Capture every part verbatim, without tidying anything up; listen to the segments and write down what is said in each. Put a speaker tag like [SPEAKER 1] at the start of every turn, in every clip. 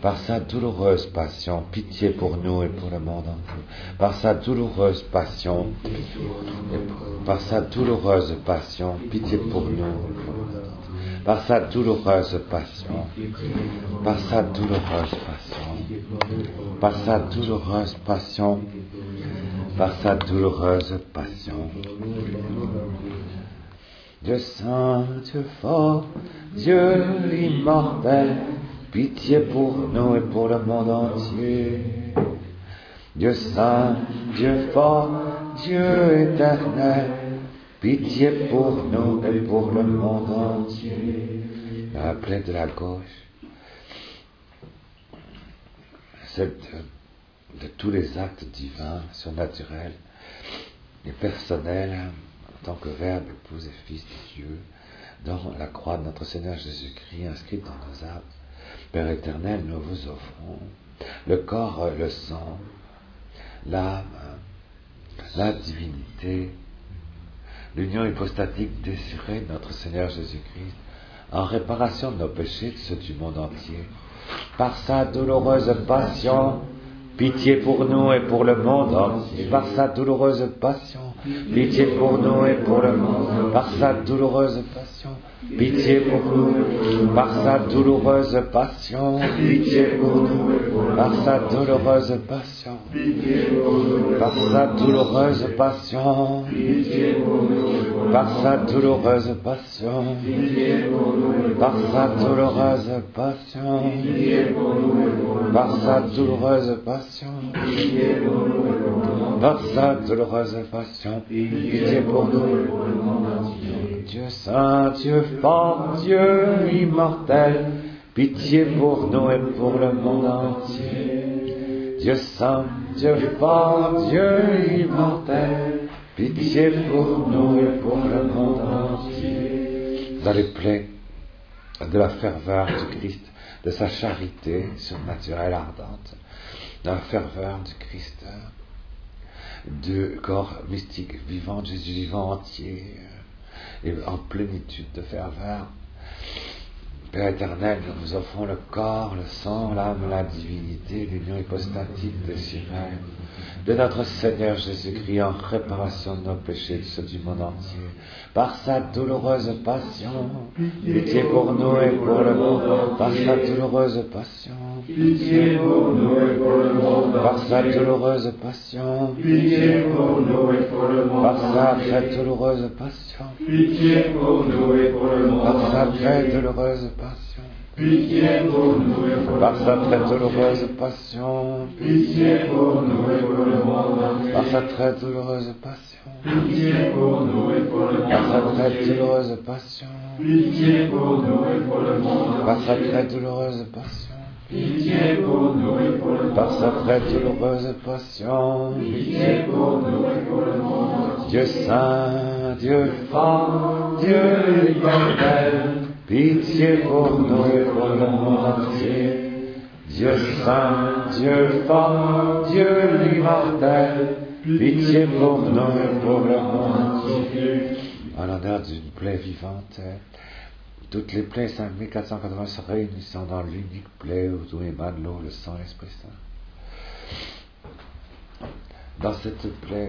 [SPEAKER 1] Par sa douloureuse passion, pitié pour nous et pour le monde entier. Par sa douloureuse passion, et par sa douloureuse passion, pitié pour nous et pour le monde entier. Par sa douloureuse passion, par sa douloureuse passion, par sa douloureuse passion, par sa douloureuse passion. Dieu saint, Dieu fort, Dieu immortel, pitié pour nous et pour le monde entier. Dieu saint, Dieu fort, Dieu éternel, pitié pour nous et pour le monde entier. La plaie de la gauche, celle de, de tous les actes divins, surnaturels et personnels, en tant que Verbe, épouse et Fils de Dieu, dans la croix de notre Seigneur Jésus-Christ, inscrite dans nos âmes. Père éternel, nous vous offrons le corps, le sang, l'âme, la divinité, l'union hypostatique désirée de notre Seigneur Jésus-Christ, en réparation de nos péchés, de ceux du monde entier. Par sa douloureuse passion, pitié pour nous et pour le monde entier. Par sa douloureuse passion, pitié pour nous et pour le monde. Par sa douloureuse passion, pitié pour nous. Par sa douloureuse passion, pitié pour nous. Par sa douloureuse passion, pitié pour nous. Par sa douloureuse passion, pitié pour nous. Par sa douloureuse passion, pitié pour nous. Par sa douloureuse passion, pitié pour nous. Par sa douloureuse passion, pitié pour nous. Par sa douloureuse passion, pitié pour nous. Dieu saint, Dieu fort, Dieu immortel, pitié pour nous et pour le monde entier. Dieu saint, Dieu fort, Dieu immortel, pitié pour nous et pour le monde entier. Dans les plaies de la ferveur du Christ, de sa charité surnaturelle ardente, dans la ferveur du Christ, du corps mystique vivant de Jésus vivant entier, et en plénitude de ferveur. Père éternel, nous vous offrons le corps, le sang, l'âme, la divinité, l'union hypostatique désirée de notre Seigneur Jésus-Christ en réparation de nos péchés, de ceux du monde entier. Par sa douloureuse passion, pitié pour nous et pour le monde. Par sa douloureuse passion, pitié pour nous et pour le monde. Par sa douloureuse passion, pitié pour nous et pour le monde. Par sa très douloureuse passion, pitié pour nous et pour le monde. Par sa très douloureuse passion, pitié pour nous et pour le monde. Par sa très douloureuse passion, pitié pour nous et pour le monde. Par sa très douloureuse passion, pitié pour nous et pour le monde. Par sa très douloureuse passion, pitié pour nous et pour le monde. Par sa très douloureuse passion, pitié pour nous et pour le monde. Par sa très douloureuse passion, pitié pour nous et pour le monde. Dieu saint, Dieu fort, Dieu immortel, pitié pour nous et pour le monde entier. Dieu saint, Dieu fort, Dieu immortel, pitié pour nous et pour le monde entier. En l'honneur d'une plaie vivante, toutes les plaies cinq mille quatre cent quatre-vingts se réunissant dans l'unique plaie où émane l'eau, le sang, l'Esprit Saint. Dans cette plaie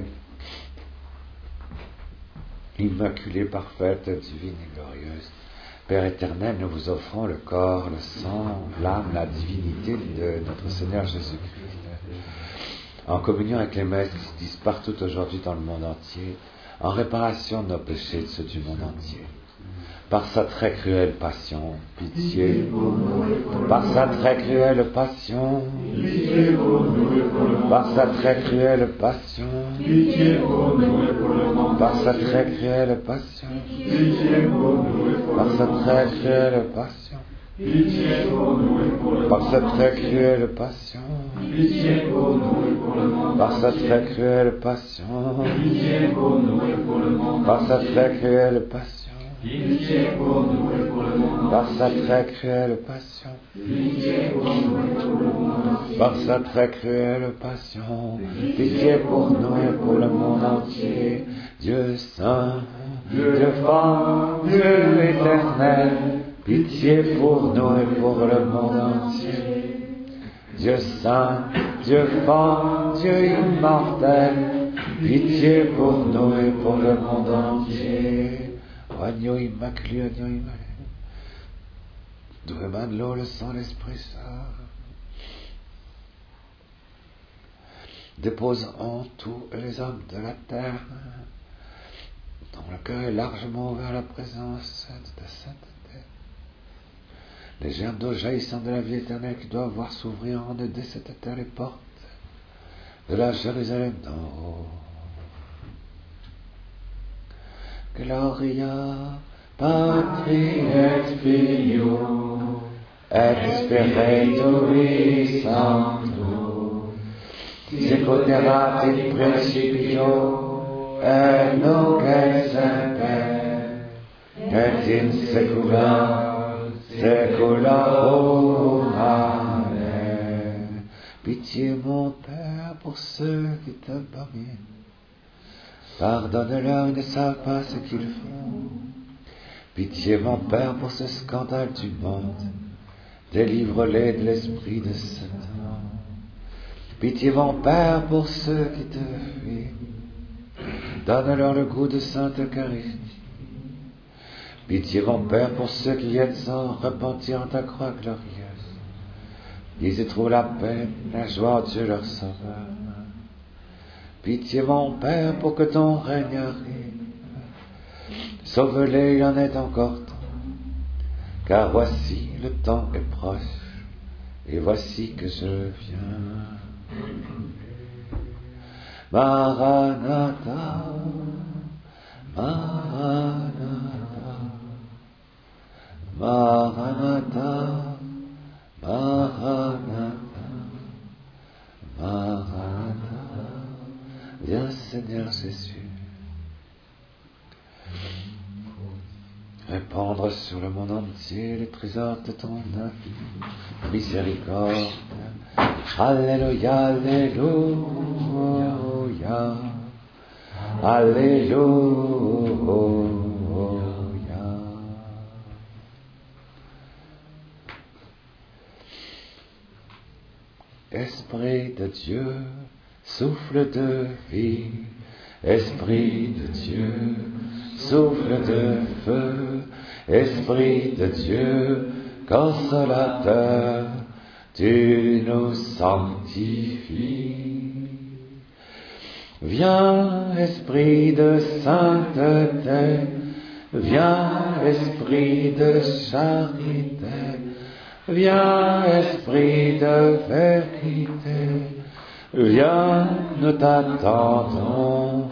[SPEAKER 1] immaculée, parfaite, divine et glorieuse, Père éternel, nous vous offrons le corps, le sang, l'âme, la divinité de notre Seigneur Jésus-Christ, en communion avec les messes qui se disent partout aujourd'hui dans le monde entier, en réparation de nos péchés et de ceux du monde entier. Par sa très cruelle passion, pitié, par sa très cruelle passion, pitié pour nous et pour le monde. Par sa très cruelle passion, pitié pour nous et pour le monde. Par sa très cruelle passion, pitié pour nous et pour le monde. Par sa très cruelle passion, pitié pour nous et pour le monde. Par sa très cruelle passion, pitié pour nous et pour le monde. Par sa très cruelle passion, pitié pour nous et pour le monde. Par sa très cruelle passion, pitié pour nous et pour le monde. Par sa très cruelle passion, pitié pour nous et pour le monde. Par sa très cruelle passion, pitié pour nous et pour le monde entier. Dieu saint, Dieu fort, Dieu éternel, pitié pour nous et pour le monde entier. Dieu saint, Dieu fort, Dieu immortel, pitié pour nous et pour le monde entier. Ô agneau immaculé, agneau immaculé, d'où émane l'eau, le sang, l'Esprit Saint, dépose en tous les hommes de la terre, dont le cœur est largement ouvert à la présence de ta sainteté. Les germes d'eau jaillissant de la vie éternelle qui doivent voir s'ouvrir en eux dès cette terre les portes de la Jérusalem d'en haut. Gloria Patri et Filio et Spiritui Sancto, sicut in principio et nunc et semper et in saecula Sécularum. Amen. Pitié, mon Père, pour ceux qui t'abominent. Pardonne-leur, ils ne savent pas ce qu'ils font. Pitié, mon Père, pour ce scandale du monde. Délivre-les de l'esprit de Satan. Pitié, mon Père, pour ceux qui te fuient. Donne-leur le goût de Sainte Eucharistie. Pitié, mon Père, pour ceux qui viennent sans repentir en ta croix glorieuse. Ils y trouvent la paix, la joie, Dieu leur sauveur. Pitié, mon Père, pour que ton règne arrive. Sauve-les, il en est encore temps. Car voici, le temps est proche, et voici que je viens. Maranatha, Maranatha. Maranatha, Maranatha, Maranatha, viens Seigneur Jésus, répandre sur le monde entier les trésors de ton infinie miséricorde. Alléluia, Alléluia, Alléluia. Esprit de Dieu, souffle de vie, Esprit de Dieu, souffle de feu, Esprit de Dieu, consolateur, tu nous sanctifies. Viens, Esprit de sainteté, viens, Esprit de charité, viens, Esprit de vérité, viens, nous t'attendons.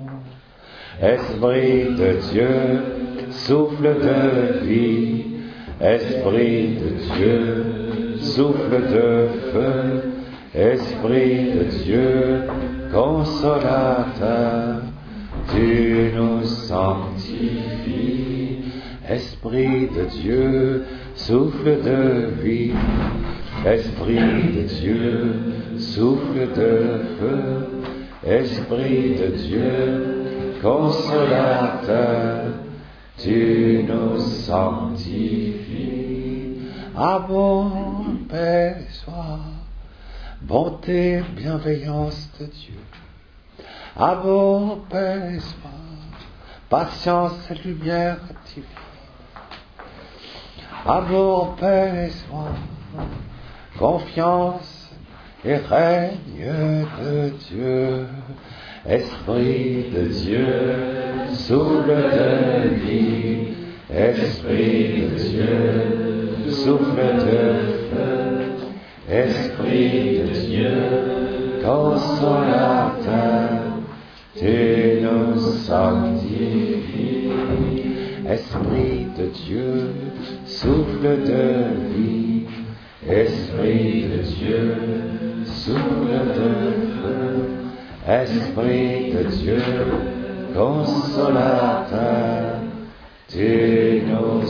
[SPEAKER 1] Esprit de Dieu, souffle de vie, Esprit de Dieu, souffle de feu, Esprit de Dieu, consolateur, tu nous sanctifies. Esprit de Dieu, souffle de vie, Esprit de Dieu, souffle de feu, Esprit de Dieu, consolateur, tu nous sanctifies. Amour, paix, joie, bonté, bienveillance de Dieu. Amour, paix, joie, patience et lumière divine. Amour, paix, joie, confiance et règne de Dieu. Esprit de Dieu, souffle de vie, Esprit de Dieu, souffle de feu, Esprit de Dieu, consolateur, tu nous sanctifies. Esprit de Dieu, souffle de vie, Esprit de Dieu, souffle de feu, Esprit de Dieu, consolateur, tu nous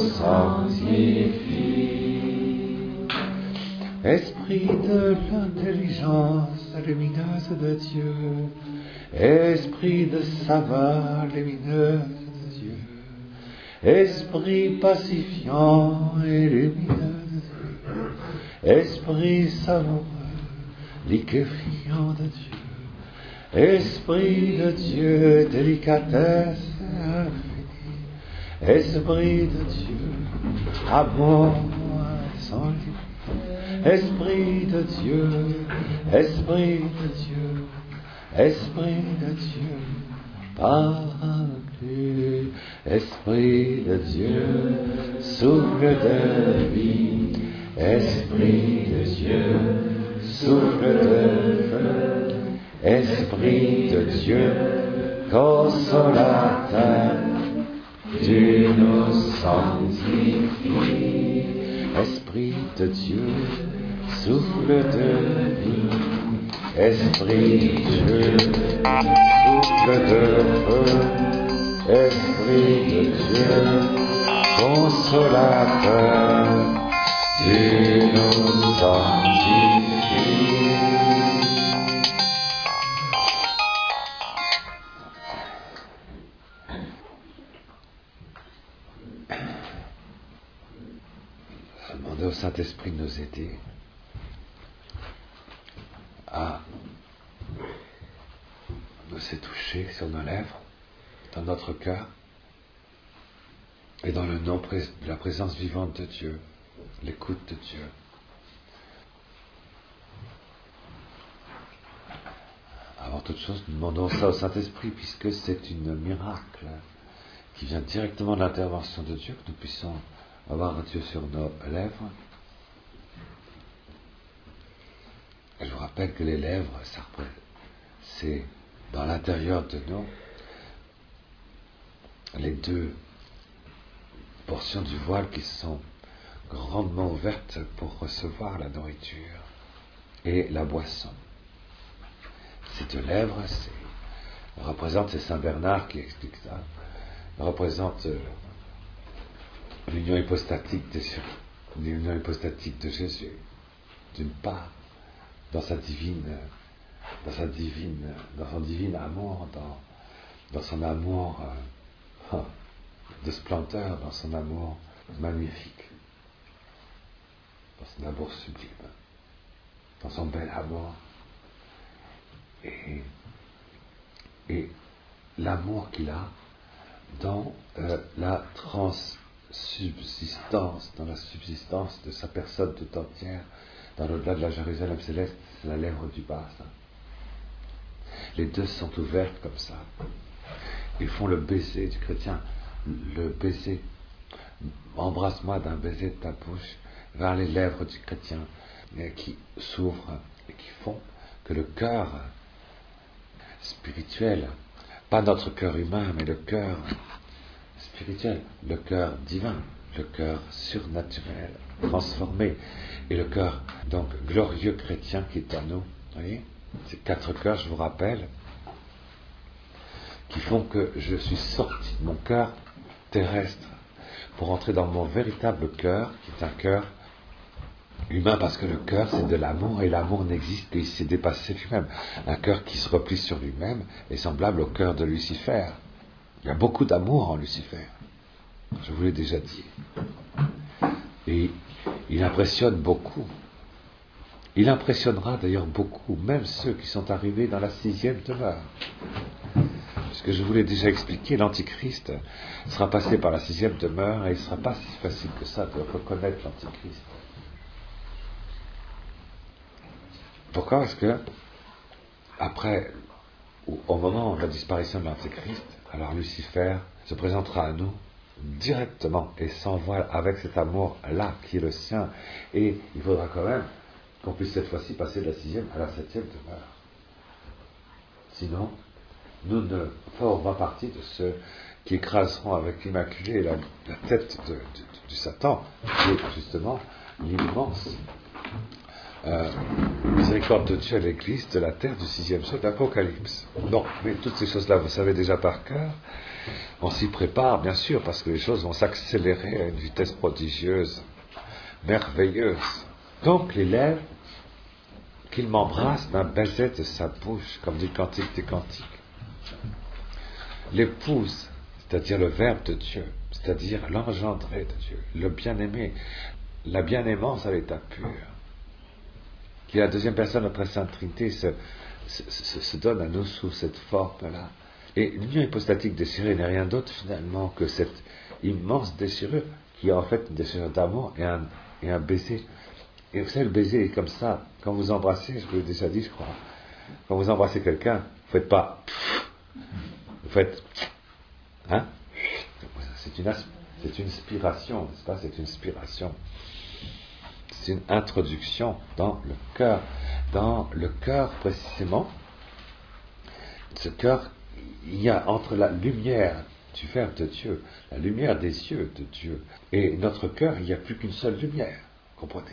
[SPEAKER 1] sanctifies. Esprit de l'intelligence lumineuse de Dieu, Esprit de saveur lumineuse de Dieu, Esprit pacifiant et lumineux de Dieu, Esprit savoureux, liquéfiant de Dieu, Esprit de Dieu, délicatesse infinie, Esprit de Dieu, amour sans limite, Esprit de Dieu, Esprit de Dieu, Esprit de Dieu, Paraclet, Esprit de Dieu, souffle de vie, Esprit de Dieu, souffle de feu, Esprit de Dieu, consolateur, tu nous sanctifies. Esprit de Dieu, souffle de vie, Esprit de Dieu, souffle de feu, Esprit de Dieu, consolateur, tu nous sanctifies. Demandez au Saint-Esprit de nous aider à nous laisser toucher sur nos lèvres, dans notre cœur et dans le nom de la présence vivante de Dieu, l'écoute de Dieu. Avant toute chose, nous demandons ça au Saint-Esprit, puisque c'est un miracle qui vient directement de l'intervention de Dieu, que nous puissions avoir Dieu sur nos lèvres. Et je vous rappelle que les lèvres, ça c'est dans l'intérieur de nous les deux portions du voile qui sont grandement ouvertes pour recevoir la nourriture et la boisson. Ces deux lèvres, c'est, représente, c'est Saint Bernard qui explique ça, représente l'union hypostatique de, l'union hypostatique de Jésus, d'une part, dans sa divine, dans sa divine, dans son divin amour, dans, dans son amour euh, de splendeur, dans son amour magnifique, dans son amour sublime, dans son bel amour, et, et l'amour qu'il a dans euh, la transsubsistance, dans la subsistance de sa personne tout entière, dans l'au-delà de la Jérusalem céleste, c'est la lèvre du bas, ça. Les deux sont ouvertes comme ça. Ils font le baiser du chrétien, le baiser, embrasse-moi d'un baiser de ta bouche vers les lèvres du chrétien, qui s'ouvrent et qui font que le cœur spirituel, pas notre cœur humain, mais le cœur spirituel, le cœur divin, le cœur surnaturel, transformé, et le cœur donc glorieux chrétien qui est en nous. Vous voyez, ces quatre cœurs, je vous rappelle, qui font que je suis sorti de mon cœur terrestre pour entrer dans mon véritable cœur, qui est un cœur humain, parce que le cœur c'est de l'amour, et l'amour n'existe qu'il s'est dépassé lui-même. Un cœur qui se replie sur lui-même est semblable au cœur de Lucifer. Il y a beaucoup d'amour en Lucifer, je vous l'ai déjà dit, et il impressionne beaucoup. Il impressionnera d'ailleurs beaucoup, même ceux qui sont arrivés dans la sixième demeure. Puisque je vous l'ai déjà expliqué, l'Antichrist sera passé par la sixième demeure, et il ne sera pas si facile que ça de reconnaître l'Antichrist. Pourquoi? Parce que, après, au moment de la disparition de l'Antéchrist, alors Lucifer se présentera à nous directement et sans voile, avec cet amour-là qui est le sien, et il faudra quand même qu'on puisse cette fois-ci passer de la sixième à la septième demeure. Sinon, nous ne ferons pas partie de ceux qui écraseront avec l'Immaculée la, la tête de, de, du Satan, qui est justement l'immense Euh, miséricorde de Dieu à l'Église de la terre du sixième siècle d'Apocalypse. Bon, mais toutes ces choses-là, vous savez déjà par cœur. On s'y prépare, bien sûr, parce que les choses vont s'accélérer à une vitesse prodigieuse, merveilleuse. Donc, les lèvres, qu'il m'embrasse d'un baiser de sa bouche, comme dit le Cantique des Cantiques. L'épouse, c'est-à-dire le Verbe de Dieu, c'est-à-dire l'engendré de Dieu, le bien-aimé, la bien-aimance à l'état pur. qui est la deuxième personne de la très sainte Trinité, se, se, se, se donne à nous sous cette forme-là. Et l'union hypostatique désirée n'est rien d'autre finalement que cette immense déchirure, qui est en fait une déchirure d'amour et un, et un baiser. Et vous savez, le baiser est comme ça. Quand vous embrassez, je vous l'ai déjà dit, je crois, quand vous embrassez quelqu'un, vous ne faites pas... Vous faites... Hein? C'est une, c'est une inspiration, n'est-ce pas? C'est une inspiration. C'est une introduction dans le cœur. Dans le cœur, précisément, ce cœur, il y a entre la lumière du Verbe de Dieu, la lumière des yeux de Dieu, et notre cœur, il n'y a plus qu'une seule lumière. Comprenez?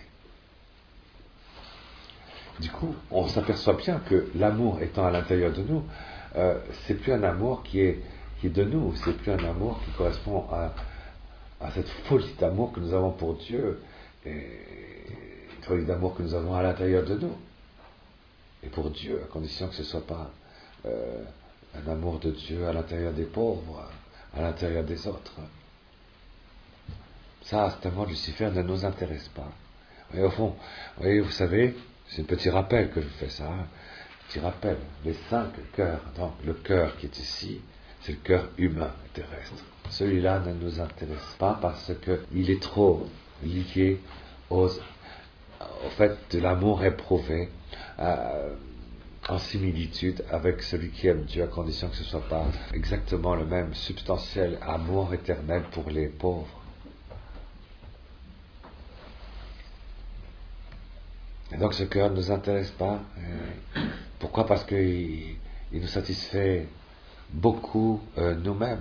[SPEAKER 1] Du coup, on s'aperçoit bien que l'amour étant à l'intérieur de nous, euh, c'est plus un amour qui est, qui est de nous, c'est plus un amour qui correspond à, à cette folie d'amour que nous avons pour Dieu, et une folie d'amour que nous avons à l'intérieur de nous, et pour Dieu, à condition que ce ne soit pas euh, un amour de Dieu à l'intérieur des pauvres, à l'intérieur des autres. Ça, cet amour de Lucifer ne nous intéresse pas. Et au fond, vous voyez, vous savez, c'est un petit rappel que je vous fais ça, hein. Petit rappel, les cinq cœurs, donc le cœur qui est ici, c'est le cœur humain terrestre. Celui-là ne nous intéresse pas parce qu'il est trop lié aux, au fait de l'amour éprouvé euh, en similitude avec celui qui aime Dieu, à condition que ce ne soit pas exactement le même substantiel amour éternel pour les pauvres. Et donc ce cœur ne nous intéresse pas. Pourquoi? Parce qu'il il nous satisfait beaucoup euh, nous-mêmes.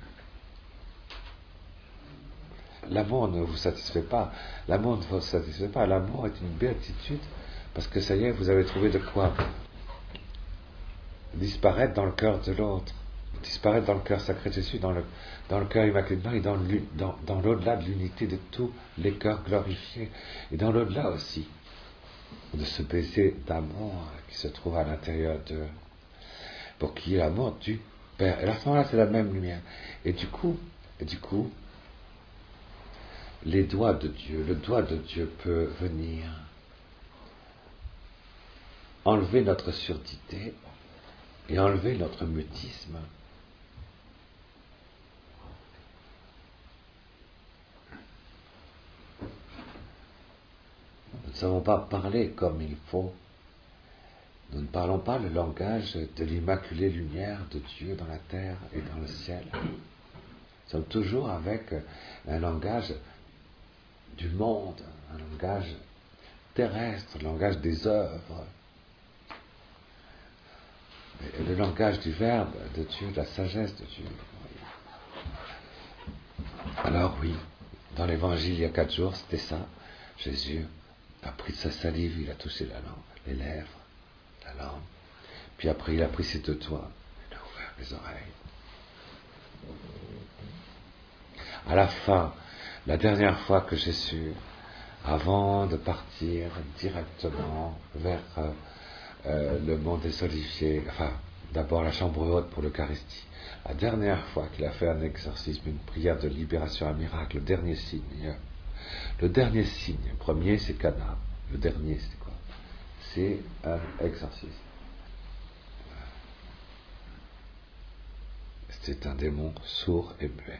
[SPEAKER 1] L'amour ne vous satisfait pas. L'amour ne vous satisfait pas. L'amour est une béatitude parce que ça y est, vous avez trouvé de quoi disparaître dans le cœur de l'autre, disparaître dans le cœur sacré de Jésus, dans le, dans le cœur immaculé de Marie, dans, dans, dans l'au-delà de l'unité de tous les cœurs glorifiés, et dans l'au-delà aussi de ce baiser d'amour qui se trouve à l'intérieur d'eux, pour qu'il y ait l'amour du Père. Et à ce moment-là, c'est la même lumière. Et du coup, et du coup, les doigts de Dieu, le doigt de Dieu peut venir enlever notre surdité et enlever notre mutisme. Nous ne savons pas parler comme il faut. Nous ne parlons pas le langage de l'immaculée lumière de Dieu dans la terre et dans le ciel. Nous sommes toujours avec un langage du monde, un langage terrestre, le langage des œuvres. Et le langage du Verbe de Dieu, de la sagesse de Dieu. Alors oui, dans l'Évangile il y a quatre jours, c'était ça. Jésus a pris de sa salive, il a touché la langue, les lèvres, la langue. Puis après il a pris ses deux doigts, il a ouvert les oreilles. À la fin, la dernière fois que Jésus, avant de partir directement vers euh, euh, le mont des Oliviers, enfin, d'abord la chambre haute pour l'Eucharistie, la dernière fois qu'il a fait un exorcisme, une prière de libération, un miracle, le dernier signe, le dernier signe, le premier c'est Cana, le dernier c'est quoi? C'est un exorcisme. C'est un démon sourd et muet.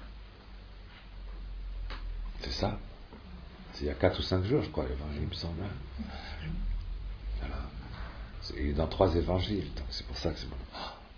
[SPEAKER 1] C'est ça. C'est il y a quatre ou cinq jours, je crois, l'évangile, il me semble. Voilà. C'est dans trois évangiles, donc c'est pour ça que c'est bon.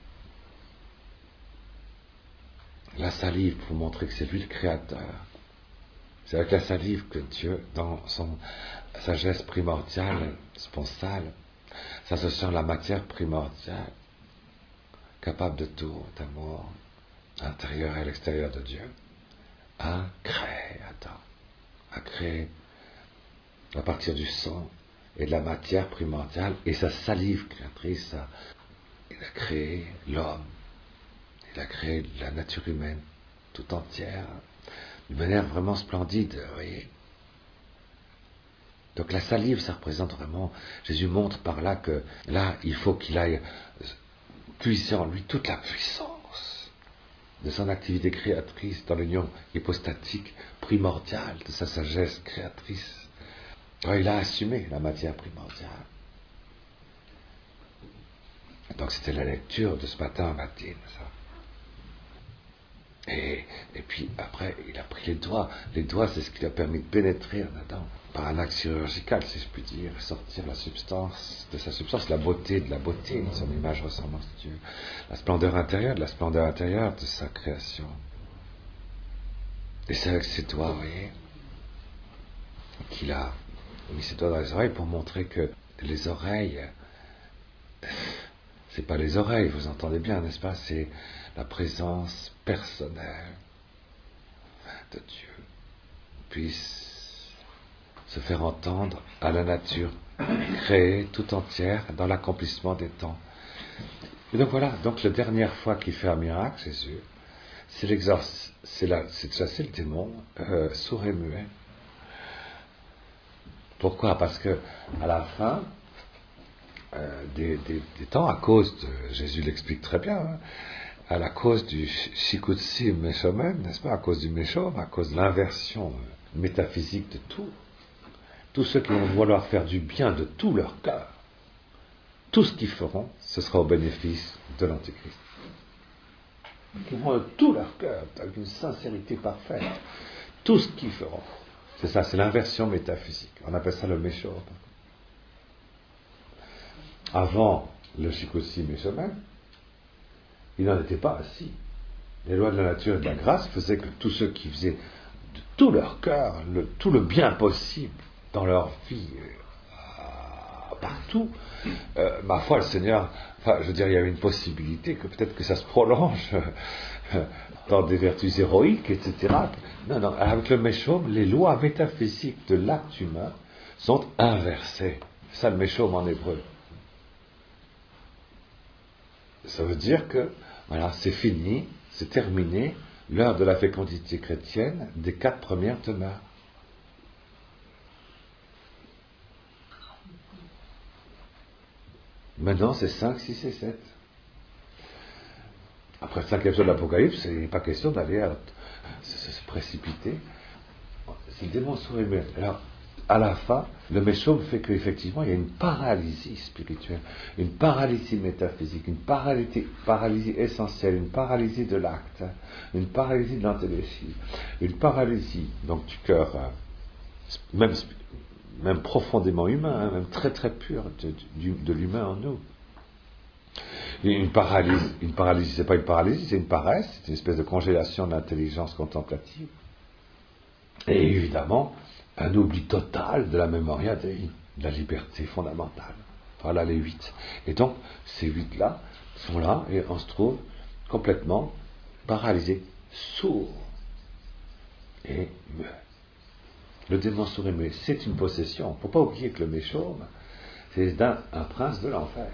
[SPEAKER 1] La salive, pour montrer que c'est lui le créateur. C'est avec la salive que Dieu, dans son sagesse primordiale, sponsale, s'associant à la matière primordiale, capable de tout, d'amour, à l'intérieur et à l'extérieur de Dieu, a créé, attends, a créé à partir du sang et de la matière primordiale et sa salive créatrice, il a créé l'homme, il a créé la nature humaine tout entière, d'une manière vraiment splendide, vous voyez. Donc la salive, ça représente vraiment, Jésus montre par là que là, il faut qu'il aille puiser en lui toute la puissance de son activité créatrice dans l'union hypostatique primordiale de sa sagesse créatrice. Alors, il a assumé la matière primordiale. Donc c'était la lecture de ce matin en matin, ça. Et, et puis après, il a pris les doigts. Les doigts, c'est ce qui lui a permis de pénétrer en Adam, par un acte chirurgical, si je puis dire, sortir la substance de sa substance, la beauté de la beauté, de son image ressemblance de Dieu, la splendeur intérieure de la splendeur intérieure de sa création. Et c'est avec ses doigts, vous voyez, qu'il a mis ses doigts dans les oreilles pour montrer que les oreilles, c'est pas les oreilles, vous entendez bien, n'est-ce pas? C'est la présence personnelle de Dieu puisse se faire entendre à la nature créée tout entière dans l'accomplissement des temps. Et donc voilà, donc la dernière fois qu'il fait un miracle, Jésus, c'est l'exorcisme, c'est, la, c'est de chasser le démon euh, sourd et muet. Pourquoi? Parce que à la fin euh, des, des, des temps, à cause de, Jésus l'explique très bien, hein, à la cause du shikutsi meshomen, n'est-ce pas, à cause du meshom, à cause de l'inversion métaphysique de tout, tous ceux qui vont vouloir faire du bien de tout leur cœur, tout ce qu'ils feront, ce sera au bénéfice de l'Antéchrist. Qui vont de tout leur cœur, avec une sincérité parfaite, tout ce qu'ils feront. C'est ça, c'est l'inversion métaphysique. On appelle ça le meshom. Avant le shikutsi meshomen, il n'en était pas ainsi. Les lois de la nature et de la grâce faisaient que tous ceux qui faisaient de tout leur cœur, le, tout le bien possible dans leur vie, euh, partout, euh, ma foi, le Seigneur, enfin, je veux dire, il y avait une possibilité que peut-être que ça se prolonge euh, dans des vertus héroïques, et cetera. Non, non, avec le meshom, les lois métaphysiques de l'acte humain sont inversées. C'est ça le meshom en hébreu. Ça veut dire que, voilà, c'est fini, c'est terminé, l'heure de la fécondité chrétienne des quatre premières demeures. Maintenant, c'est cinq, six et sept. Après le cinquième jour de l'Apocalypse, il n'est pas question d'aller à, se, se précipiter. C'est le démon sourd et muet. Alors, à la fin, le meshom fait qu'effectivement, il y a une paralysie spirituelle, une paralysie métaphysique, une paralysie, paralysie essentielle, une paralysie de l'acte, une paralysie de l'intellectuel, une paralysie donc du cœur, même, même profondément humain, hein, même très très pur de, de, de l'humain en nous. Une paralysie, une paralysie, c'est pas une paralysie, c'est une paresse, c'est une espèce de congélation de l'intelligence contemplative. Et évidemment, un oubli total de la mémoria dei, de la liberté fondamentale. Voilà les huit. Et donc, ces huit-là sont là et on se trouve complètement paralysé, sourd et muet. Le démon sourd et muet, c'est une possession. Il ne faut pas oublier que le meshom, c'est un, un prince de l'enfer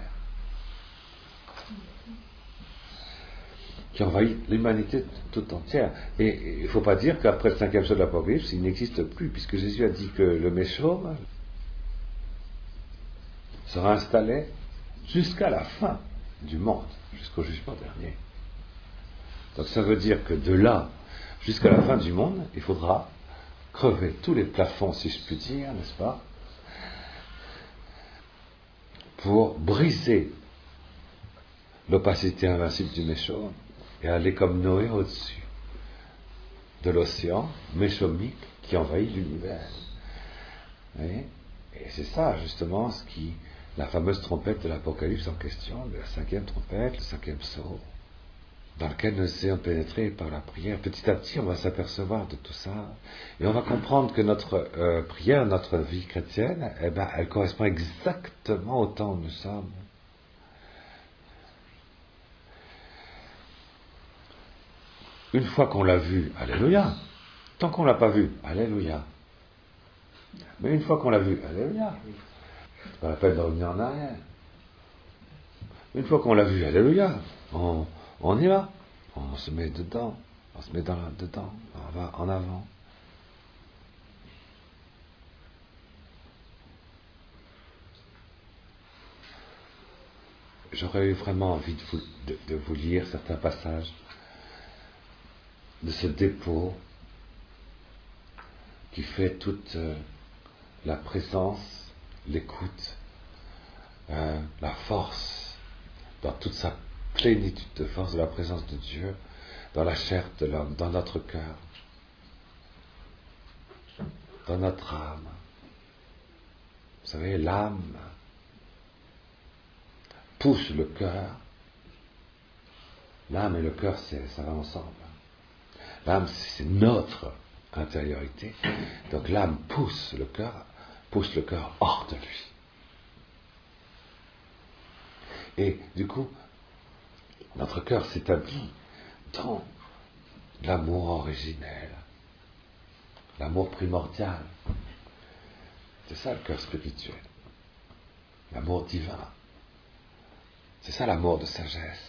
[SPEAKER 1] qui envahit l'humanité tout entière. Et il ne faut pas dire qu'après le cinquième jour de l'Apocalypse, il n'existe plus, puisque Jésus a dit que le meshom sera installé jusqu'à la fin du monde, jusqu'au jugement dernier. Donc ça veut dire que de là jusqu'à la fin du monde, il faudra crever tous les plafonds, si je puis dire, n'est-ce pas, pour briser l'opacité invincible du meshom et aller comme Noé au-dessus de l'océan meshomique qui envahit l'univers. Et, et c'est ça, justement, ce qui, la fameuse trompette de l'Apocalypse en question, la cinquième trompette, le cinquième sceau, dans lequel nous essayons de pénétrer par la prière. Petit à petit, on va s'apercevoir de tout ça, et on va comprendre que notre euh, prière, notre vie chrétienne, eh ben, elle correspond exactement au temps où nous sommes. Une fois qu'on l'a vu, alléluia. Tant qu'on ne l'a pas vu, alléluia. Mais une fois qu'on l'a vu, alléluia. C'est pas la peine de revenir en arrière. Une fois qu'on l'a vu, alléluia, on, on y va. On se met dedans. On se met dans, dedans. On va en avant. J'aurais eu vraiment envie de vous, de, de vous lire certains passages de ce dépôt qui fait toute euh, la présence, l'écoute, euh, la force, dans toute sa plénitude de force de la présence de Dieu, dans la chair de l'homme, dans notre cœur, dans notre âme. Vous savez, l'âme pousse le cœur. L'âme et le cœur, c'est, ça va ensemble. L'âme, c'est notre intériorité. Donc l'âme pousse le cœur, pousse le cœur hors de lui. Et du coup, notre cœur s'établit dans l'amour originel, l'amour primordial. C'est ça le cœur spirituel, l'amour divin. C'est ça l'amour de sagesse.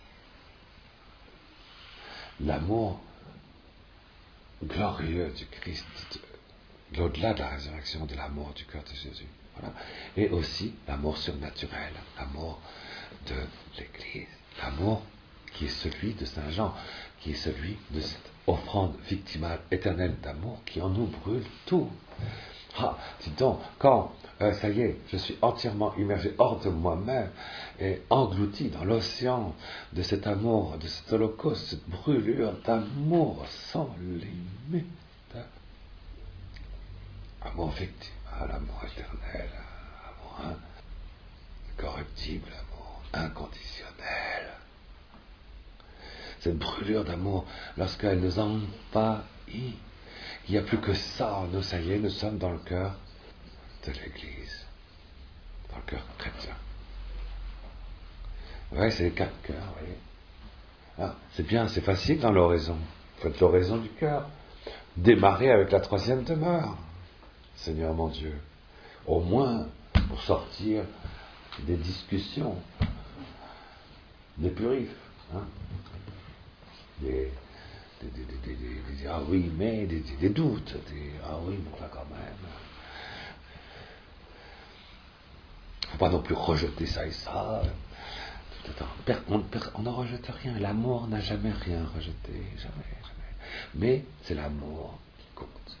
[SPEAKER 1] L'amour glorieux du Christ, de, l'au-delà de la résurrection, de l'amour du cœur de Jésus. Voilà. Et aussi l'amour surnaturel, l'amour de l'Église, l'amour qui est celui de Saint Jean, qui est celui de cette offrande victimale éternelle d'amour qui en nous brûle tout. Ah, dis donc, quand, euh, ça y est, je suis entièrement immergé hors de moi-même et englouti dans l'océan de cet amour, de cet holocauste, cette brûlure d'amour sans limite. Amour victimal, amour éternel, amour incorruptible, amour inconditionnel. Cette brûlure d'amour, lorsqu'elle nous envahit, il n'y a plus que ça en nous, ça y est, nous sommes dans le cœur de l'Église, dans le cœur chrétien. Oui, c'est les quatre cœurs, vous voyez. Ah, c'est bien, c'est facile dans l'oraison. Faites l'oraison du cœur. Démarrez avec la troisième demeure, Seigneur mon Dieu. Au moins, pour sortir des discussions, des purifs, hein, des... Des, des, des, des, des, des ah oui, mais des, des, des doutes, des ah oui, mais enfin quand même. Il ne faut pas non plus rejeter ça et ça. On ne rejette rien. L'amour n'a jamais rien rejeté, jamais, jamais. Mais c'est l'amour qui compte.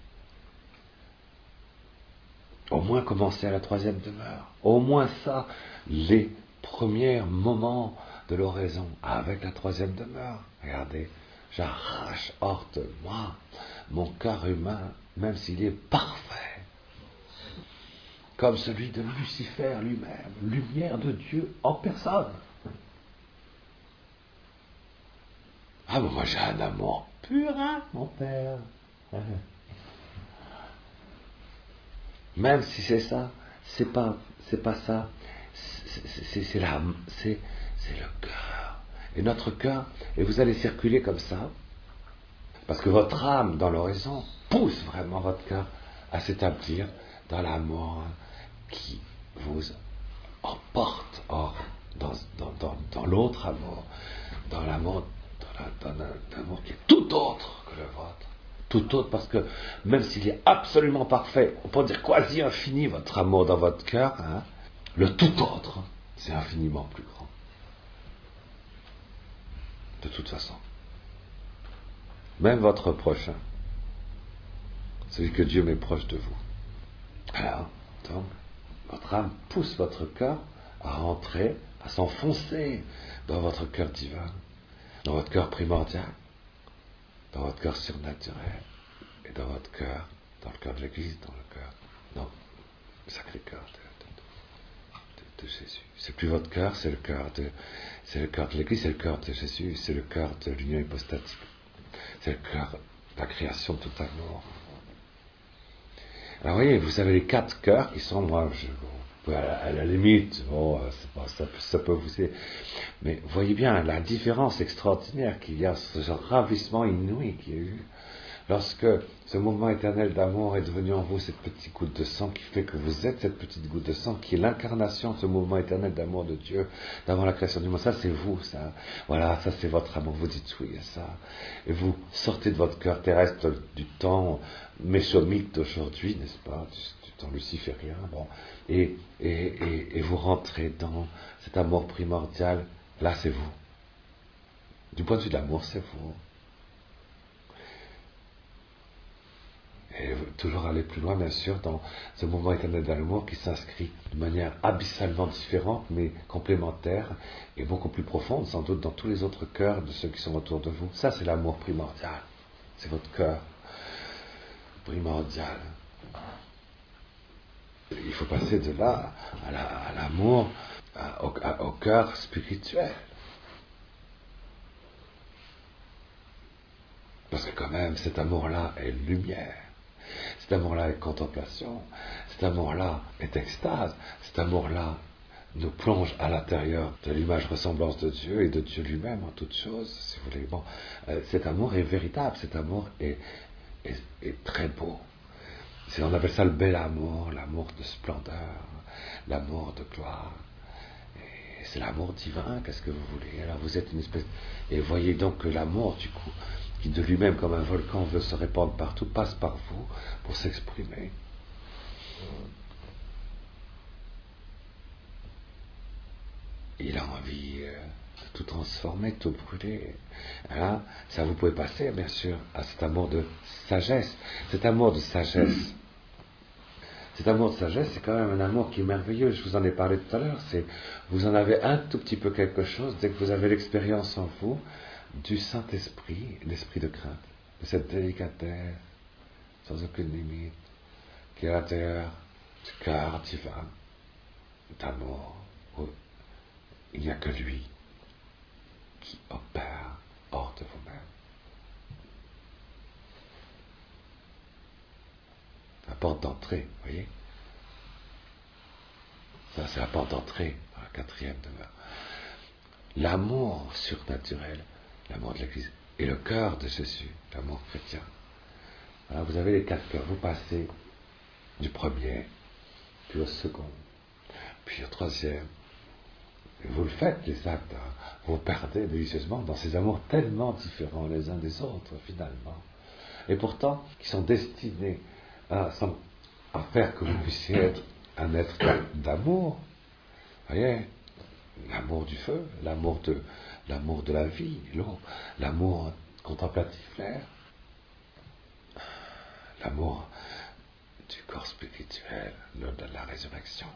[SPEAKER 1] Au moins commencer à la troisième demeure. Au moins ça, les premiers moments de l'oraison avec la troisième demeure. Regardez. J'arrache hors de moi mon cœur humain, même s'il est parfait, comme celui de Lucifer lui-même, lumière de Dieu en personne. Ah, mais moi j'ai un amour pur, hein, mon père. Même si c'est ça, c'est pas, c'est pas ça, c'est, c'est, c'est, la, c'est, c'est le cœur. Et notre cœur, et vous allez circuler comme ça, parce que votre âme, dans l'horizon, pousse vraiment votre cœur à s'établir dans l'amour qui vous emporte hors, dans, dans, dans, dans l'autre amour, dans l'amour, dans, la, dans un amour qui est tout autre que le vôtre. Tout autre, parce que même s'il est absolument parfait, on peut dire quasi infini votre amour dans votre cœur, hein, le tout autre, c'est infiniment plus grand. De toute façon. Même votre prochain, celui que Dieu met proche de vous. Alors, donc, votre âme pousse votre cœur à rentrer, à s'enfoncer dans votre cœur divin, dans votre cœur primordial, dans votre cœur surnaturel, et dans votre cœur, dans le cœur de l'Église, dans le cœur, non, le sacré cœur de, de, de, de Jésus. C'est plus votre cœur, c'est le cœur de, c'est le cœur de l'Église, c'est le cœur de Jésus, c'est le cœur de l'union hypostatique. C'est le cœur de la création de tout amour. Alors, vous voyez, vous avez les quatre cœurs qui sont, moi, je, à, la, à la limite, bon, c'est pas, ça, ça peut vous aider. Mais voyez bien la différence extraordinaire qu'il y a, ce ravissement inouï qu'il y a eu, lorsque ce mouvement éternel d'amour est devenu en vous cette petite goutte de sang qui fait que vous êtes cette petite goutte de sang qui est l'incarnation de ce mouvement éternel d'amour de Dieu d'avant la création du monde. Ça, c'est vous, ça. Voilà, ça, c'est votre amour. Vous dites oui à ça. Et vous sortez de votre cœur terrestre du temps méchomite d'aujourd'hui, n'est-ce pas, du, du temps luciférien, bon, et, et, et, et vous rentrez dans cet amour primordial. Là, c'est vous. Du point de vue de l'amour, c'est vous. Et toujours aller plus loin, bien sûr, dans ce mouvement éternel de l'amour qui s'inscrit de manière abyssalement différente, mais complémentaire et beaucoup plus profonde, sans doute, dans tous les autres cœurs de ceux qui sont autour de vous. Ça, c'est l'amour primordial. C'est votre cœur primordial. Il faut passer de là à, la, à l'amour, à, au, à, au cœur spirituel. Parce que quand même, cet amour-là est lumière. Cet amour-là est contemplation. Cet amour-là est extase. Cet amour-là nous plonge à l'intérieur de l'image-ressemblance de Dieu et de Dieu lui-même en toutes choses, si vous voulez. Bon, euh, cet amour est véritable. Cet amour est, est, est très beau. C'est, on appelle ça le bel amour, l'amour de splendeur, l'amour de gloire. Et c'est l'amour divin, qu'est-ce que vous voulez? Alors vous êtes une espèce... Et voyez donc que l'amour, du coup, qui de lui-même, comme un volcan, veut se répandre partout, passe par vous pour s'exprimer. Il a envie euh, de tout transformer, de tout brûler. Alors, ça vous pouvez passer, bien sûr, à cet amour de sagesse. Cet amour de sagesse. Cet amour de sagesse, c'est quand même un amour qui est merveilleux. Je vous en ai parlé tout à l'heure. C'est, vous en avez un tout petit peu quelque chose dès que vous avez l'expérience en vous du Saint-Esprit, l'esprit de crainte, de cette délicatesse, sans aucune limite, qui est à l'intérieur du cœur divin, d'amour, où il n'y a que lui qui opère hors de vous-même. La porte d'entrée, vous voyez? Ça, c'est la porte d'entrée dans la quatrième demeure. L'amour surnaturel, l'amour de l'Église, et le cœur de Jésus, l'amour chrétien. Alors, vous avez les quatre cœurs. Vous passez du premier, puis au second, puis au troisième. Et vous le faites, les actes. Hein. Vous perdez délicieusement dans ces amours tellement différents les uns des autres, finalement. Et pourtant, qui sont destinés à, à faire que vous puissiez être un être d'amour. Vous voyez, l'amour du feu, l'amour de, l'amour de la vie, l'eau, l'amour contemplatif, l'air, l'amour du corps spirituel, le, de la résurrection.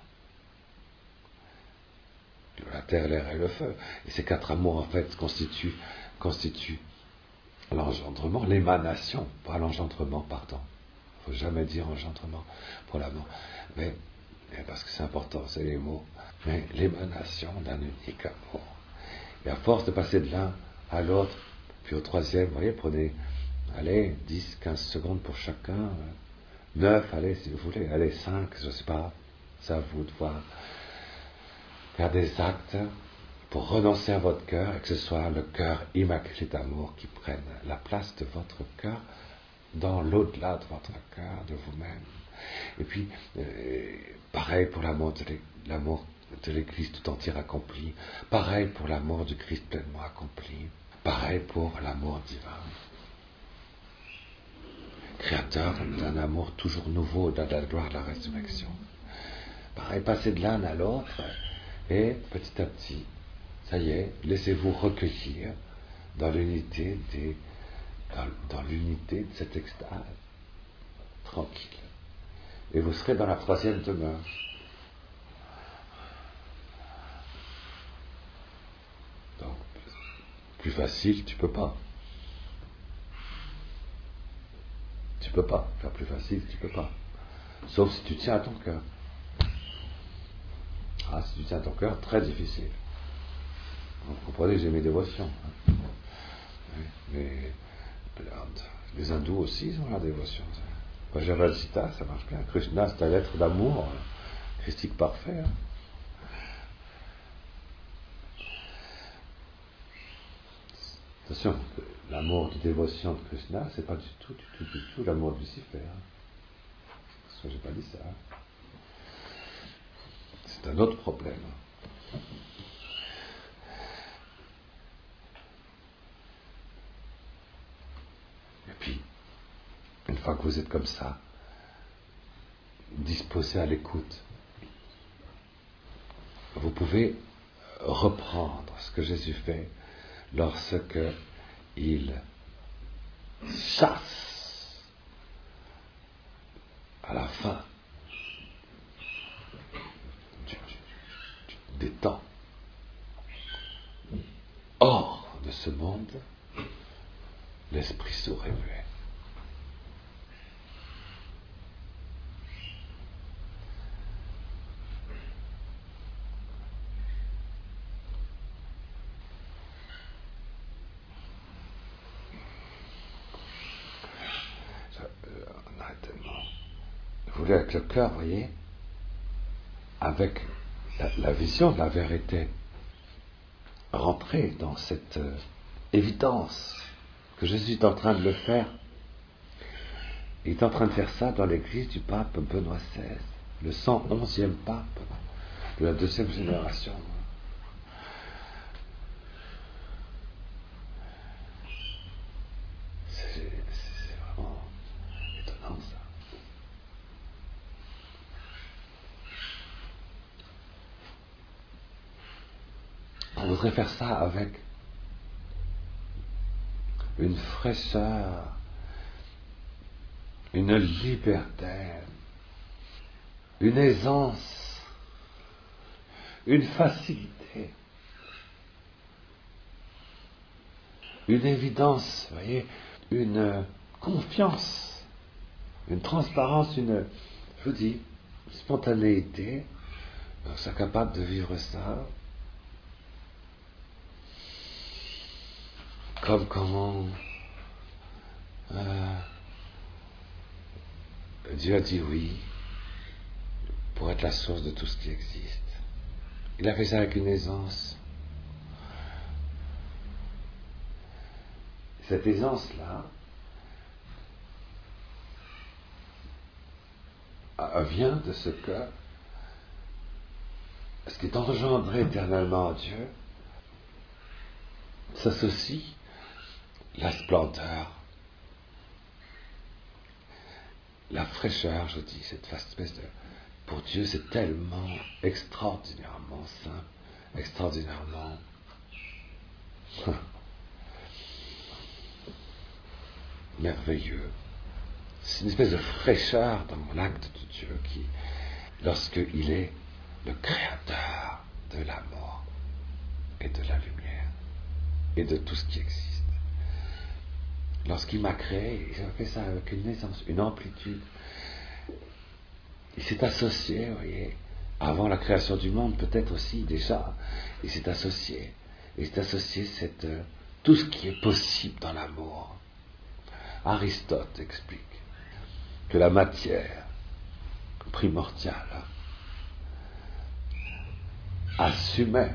[SPEAKER 1] La terre, l'air et le feu. Et ces quatre amours, en fait, constituent, constituent l'engendrement, l'émanation, pas l'engendrement, pardon. Il ne faut jamais dire engendrement pour l'amour. Mais, parce que c'est important, c'est les mots. Mais l'émanation d'un unique amour. Et à force de passer de l'un à l'autre, puis au troisième, vous voyez, prenez, allez, dix, quinze secondes pour chacun, neuf, allez, si vous voulez, allez, cinq, je ne sais pas, c'est à vous de voir. Faire des actes pour renoncer à votre cœur et que ce soit le cœur immaculé d'amour qui prenne la place de votre cœur dans l'au-delà de votre cœur, de vous-même. Et puis, euh, pareil pour l'amour de, l'amour de l'Église tout entière accomplie, pareil pour l'amour du Christ pleinement accompli, pareil pour l'amour divin. Créateur d'un amour toujours nouveau dans la gloire de la résurrection. Pareil, passer de l'un à l'autre, et petit à petit, ça y est, laissez-vous recueillir dans l'unité des, dans, dans l'unité de cette extase, tranquille. Et vous serez dans la troisième demeure. Donc, plus facile, tu peux pas. Tu peux pas. Faire plus facile, tu peux pas. Sauf si tu tiens à ton cœur. Ah, si tu tiens à ton cœur, très difficile. Vous comprenez que j'ai mes dévotions. Hein. Mais les hindous aussi, ils ont leur dévotion. Vajrayana, ça marche bien. Krishna, c'est un être d'amour, christique parfait. Hein. Attention, l'amour de dévotion de Krishna, c'est pas du tout, du tout, du tout l'amour de Lucifer. Hein. Parce que j'ai pas dit ça. Hein. C'est un autre problème. Et puis, une fois que vous êtes comme ça, disposé à l'écoute, vous pouvez reprendre ce que Jésus fait lorsque il chasse à la fin, tu, tu, tu te détends. Hors de ce monde, l'esprit sourd et muet. On a tellement voulu avec le cœur, vous voyez, avec la, la vision de la vérité, rentrer dans cette euh, évidence que Jésus est en train de le faire. Il est en train de faire ça dans l'église du pape Benoît seize, le cent onzième pape de la deuxième génération. C'est, c'est vraiment étonnant ça. On voudrait faire ça avec une fraîcheur, une liberté, une aisance, une facilité, une évidence, vous voyez, une confiance, une transparence, une, je vous dis, spontanéité. On soit capable de vivre ça comme quand euh, Dieu a dit oui pour être la source de tout ce qui existe. Il a fait ça avec une aisance. Cette aisance-là vient de ce que ce qui est engendré éternellement en Dieu s'associe la splendeur, la fraîcheur, je dis, cette espèce de... Pour Dieu, c'est tellement extraordinairement simple, extraordinairement... merveilleux. C'est une espèce de fraîcheur dans l'acte de Dieu qui, lorsqu'il est le créateur de la mort et de la lumière et de tout ce qui existe. Lorsqu'il m'a créé, il a fait ça avec une aisance, une amplitude. Il s'est associé, vous voyez, avant la création du monde, peut-être aussi déjà, il s'est associé. Il s'est associé cette, euh, tout ce qui est possible dans l'amour. Aristote explique que la matière primordiale assumait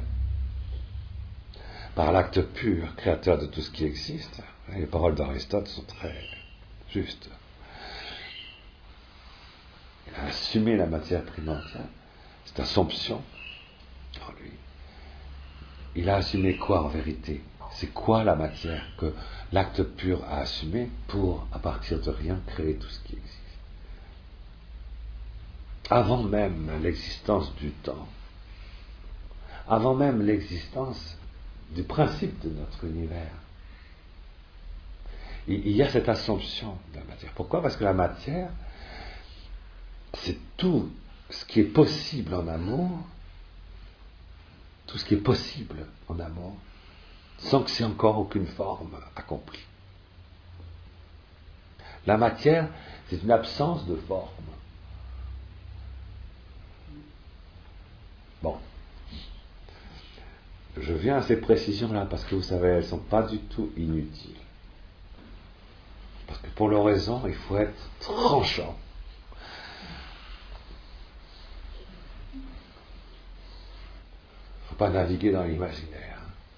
[SPEAKER 1] par l'acte pur, créateur de tout ce qui existe. Les paroles d'Aristote sont très justes. Il a assumé la matière primordiale, cette assomption en lui. Il a assumé quoi en vérité? C'est quoi la matière que l'acte pur a assumé pour, à partir de rien, créer tout ce qui existe? Avant même l'existence du temps, avant même l'existence du principe de notre univers, il y a cette assomption de la matière. Pourquoi? Parce que la matière, c'est tout ce qui est possible en amour, tout ce qui est possible en amour, sans que c'est encore aucune forme accomplie. La matière, c'est une absence de forme. Bon. Je viens à ces précisions-là parce que vous savez, elles ne sont pas du tout inutiles. Parce que pour l'oraison, il faut être tranchant. Il ne faut pas naviguer dans l'imaginaire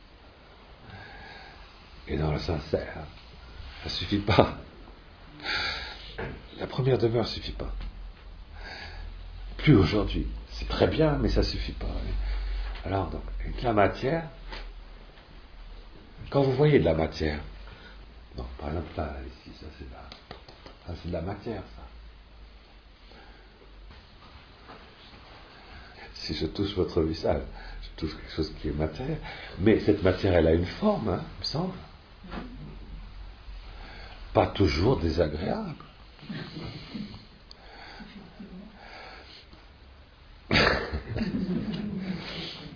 [SPEAKER 1] et dans le sincère. Ça ne suffit pas. La première demeure ne suffit pas. Plus aujourd'hui. C'est très bien, mais ça ne suffit pas. Alors, donc, avec la matière, quand vous voyez de la matière, donc, par exemple, là, ici, ça c'est, la, ça c'est de la matière, ça. Si je touche votre visage, je touche quelque chose qui est matière, mais cette matière, elle a une forme, hein, il me semble. Pas toujours désagréable.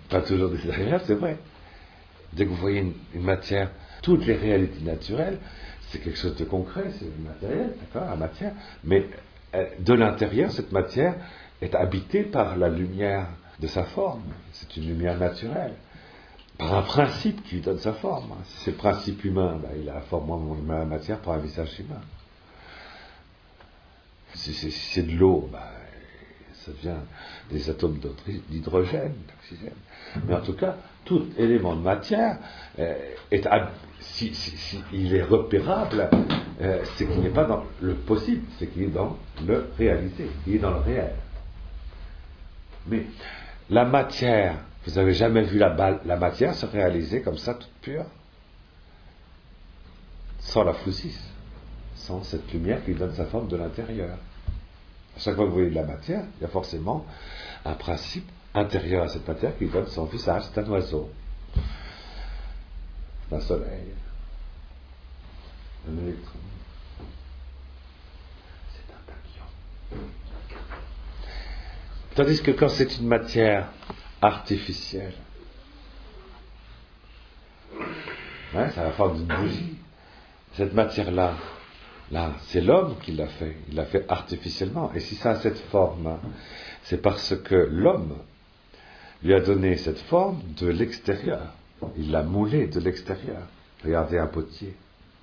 [SPEAKER 1] Pas toujours désagréable, c'est vrai. Dès que vous voyez une, une matière, toutes les réalités naturelles, c'est quelque chose de concret, c'est matériel, d'accord, la matière, mais de l'intérieur, cette matière est habitée par la lumière de sa forme. C'est une lumière naturelle, par un principe qui lui donne sa forme. Si c'est le principe humain, ben, il a la forme humaine, la matière par un visage humain. Si c'est, si c'est de l'eau, ben, ça devient des atomes d'hydrogène, d'oxygène. Mais en tout cas, tout élément de matière euh, est, si, si, si il est repérable, euh, c'est qu'il n'est pas dans le possible, c'est qu'il est dans le réalisé, il est dans le réel. Mais la matière, vous n'avez jamais vu la, la matière se réaliser comme ça, toute pure, sans la phousis, sans cette lumière qui donne sa forme de l'intérieur. À chaque fois que vous voyez de la matière, il y a forcément un principe intérieur à cette matière qui donne son visage. C'est un oiseau, c'est un soleil, un électron, c'est un papillon. Tandis que quand c'est une matière artificielle, hein, ça a la forme d'une bougie. Cette matière-là, là, c'est l'homme qui l'a fait. Il l'a fait artificiellement. Et si ça a cette forme, c'est parce que l'homme lui a donné cette forme de l'extérieur. Il l'a moulé de l'extérieur. Regardez un potier.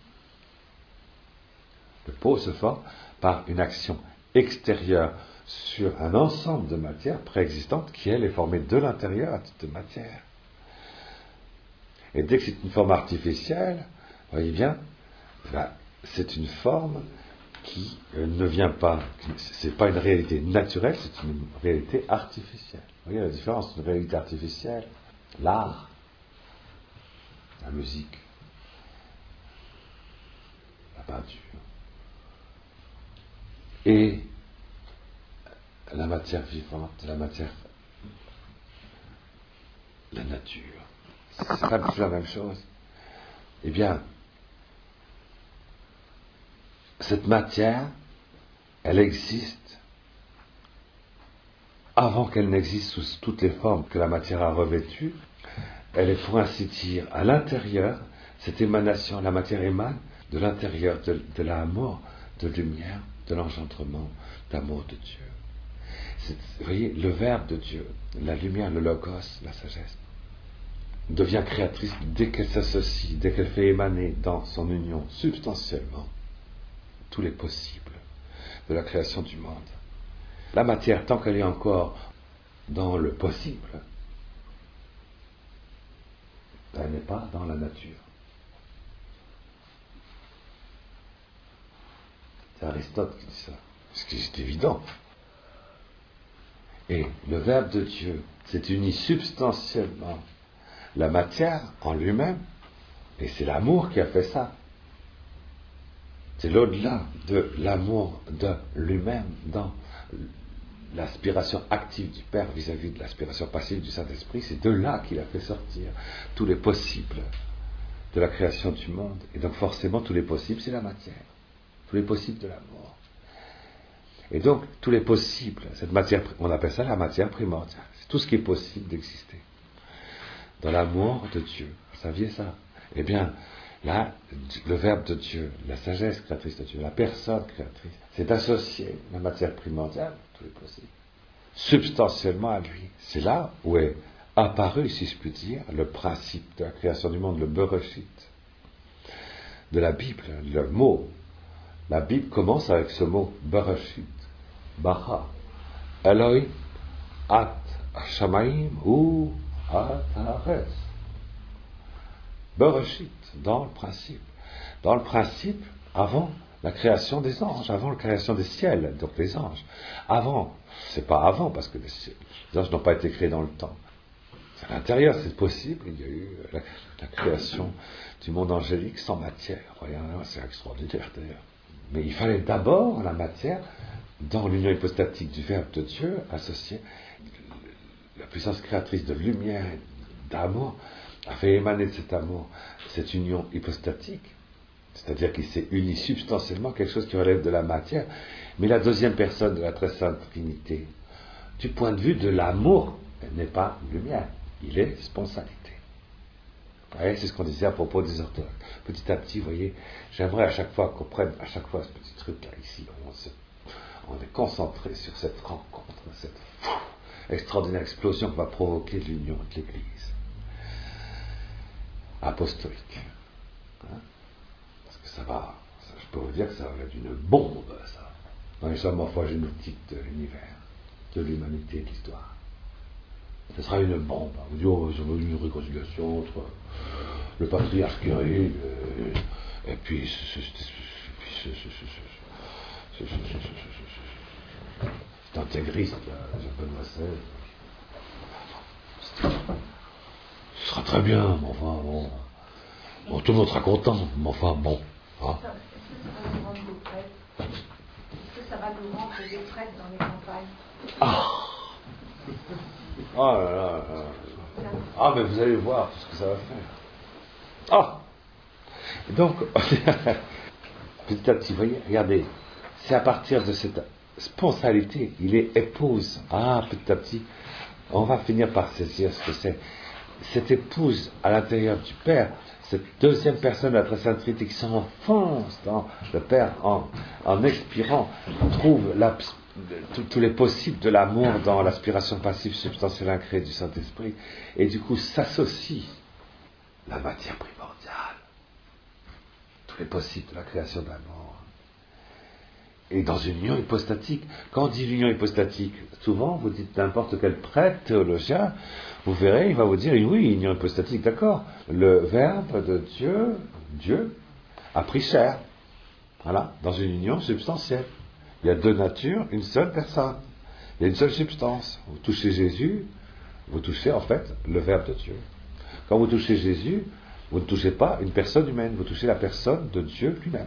[SPEAKER 1] Le pot se forme par une action extérieure sur un ensemble de matières préexistantes qui, elle, est formée de l'intérieur à titre de matière. Et dès que c'est une forme artificielle, vous voyez bien, ben, c'est une forme qui euh, ne vient pas, c'est pas une réalité naturelle, c'est une réalité artificielle. Vous voyez la différence entre une réalité artificielle, l'art, la musique, la peinture, et la matière vivante, la matière, la nature. C'est pas du tout la même chose. Eh bien, cette matière, elle existe avant qu'elle n'existe sous toutes les formes que la matière a revêtues. Elle est, pour ainsi dire, à l'intérieur, cette émanation, la matière émane de l'intérieur, de, de l'amour, de lumière, de l'engendrement, d'amour de Dieu. C'est, vous voyez, le Verbe de Dieu, la lumière, le logos, la sagesse, devient créatrice dès qu'elle s'associe, dès qu'elle fait émaner dans son union substantiellement tous les possibles de la création du monde. La matière, tant qu'elle est encore dans le possible, elle n'est pas dans la nature. C'est Aristote qui dit ça, ce qui est évident. Et le Verbe de Dieu s'est uni substantiellement la matière en lui-même, et c'est l'amour qui a fait ça. C'est l'au-delà de l'amour de lui-même dans l'aspiration active du Père vis-à-vis de l'aspiration passive du Saint-Esprit. C'est de là qu'il a fait sortir tous les possibles de la création du monde. Et donc forcément, tous les possibles, c'est la matière. Tous les possibles de l'amour. Et donc, tous les possibles, cette matière, on appelle ça la matière primordiale. C'est tout ce qui est possible d'exister. Dans l'amour de Dieu. Vous saviez ça? Eh bien, là, le Verbe de Dieu, la sagesse créatrice de Dieu, la personne créatrice, c'est associé la matière primordiale, tous les possibles, substantiellement à lui. C'est là où est apparu, si je puis dire, le principe de la création du monde, le Bereshit de la Bible, le mot. La Bible commence avec ce mot Bereshit, Bara, Eloi, At Shamaim ou At Haaretz. Bereshit, dans le principe. Dans le principe, avant la création des anges, avant la création des ciels, donc des anges. Avant, c'est pas avant, parce que les, les anges n'ont pas été créés dans le temps. À l'intérieur, c'est possible, il y a eu la, la création du monde angélique sans matière. Voyez, c'est extraordinaire d'ailleurs. Mais il fallait d'abord la matière dans l'union hypostatique du Verbe de Dieu, associée la puissance créatrice de lumière et d'amour, a fait émaner de cet amour cette union hypostatique, c'est-à-dire qu'il s'est uni substantiellement quelque chose qui relève de la matière. Mais la deuxième personne de la très sainte Trinité, du point de vue de l'amour, elle n'est pas lumière. Il est spontanéité. Vous voyez, c'est ce qu'on disait à propos des orthodoxes. Petit à petit, vous voyez, j'aimerais à chaque fois qu'on prenne, à chaque fois ce petit truc-là, ici, on, se, on est concentré sur cette rencontre, cette pff, extraordinaire explosion que va provoquer l'union de l'Église apostolique. Hein? Parce que ça va, ça, je peux vous dire que ça va être une bombe, ça, dans les sommes morphogénétiques de l'univers, de l'humanité, de l'histoire. Ce sera une bombe. Vous dites, oh, ça va être une réconciliation entre le patriarche Kirill et puis cet intégriste, Benoît seize. Ce sera très bien, mais enfin, bon. Bon, tout le monde sera content, mais enfin, bon. Hein.
[SPEAKER 2] Est-ce que ça va nous rendre des prêtres dans les campagnes?
[SPEAKER 1] Ah Oh là là là. Ah, mais vous allez voir tout ce que ça va faire. Ah Donc, petit à petit, vous voyez, regardez, c'est à partir de cette spontanéité, il est épouse. Ah, petit à petit, on va finir par saisir ce que c'est. Cette épouse à l'intérieur du Père, cette deuxième personne de la Très Sainte Trinité qui s'enfonce dans le Père en, en expirant, trouve tous les possibles de l'amour dans l'aspiration passive substantielle incréée du Saint-Esprit, et du coup s'associe la matière primordiale, tous les possibles de la création de l'amour. Et dans une union hypostatique, quand on dit l'union hypostatique, souvent vous dites n'importe quel prêtre théologien, vous verrez, il va vous dire oui, union hypostatique, d'accord, le Verbe de Dieu, Dieu, a pris chair, voilà, dans une union substantielle. Il y a deux natures, une seule personne, il y a une seule substance. Vous touchez Jésus, vous touchez en fait le Verbe de Dieu. Quand vous touchez Jésus, vous ne touchez pas une personne humaine, vous touchez la personne de Dieu lui-même.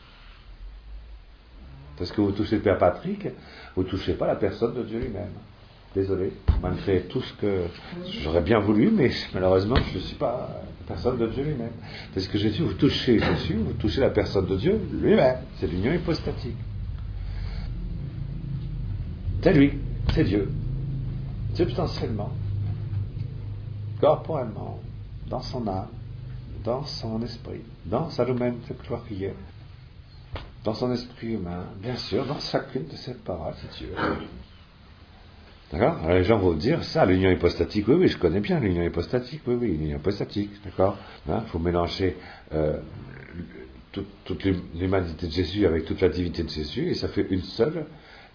[SPEAKER 1] Parce que vous touchez le Père Patrick, vous ne touchez pas la personne de Dieu lui-même. Désolé, malgré tout ce que j'aurais bien voulu, mais malheureusement je ne suis pas la personne de Dieu lui-même. Parce que Jésus, vous touchez Jésus, vous touchez la personne de Dieu lui-même. C'est l'union hypostatique. C'est lui, c'est Dieu. Substantiellement, corporellement, dans son âme, dans son esprit, dans sa domaine sectorielle, dans son esprit humain, bien sûr, dans chacune de ses paroles, c'est Dieu. D'accord? Alors les gens vont dire, ça, l'union hypostatique, oui, oui, je connais bien l'union hypostatique, oui, oui, l'union hypostatique, d'accord? Il hein, faut mélanger euh, tout, toute l'humanité de Jésus avec toute la divinité de Jésus, et ça fait une seule,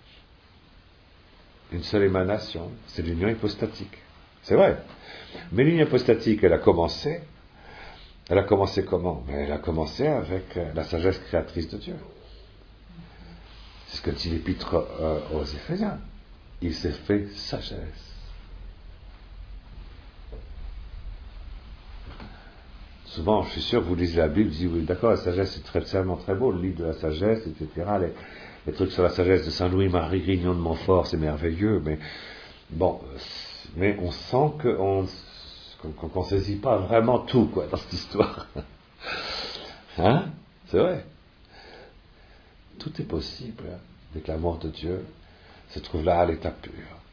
[SPEAKER 1] une seule émanation, c'est l'union hypostatique. C'est vrai. Mais l'union hypostatique, elle a commencé, elle a commencé comment? Elle a commencé avec la sagesse créatrice de Dieu. C'est ce que dit l'épître euh, aux Éphésiens. Il s'est fait sagesse. Souvent, je suis sûr que vous lisez la Bible, vous dites, oui, d'accord, la sagesse, c'est très, tellement très beau, le livre de la sagesse, et cetera. Les, les trucs sur la sagesse de Saint Louis-Marie Grignon de Montfort, c'est merveilleux, mais bon, mais on sent qu'on qu'on ne saisit pas vraiment tout, quoi, dans cette histoire. Hein? C'est vrai. Tout est possible, hein, avec l'amour de Dieu, se trouve là à l'état pur.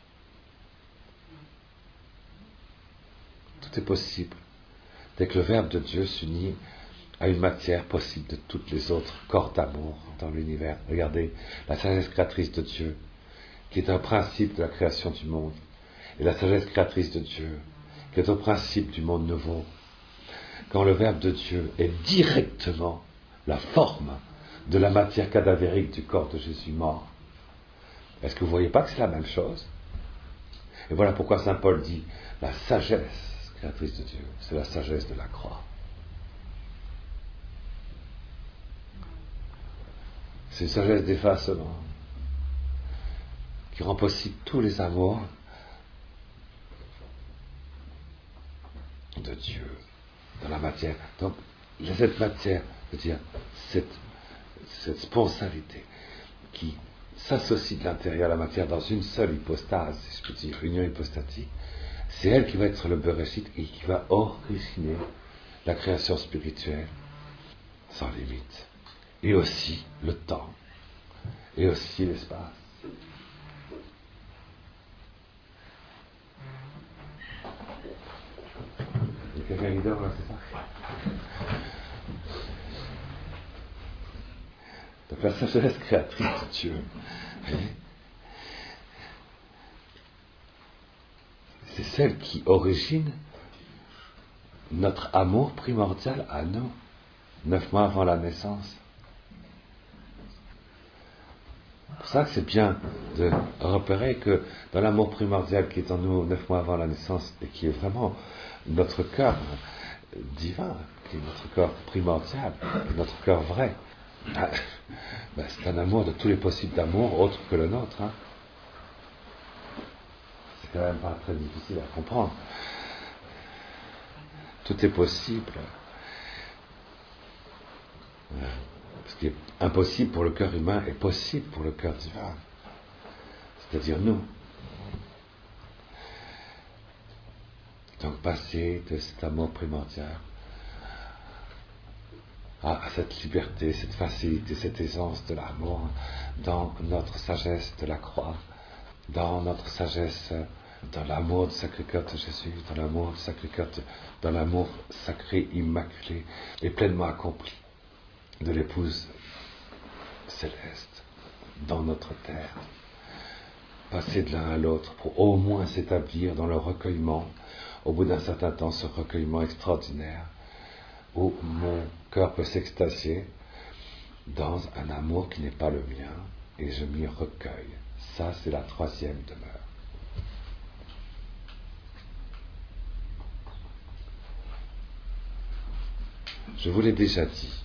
[SPEAKER 1] Tout est possible. Dès que le Verbe de Dieu s'unit à une matière possible de toutes les autres corps d'amour dans l'univers. Regardez, la sagesse créatrice de Dieu, qui est un principe de la création du monde, et la sagesse créatrice de Dieu, qui est au principe du monde nouveau. Quand le Verbe de Dieu est directement la forme de la matière cadavérique du corps de Jésus mort, est-ce que vous ne voyez pas que c'est la même chose? Et voilà pourquoi saint Paul dit la sagesse créatrice de Dieu, c'est la sagesse de la croix. C'est une sagesse d'effacement qui rend possible tous les amours de Dieu dans la matière. Donc, il y a cette matière, je veux dire, cette, cette spontanéité qui s'associe de l'intérieur à la matière dans une seule hypostase, si je peux dire, union hypostatique. C'est elle qui va être le Bereshit et qui va originer la création spirituelle sans limite. Et aussi le temps, et aussi l'espace. Quelqu'un qui dort là, c'est ça? Donc la sagesse créatrice de Dieu, c'est celle qui origine notre amour primordial à nous, neuf mois avant la naissance. C'est pour ça que c'est bien de repérer que dans l'amour primordial qui est en nous neuf mois avant la naissance et qui est vraiment notre cœur divin, qui est notre cœur primordial, qui est notre cœur vrai, ben, ben c'est un amour de tous les possibles d'amour autres que le nôtre. Hein. C'est quand même pas très difficile à comprendre. Tout est possible. Ce qui est impossible pour le cœur humain est possible pour le cœur divin. C'est-à-dire nous. Donc passer de cet amour primordial à cette liberté, cette facilité, cette aisance de l'amour dans notre sagesse de la croix, dans notre sagesse, dans l'amour du Sacré-Cœur de Jésus, dans l'amour du Sacré-Cœur, de, dans l'amour sacré, immaculé et pleinement accompli de l'épouse céleste dans notre terre. Passer de l'un à l'autre pour au moins s'établir dans le recueillement, au bout d'un certain temps, ce recueillement extraordinaire où mon cœur peut s'extasier dans un amour qui n'est pas le mien et je m'y recueille. Ça, c'est la troisième demeure. Je vous l'ai déjà dit.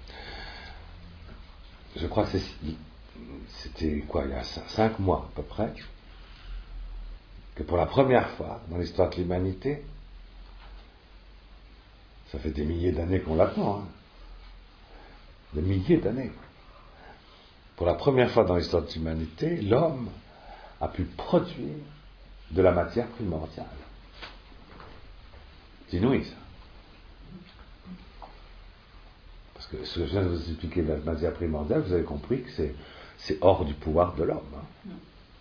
[SPEAKER 1] Je crois que c'était quoi, il y a cinq mois à peu près, que pour la première fois dans l'histoire de l'humanité, ça fait des milliers d'années qu'on l'attend, hein, des milliers d'années, pour la première fois dans l'histoire de l'humanité, l'homme a pu produire de la matière primordiale. C'est inouï, ça. Parce que ce que je viens de vous expliquer de la matière primordiale, vous avez compris que c'est, c'est hors du pouvoir de l'homme. Hein.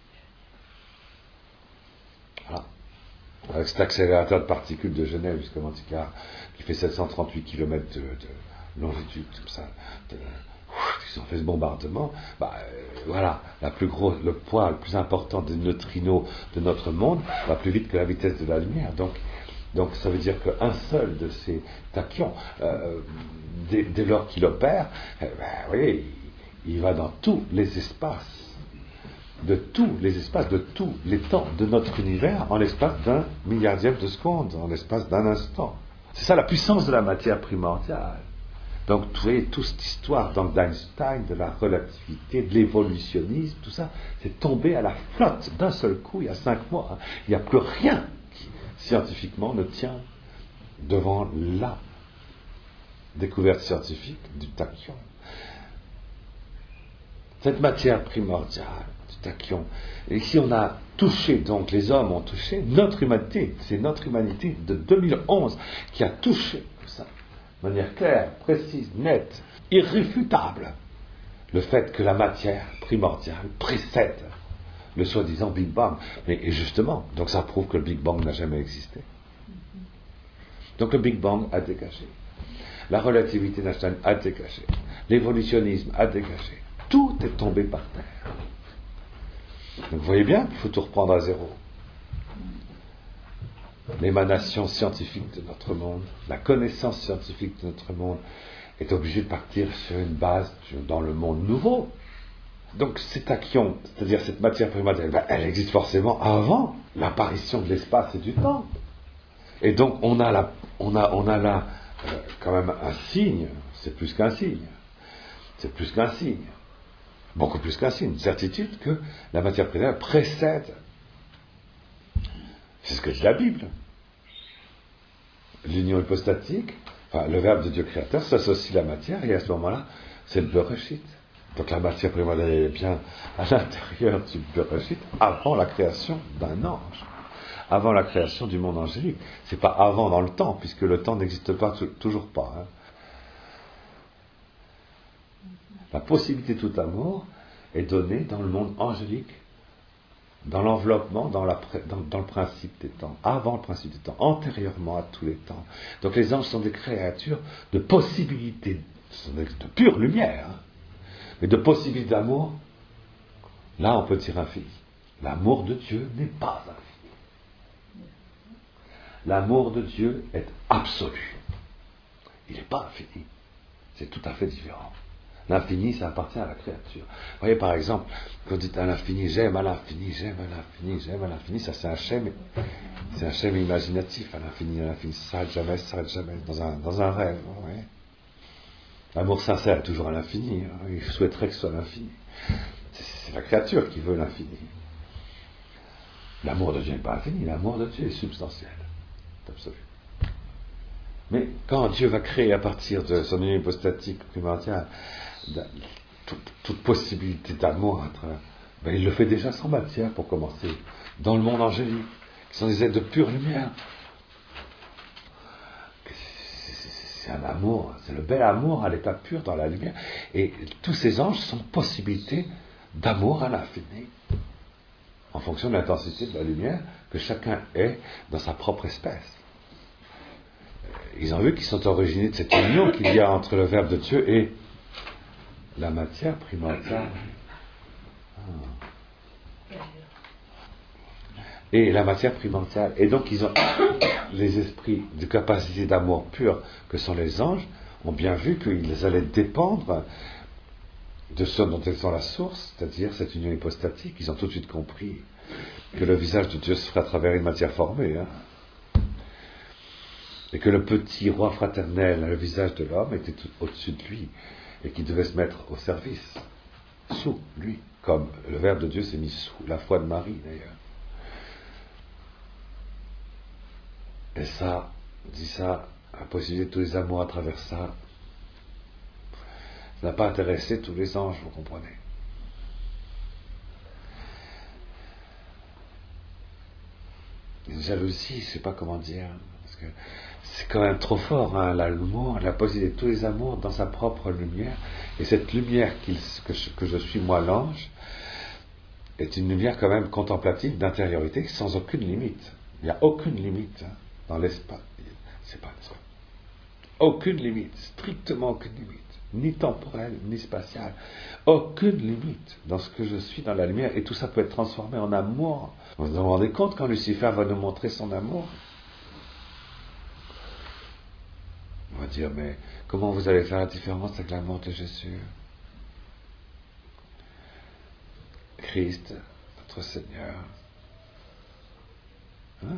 [SPEAKER 1] Voilà. Avec cet accélérateur de particules de Genève jusqu'à Monte-Carlo, qui fait sept cent trente-huit kilomètres de, de longitude, comme ça, de, ils ont fait ce bombardement, bah, euh, voilà, la plus grosse, le poids le plus important des neutrinos de notre monde va plus vite que la vitesse de la lumière. Donc, donc ça veut dire qu'un seul de ces tachyons, euh, dès, dès lors qu'il opère, eh ben, vous voyez, il, il va dans tous les espaces, de tous les espaces, de tous les temps de notre univers, en l'espace d'un milliardième de seconde, en l'espace d'un instant. C'est ça la puissance de la matière primordiale. Donc, vous voyez, toute cette histoire donc, d'Einstein, de la relativité, de l'évolutionnisme, tout ça, c'est tombé à la flotte d'un seul coup, il y a cinq mois. Hein. Il n'y a plus rien qui, scientifiquement, ne tient devant la découverte scientifique du tachyon. Cette matière primordiale du tachyon. Et ici, on a touché, donc les hommes ont touché notre humanité. C'est notre humanité de deux mille onze qui a touché tout ça. De manière claire, précise, nette, irréfutable, le fait que la matière primordiale précède le soi-disant Big Bang. Mais et justement, donc ça prouve que le Big Bang n'a jamais existé. Donc le Big Bang a dégagé. La relativité d'Einstein a dégagé. L'évolutionnisme a dégagé. Tout est tombé par terre. Donc vous voyez bien qu'il faut tout reprendre à zéro. L'émanation scientifique de notre monde, la connaissance scientifique de notre monde est obligée de partir sur une base dans le monde nouveau. Donc ces tachyons, c'est-à-dire cette matière primordiale, ben, elle existe forcément avant l'apparition de l'espace et du temps. Et donc on a là, on a, on a là euh, quand même un signe, c'est plus qu'un signe, c'est plus qu'un signe, beaucoup plus qu'un signe, une certitude que la matière primordiale précède. C'est ce que dit la Bible. L'union hypostatique, enfin, le verbe de Dieu créateur s'associe à la matière, et à ce moment-là, c'est le Bereshit. Donc la matière primordiale est bien à l'intérieur du Bereshit avant la création d'un ange, avant la création du monde angélique. C'est pas avant dans le temps, puisque le temps n'existe pas toujours pas. Hein. La possibilité de tout amour est donnée dans le monde angélique dans l'enveloppement, dans, la, dans, dans le principe des temps, avant le principe des temps, antérieurement à tous les temps. Donc les anges sont des créatures de possibilités, de pure lumière, hein, mais de possibilités d'amour, là on peut dire infini. L'amour de Dieu n'est pas infini. L'amour de Dieu est absolu. Il n'est pas infini. C'est tout à fait différent. L'infini, ça appartient à la créature. Vous voyez, par exemple, quand vous dites à l'infini, j'aime à l'infini, j'aime à l'infini, j'aime à l'infini, ça c'est un schème, c'est un schème imaginatif, à l'infini, à l'infini, ça s'arrête jamais, ça s'arrête jamais, dans un, dans un rêve. Vous voyez. L'amour sincère est toujours à l'infini, hein, il souhaiterait que ce soit l'infini. C'est, c'est la créature qui veut l'infini. L'amour de Dieu n'est pas infini, l'amour de Dieu est substantiel, c'est absolu. Mais quand Dieu va créer à partir de son union hypostatique primordiale toute, toute possibilité d'amour, ben il le fait déjà sans matière pour commencer, dans le monde angélique, qui sont des êtres de pure lumière. C'est, c'est, c'est un amour, c'est le bel amour à l'état pur dans la lumière. Et tous ces anges sont possibilités d'amour à l'infini, en fonction de l'intensité de la lumière que chacun est dans sa propre espèce. Ils ont vu qu'ils sont originés de cette union qu'il y a entre le Verbe de Dieu et la matière primordiale. Ah. Et la matière primordiale. Et donc ils ont les esprits de capacité d'amour pur que sont les anges, ont bien vu qu'ils allaient dépendre de ce dont ils sont la source, c'est-à-dire cette union hypostatique. Ils ont tout de suite compris que le visage de Dieu se ferait à travers une matière formée, hein. Et que le petit roi fraternel, le visage de l'homme, était tout au-dessus de lui, et qu'il devait se mettre au service, sous lui, comme le Verbe de Dieu s'est mis sous la foi de Marie, d'ailleurs. Et ça, dit ça, la possibilité de tous les amours à travers ça, ça n'a pas intéressé tous les anges, vous comprenez. Une jalousie, je ne sais pas comment dire, parce que c'est quand même trop fort, hein, l'amour, la possibilité de tous les amours dans sa propre lumière. Et cette lumière qu'il, que, je, que je suis, moi, l'ange, est une lumière quand même contemplative, d'intériorité, sans aucune limite. Il n'y a aucune limite, hein, dans l'espace. C'est pas l'espace. Aucune limite, strictement aucune limite. Ni temporelle, ni spatiale. Aucune limite dans ce que je suis dans la lumière. Et tout ça peut être transformé en amour. Vous vous rendez compte quand Lucifer va nous montrer son amour? On va dire, mais comment vous allez faire la différence avec l'amour de Jésus? Christ, notre Seigneur. Hein?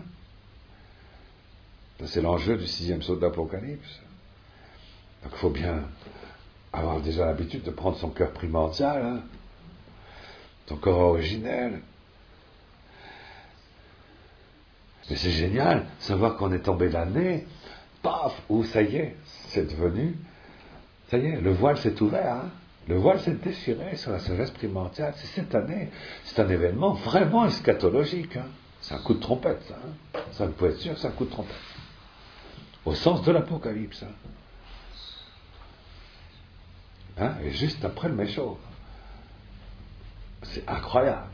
[SPEAKER 1] C'est l'enjeu du sixième saut de l'Apocalypse. Donc il faut bien avoir déjà l'habitude de prendre son cœur primordial, hein, son corps originel. Mais c'est génial, savoir qu'on est tombé là nez, paf, ou ça y est, c'est devenu, ça y est, le voile s'est ouvert, hein, le voile s'est déchiré sur la sagesse primordiale. C'est cette année, c'est un événement vraiment eschatologique, hein. C'est un coup de trompette, ça, hein. Ça, vous pouvez être sûr, c'est un coup de trompette. Au sens de l'Apocalypse, hein. Hein, et juste après le méchant. C'est incroyable.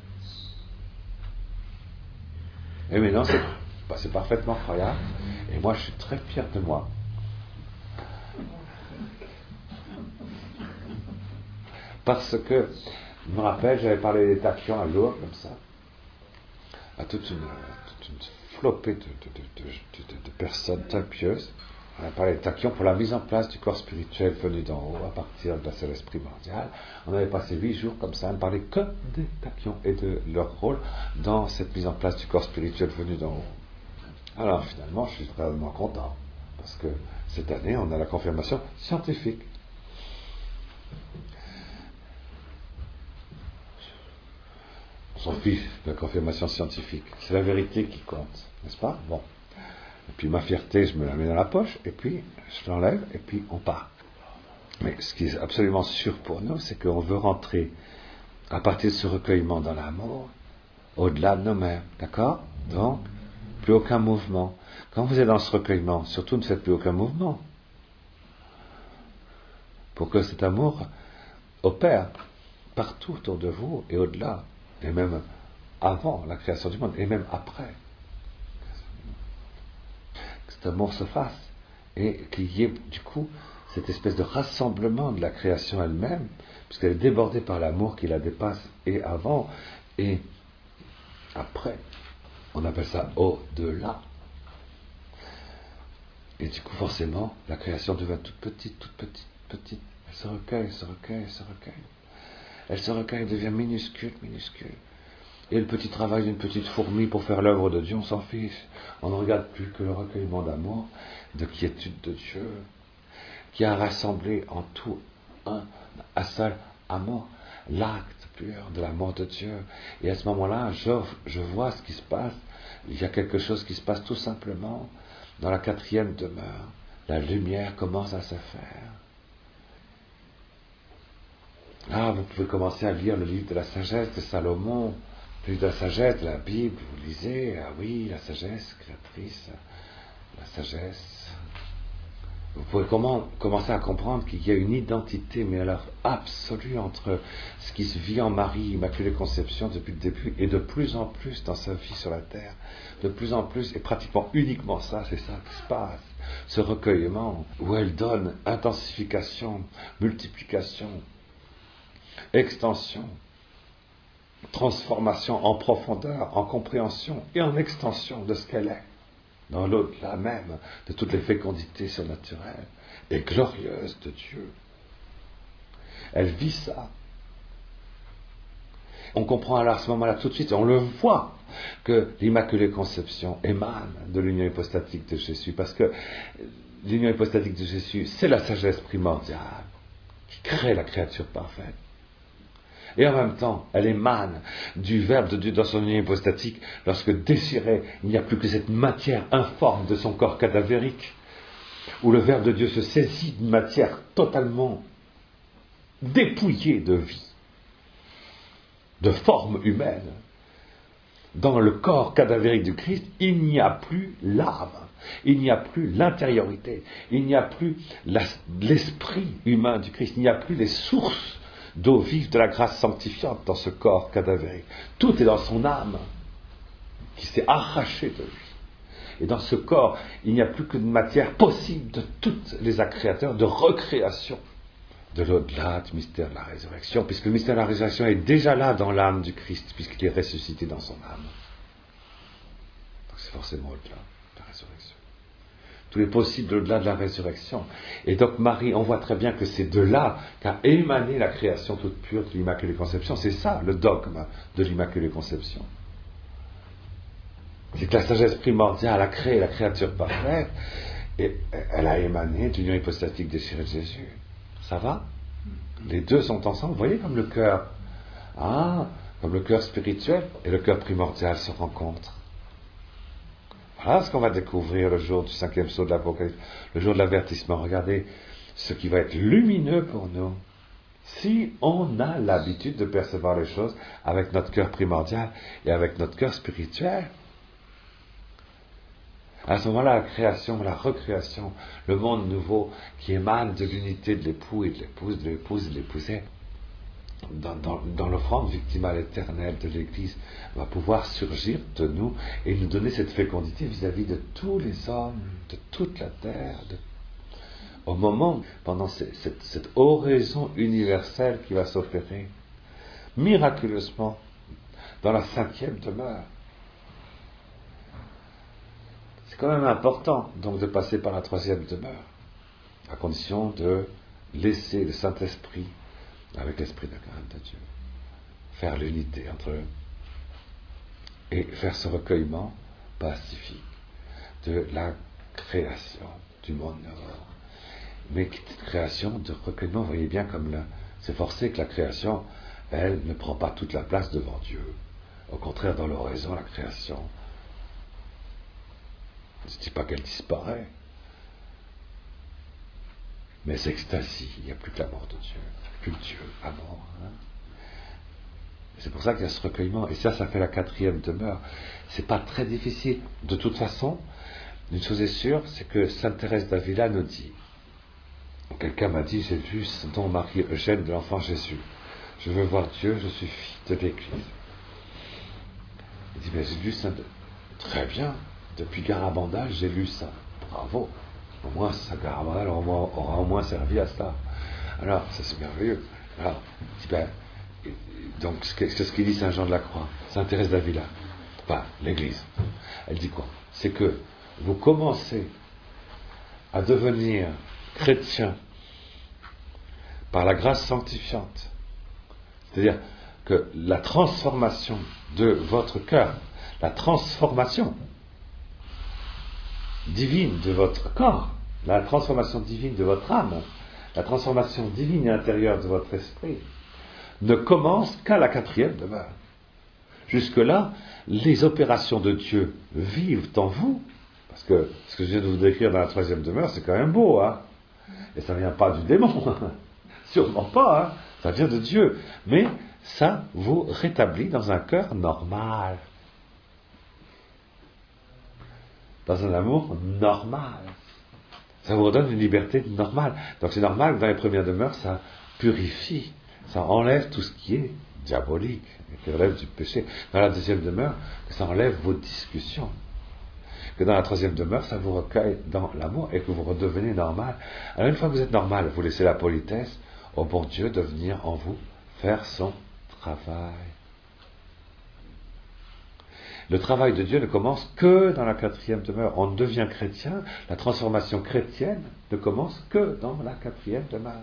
[SPEAKER 1] Et maintenant, c'est, bah, c'est parfaitement incroyable. Et moi, je suis très fier de moi. Parce que, je me rappelle, j'avais parlé des tachyons à Lourdes, comme ça, à toute une, toute une flopée de, de, de, de, de, de personnes très pieuses. On a parlé des tachyons pour la mise en place du corps spirituel venu d'en haut, à partir de la sagesse primordiale. On avait passé huit jours comme ça, à ne parler que des tachyons et de leur rôle dans cette mise en place du corps spirituel venu d'en haut. Alors finalement, je suis vraiment content, parce que cette année, on a la confirmation scientifique. On s'en fiche de la confirmation scientifique. C'est la vérité qui compte, n'est-ce pas? Bon. Et puis ma fierté, je me la mets dans la poche, et puis je l'enlève, et puis on part. Mais ce qui est absolument sûr pour nous, c'est qu'on veut rentrer, à partir de ce recueillement dans l'amour, au-delà de nous-mêmes. D'accord? Donc, plus aucun mouvement. Quand vous êtes dans ce recueillement, surtout ne faites plus aucun mouvement. Pour que cet amour opère partout autour de vous et au-delà. Et même avant la création du monde, et même après. Que cet amour se fasse, et qu'il y ait du coup cette espèce de rassemblement de la création elle-même, puisqu'elle est débordée par l'amour qui la dépasse, et avant, et après. On appelle ça au-delà. Et du coup, forcément, la création devient toute petite, toute petite, petite. Elle se recueille, se recueille, se recueille. Elle se recueille, elle devient minuscule, minuscule. Et le petit travail d'une petite fourmi pour faire l'œuvre de Dieu, on s'en fiche. On ne regarde plus que le recueillement d'amour, de quiétude de Dieu, qui a rassemblé en tout un, un seul amour, l'acte pur de l'amour de Dieu. Et à ce moment-là, je, je vois ce qui se passe. Il y a quelque chose qui se passe tout simplement dans la quatrième demeure. La lumière commence à se faire. Ah, vous pouvez commencer à lire le livre de la sagesse de Salomon, le livre de la sagesse de la Bible, vous lisez, ah oui, la sagesse créatrice, la sagesse. Vous pouvez comment, commencer à comprendre qu'il y a une identité, mais alors absolue, entre ce qui se vit en Marie, Immaculée Conception depuis le début, et de plus en plus dans sa vie sur la terre. De plus en plus, et pratiquement uniquement ça, c'est ça qui se passe. Ce recueillement, où elle donne intensification, multiplication, extension, transformation en profondeur, en compréhension et en extension de ce qu'elle est, dans l'au-delà même de toutes les fécondités surnaturelles et glorieuses de Dieu. Elle vit ça. On comprend alors à ce moment-là tout de suite, on le voit, que l'Immaculée Conception émane de l'union hypostatique de Jésus, parce que l'union hypostatique de Jésus, c'est la sagesse primordiale qui crée la créature parfaite. Et en même temps, elle émane du Verbe de Dieu dans son union hypostatique, lorsque désiré, il n'y a plus que cette matière informe de son corps cadavérique, où le Verbe de Dieu se saisit d'une matière totalement dépouillée de vie, de forme humaine. Dans le corps cadavérique du Christ, il n'y a plus l'âme, il n'y a plus l'intériorité, il n'y a plus la, l'esprit humain du Christ, il n'y a plus les sources d'eau vive de la grâce sanctifiante dans ce corps cadavérique. Tout est dans son âme, qui s'est arrachée de lui. Et dans ce corps, il n'y a plus qu'une matière possible de toutes les actes créateurs, de recréation de l'au-delà, du mystère de la résurrection, puisque le mystère de la résurrection est déjà là dans l'âme du Christ, puisqu'il est ressuscité dans son âme. Donc c'est forcément au-delà de la résurrection. Tous les possibles au-delà de la résurrection. Et donc Marie, on voit très bien que c'est de là qu'a émané la création toute pure de l'Immaculée Conception. C'est ça le dogme de l'Immaculée Conception. C'est que la sagesse primordiale a créé la créature parfaite, et elle a émané de l'union hypostatique désirée de Jésus. Ça va? Les deux sont ensemble. Vous voyez comme le cœur, ah, comme le cœur spirituel et le cœur primordial se rencontrent. Voilà ce qu'on va découvrir le jour du cinquième saut de l'Apocalypse, le jour de l'avertissement. Regardez ce qui va être lumineux pour nous, si on a l'habitude de percevoir les choses avec notre cœur primordial et avec notre cœur spirituel. À ce moment-là, la création, la recréation, le monde nouveau qui émane de l'unité de l'époux et de l'épouse, de l'épouse et de l'épousée, dans, dans, dans l'offrande victimale éternelle de l'Église, va pouvoir surgir de nous et nous donner cette fécondité vis-à-vis de tous les hommes, de toute la terre. De... Au moment, pendant cette, cette, cette oraison universelle qui va s'opérer, miraculeusement, dans la cinquième demeure. C'est quand même important donc de passer par la troisième demeure, à condition de laisser le Saint-Esprit, avec l'esprit de crainte de Dieu, faire l'unité entre eux et faire ce recueillement pacifique de la création du monde nouveau. Mais cette création de recueillement, vous voyez bien comme là, c'est forcé que la création, elle, ne prend pas toute la place devant Dieu. Au contraire, dans l'oraison, la création, je ne dis pas qu'elle disparaît, mais s'extasie. Il n'y a plus que l'amour de Dieu, plus que Dieu, amour. Hein? C'est pour ça qu'il y a ce recueillement, et ça, ça fait la quatrième demeure. C'est pas très difficile. De toute façon, une chose est sûre, c'est que Sainte Thérèse d'Avila nous dit, quelqu'un m'a dit, j'ai vu Don Marie-Eugène de l'Enfant Jésus. Je veux voir Dieu, je suis fille de l'Église. Il dit, ben, j'ai lu ça. De... Très bien, depuis Garabandal, j'ai lu ça. Bravo. Au moins, ça, Garabandal aura, aura au moins servi à cela. Alors, ça c'est merveilleux. Alors, il dit, ben, donc, c'est ce qu'il dit Saint Jean de la Croix, Saint Thérèse d'Avila, enfin, l'Église. Elle dit quoi? C'est que vous commencez à devenir chrétien par la grâce sanctifiante. C'est-à-dire que la transformation de votre cœur, la transformation divine de votre corps, la transformation divine de votre âme, la transformation divine et intérieure de votre esprit, ne commence qu'à la quatrième demeure. Jusque-là, les opérations de Dieu vivent en vous, parce que ce que je viens de vous décrire dans la troisième demeure, c'est quand même beau, hein, et ça ne vient pas du démon, sûrement pas, hein, ça vient de Dieu, mais ça vous rétablit dans un cœur normal, dans un amour normal, ça vous redonne une liberté normale. Donc c'est normal que dans les premières demeures, ça purifie, ça enlève tout ce qui est diabolique, qui relève du péché. Dans la deuxième demeure, que ça enlève vos discussions. Que dans la troisième demeure, ça vous recueille dans l'amour et que vous redevenez normal. Alors une fois que vous êtes normal, vous laissez la politesse au bon Dieu de venir en vous faire son travail. Le travail de Dieu ne commence que dans la quatrième demeure. On devient chrétien, la transformation chrétienne ne commence que dans la quatrième demeure.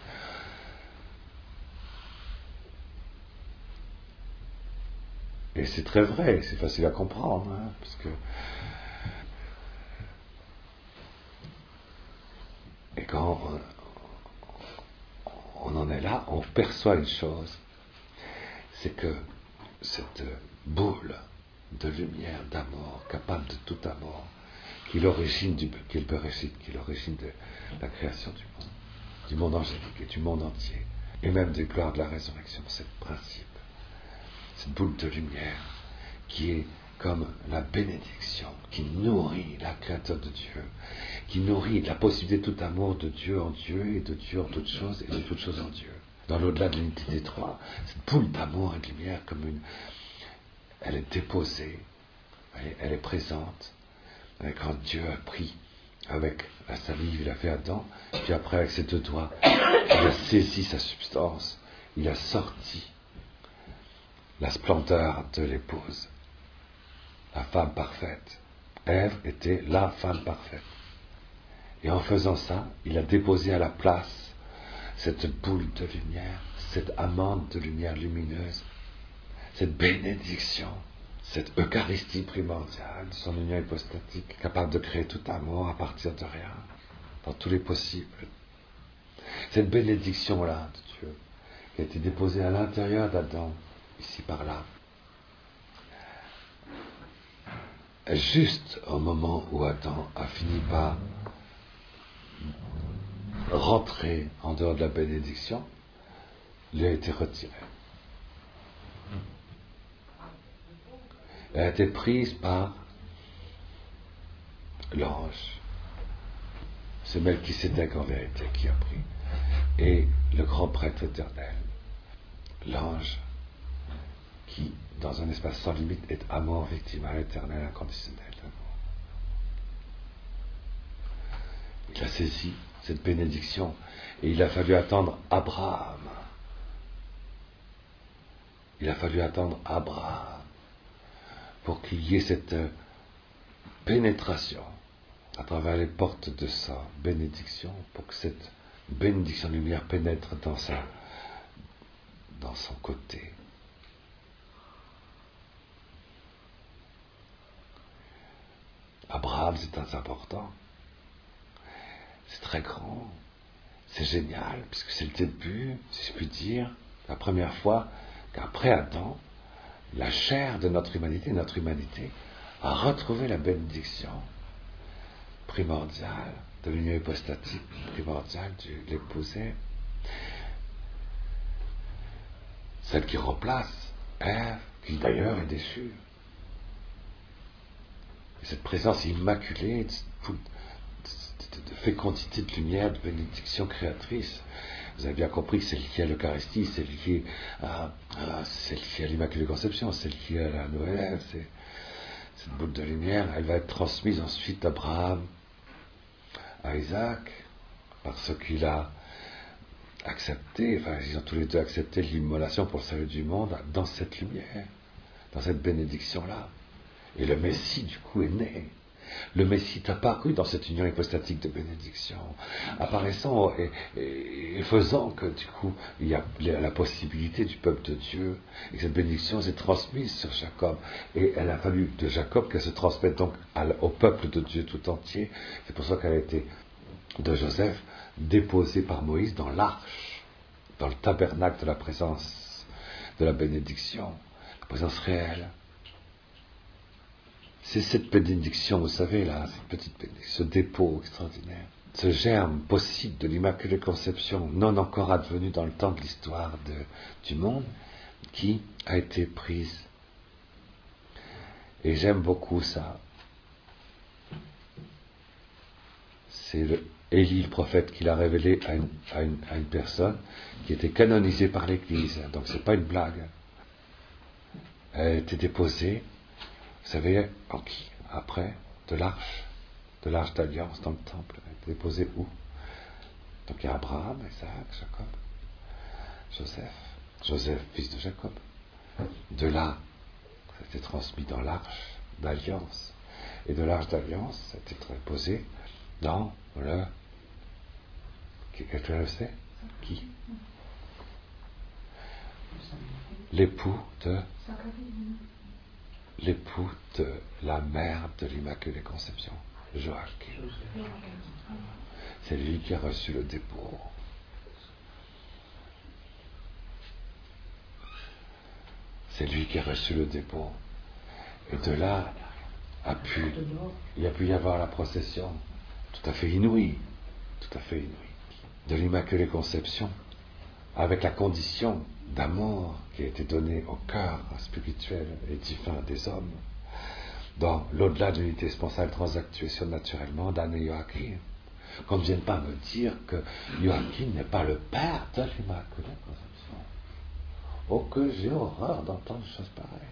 [SPEAKER 1] Et c'est très vrai, c'est facile à comprendre, hein, parce que et quand on, on en est là, on perçoit une chose, c'est que cette boule de lumière, d'amour, capable de tout amour, qui est l'origine du qui est le Bereshit, qui est l'origine de la création du monde, du monde angélique et du monde entier, et même des gloires de la résurrection, c'est le principe. Cette boule de lumière qui est comme la bénédiction, qui nourrit la créature de Dieu, qui nourrit la possibilité de tout amour de Dieu en Dieu et de Dieu en toutes choses et de toutes choses en Dieu. Dans l'au-delà de l'unité des trois, cette boule d'amour et de lumière comme une... Elle est déposée, elle est, elle est présente. Et quand Dieu a pris avec la salive, il a fait Adam, puis après avec ses deux doigts, il a saisi sa substance, il a sorti la splendeur de l'épouse, la femme parfaite. Ève était la femme parfaite. Et en faisant ça, il a déposé à la place cette boule de lumière, cette amande de lumière lumineuse, cette bénédiction, cette Eucharistie primordiale, son union hypostatique, capable de créer tout amour à partir de rien, dans tous les possibles. Cette bénédiction-là de Dieu, qui a été déposée à l'intérieur d'Adam, ici par là, juste au moment où Adam a fini par rentrer en dehors de la bénédiction, lui a été retirée. Elle a été prise par l'ange. C'est Melchisédek en vérité qui a pris. Et le grand prêtre éternel, l'ange qui, dans un espace sans limite, est amour victimal éternel, inconditionnel. Il a saisi cette bénédiction et il a fallu attendre Abraham. Il a fallu attendre Abraham pour qu'il y ait cette pénétration à travers les portes de sa bénédiction, pour que cette bénédiction lumière pénètre dans sa, dans son côté. Abraham, c'est très important, c'est très grand, c'est génial, puisque c'est le début, si je puis dire, la première fois qu'après Adam, la chair de notre humanité, notre humanité, a retrouvé la bénédiction primordiale de l'union hypostatique primordiale de l'épousée, celle qui remplace Ève, qui d'ailleurs est déchue. Et cette présence immaculée de, de, de fécondité, de lumière, de bénédiction créatrice, Vous avez bien compris que c'est lié à l'Eucharistie, c'est lié à, à, c'est lié à l'Immaculée Conception, c'est lié à la Noël, c'est cette boule de lumière, elle va être transmise ensuite d'Abraham à Isaac, parce qu'il a accepté, enfin ils ont tous les deux accepté l'immolation pour le salut du monde dans cette lumière, dans cette bénédiction-là. Et le Messie, du coup, est né. Le Messie est apparu dans cette union hypostatique de bénédiction, apparaissant et, et, et faisant que, du coup, il y a la possibilité du peuple de Dieu, et que cette bénédiction s'est transmise sur Jacob. Et elle a fallu de Jacob qu'elle se transmette donc à, au peuple de Dieu tout entier. C'est pour ça qu'elle a été, de Joseph, déposée par Moïse dans l'arche, dans le tabernacle de la présence, de la bénédiction, la présence réelle. C'est cette bénédiction, vous savez, là, cette petite bénédiction, ce dépôt extraordinaire, ce germe possible de l'Immaculée Conception, non encore advenu dans le temps de l'histoire de, du monde, qui a été prise. Et j'aime beaucoup ça. C'est le, Élie, le prophète, qui l'a révélé à une, à, une, à une personne qui était canonisée par l'Église. Donc c'est pas une blague. Elle a été déposée. Vous savez, en qui? Après, de l'arche, de l'arche d'alliance dans le temple. Elle a été déposée où? Donc il y a Abraham, Isaac, Jacob, Joseph, Joseph, fils de Jacob. De là, ça a été transmis dans l'arche d'alliance. Et de l'arche d'alliance, ça a été déposé dans le... Quelqu'un le sait? Qui? L'époux de... l'époux de la mère de l'Immaculée Conception, Joachim. C'est lui qui a reçu le dépôt. C'est lui qui a reçu le dépôt. Et de là, a pu, il a pu y avoir la procession, tout à fait inouïe, tout à fait inouïe, de l'Immaculée Conception, avec la condition d'amour qui a été donné au cœur spirituel et divin des hommes, dans l'au-delà de l'unité sponsale transactuée surnaturellement d'Anne et Joachim. Qu'on ne vienne pas me dire que Joachim n'est pas le père de l'Immaculée Conception. Oh, que j'ai horreur d'entendre des choses pareilles.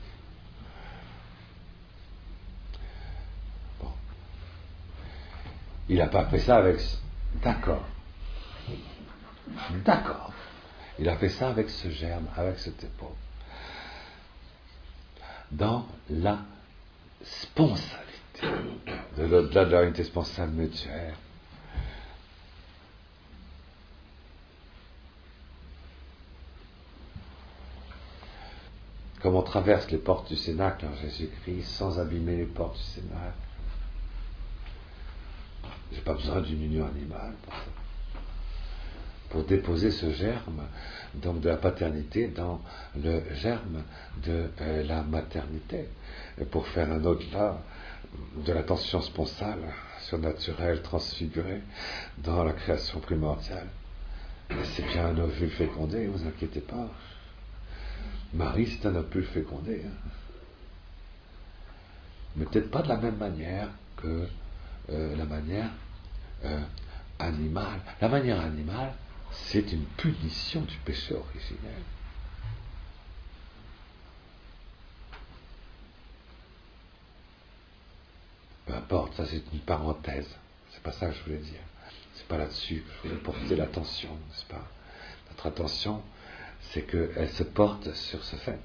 [SPEAKER 1] Bon. Il n'a pas fait ça avec... D'accord. D'accord. Il a fait ça avec ce germe, avec ce dépôt. Dans la sponsalité, de l'au-delà de l'unité sponsale mutuelle. Comme on traverse les portes du Cénacle en Jésus-Christ sans abîmer les portes du Cénacle. J'ai pas besoin d'une union animale pour ça. Pour déposer ce germe donc de la paternité dans le germe de euh, la maternité, et pour faire un au-delà de la tension sponsale surnaturelle transfigurée dans la création primordiale. Et c'est bien un ovule fécondé, ne vous inquiétez pas. Marie, c'est un ovule fécondé. Hein. Mais peut-être pas de la même manière que euh, la manière euh, animale. La manière animale, c'est une punition du péché originel. Peu importe, ça c'est une parenthèse. C'est pas ça que je voulais dire. C'est pas là-dessus que je voulais porter l'attention, n'est-ce pas? Notre attention, c'est qu'elle se porte sur ce fait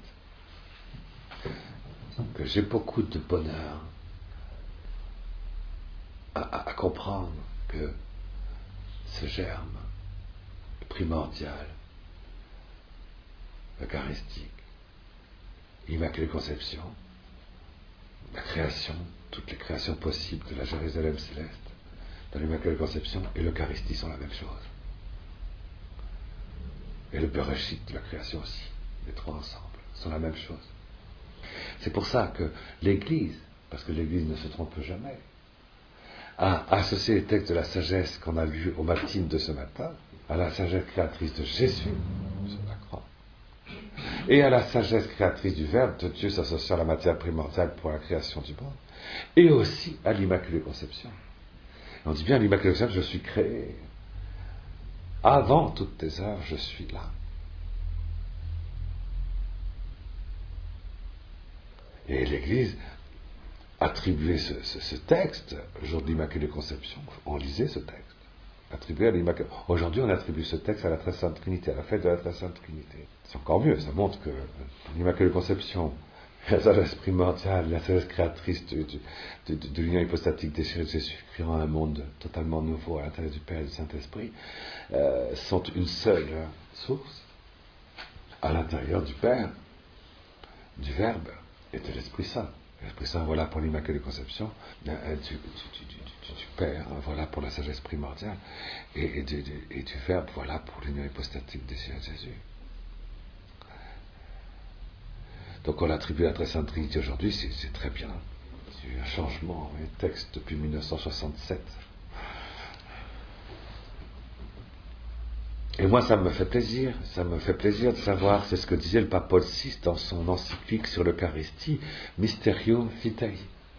[SPEAKER 1] que j'ai beaucoup de bonheur à, à, à comprendre que ce germe primordial, eucharistique, Immaculée Conception, la création, toutes les créations possibles de la Jérusalem céleste, dans l'Immaculée Conception et l'Eucharistie sont la même chose. Et le Bereshit de la création aussi, les trois ensemble, sont la même chose. C'est pour ça que l'Église, parce que l'Église ne se trompe jamais, a associé les textes de la sagesse qu'on a lus au matin de ce matin, à la sagesse créatrice de Jésus sur la croix, et à la sagesse créatrice du Verbe de Dieu s'associant à la matière primordiale pour la création du monde, et aussi à l'Immaculée Conception. Et on dit bien à l'Immaculée Conception, je suis créé Avant toutes tes heures, je suis là. Et l'Église attribuait ce, ce, ce texte, le jour de l'Immaculée Conception, on lisait ce texte. Attribué à l'Immaculée. Aujourd'hui, on attribue ce texte à la Très Sainte Trinité, à la fête de la Très Sainte Trinité. C'est encore mieux, ça montre que l'Immaculée Conception, la sagesse primordiale, la sagesse créatrice de, de, de, de, de l'union hypostatique déchirée de Jésus, créant un monde totalement nouveau à l'intérieur du Père et du Saint-Esprit, euh, sont une seule source à l'intérieur du Père, du Verbe et de l'Esprit Saint. L'Esprit Saint, voilà pour l'Immaculée Conception, du, du, du, du, du Père, voilà pour la sagesse primordiale, et, et, du, et du Verbe, voilà pour l'union hypostatique déchirée de Jésus. Donc on l'attribue à la Très Sainte Trinité aujourd'hui, c'est, c'est très bien. C'est eu un changement, un texte depuis mille neuf cent soixante-sept. Et moi, ça me fait plaisir, ça me fait plaisir de savoir, c'est ce que disait le pape Paul six dans son encyclique sur l'Eucharistie, Mysterium Fidei.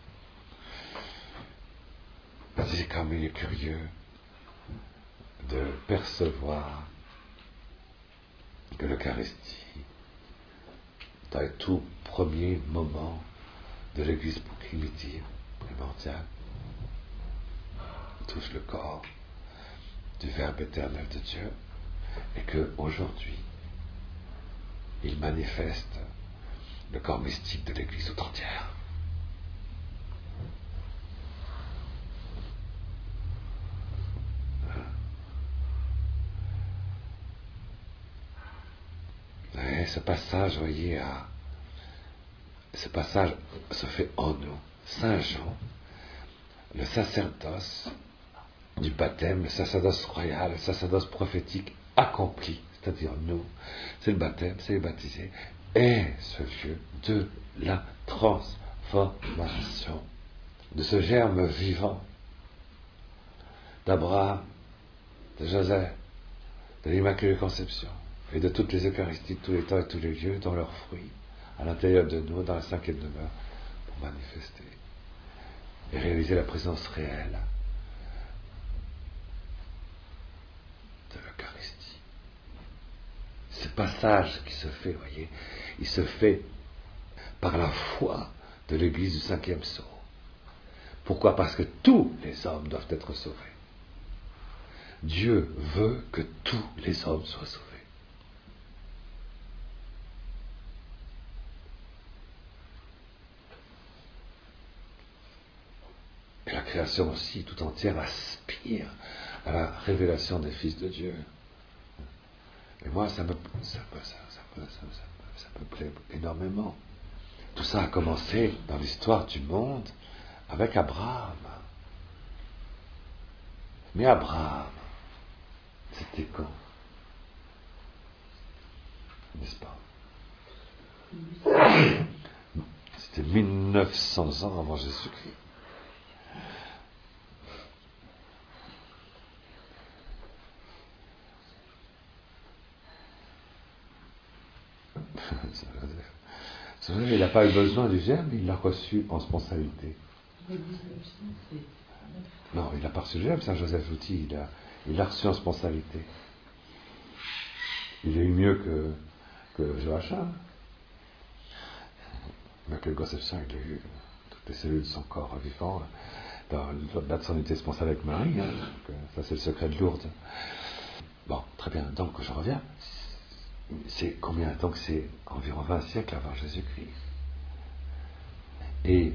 [SPEAKER 1] C'est comme il est curieux de percevoir que l'Eucharistie, dans les tout premiers moments de l'Église primitive, primordiale, touche le corps du Verbe éternel de Dieu, et qu'aujourd'hui, il manifeste le corps mystique de l'Église tout entière. Et ce passage, voyez, à, ce passage se fait en nous. Saint Jean, le sacerdoce du baptême, le sacerdoce royal, le sacerdoce prophétique accompli, c'est-à-dire nous, c'est le baptême, c'est les baptisés, est ce lieu de la transformation, de ce germe vivant d'Abraham, de Joseph, de l'Immaculée Conception, et de toutes les Eucharisties, de tous les temps et tous les lieux, dans leurs fruits, à l'intérieur de nous, dans la cinquième demeure, pour manifester et réaliser la présence réelle de l'Eucharistie. Ce passage qui se fait, voyez, il se fait par la foi de l'Église du cinquième sceau. Pourquoi ? Parce que tous les hommes doivent être sauvés. Dieu veut que tous les hommes soient sauvés. Et la création aussi, tout entière, aspire à la révélation des fils de Dieu. Et moi, ça me, ça me, ça, ça me, ça me, ça me, ça me plaît énormément. Tout ça a commencé dans l'histoire du monde avec Abraham. Mais Abraham, c'était quand ? N'est-ce pas ? C'était mille neuf cents ans avant Jésus-Christ. Il n'a pas eu besoin du germe, il l'a reçu en spontanéité. Non, il n'a pas reçu le germe, Saint Joseph Outil, il, a, il l'a reçu en spontanéité. Il a eu mieux que, que Joachim. Mais que le conception, il a eu toutes les cellules de son corps vivant dans la son unité spontanée avec Marie. Hein, donc, ça, c'est le secret de Lourdes. Bon, très bien, donc je reviens. C'est combien ? Donc c'est environ vingt siècles avant Jésus-Christ. Et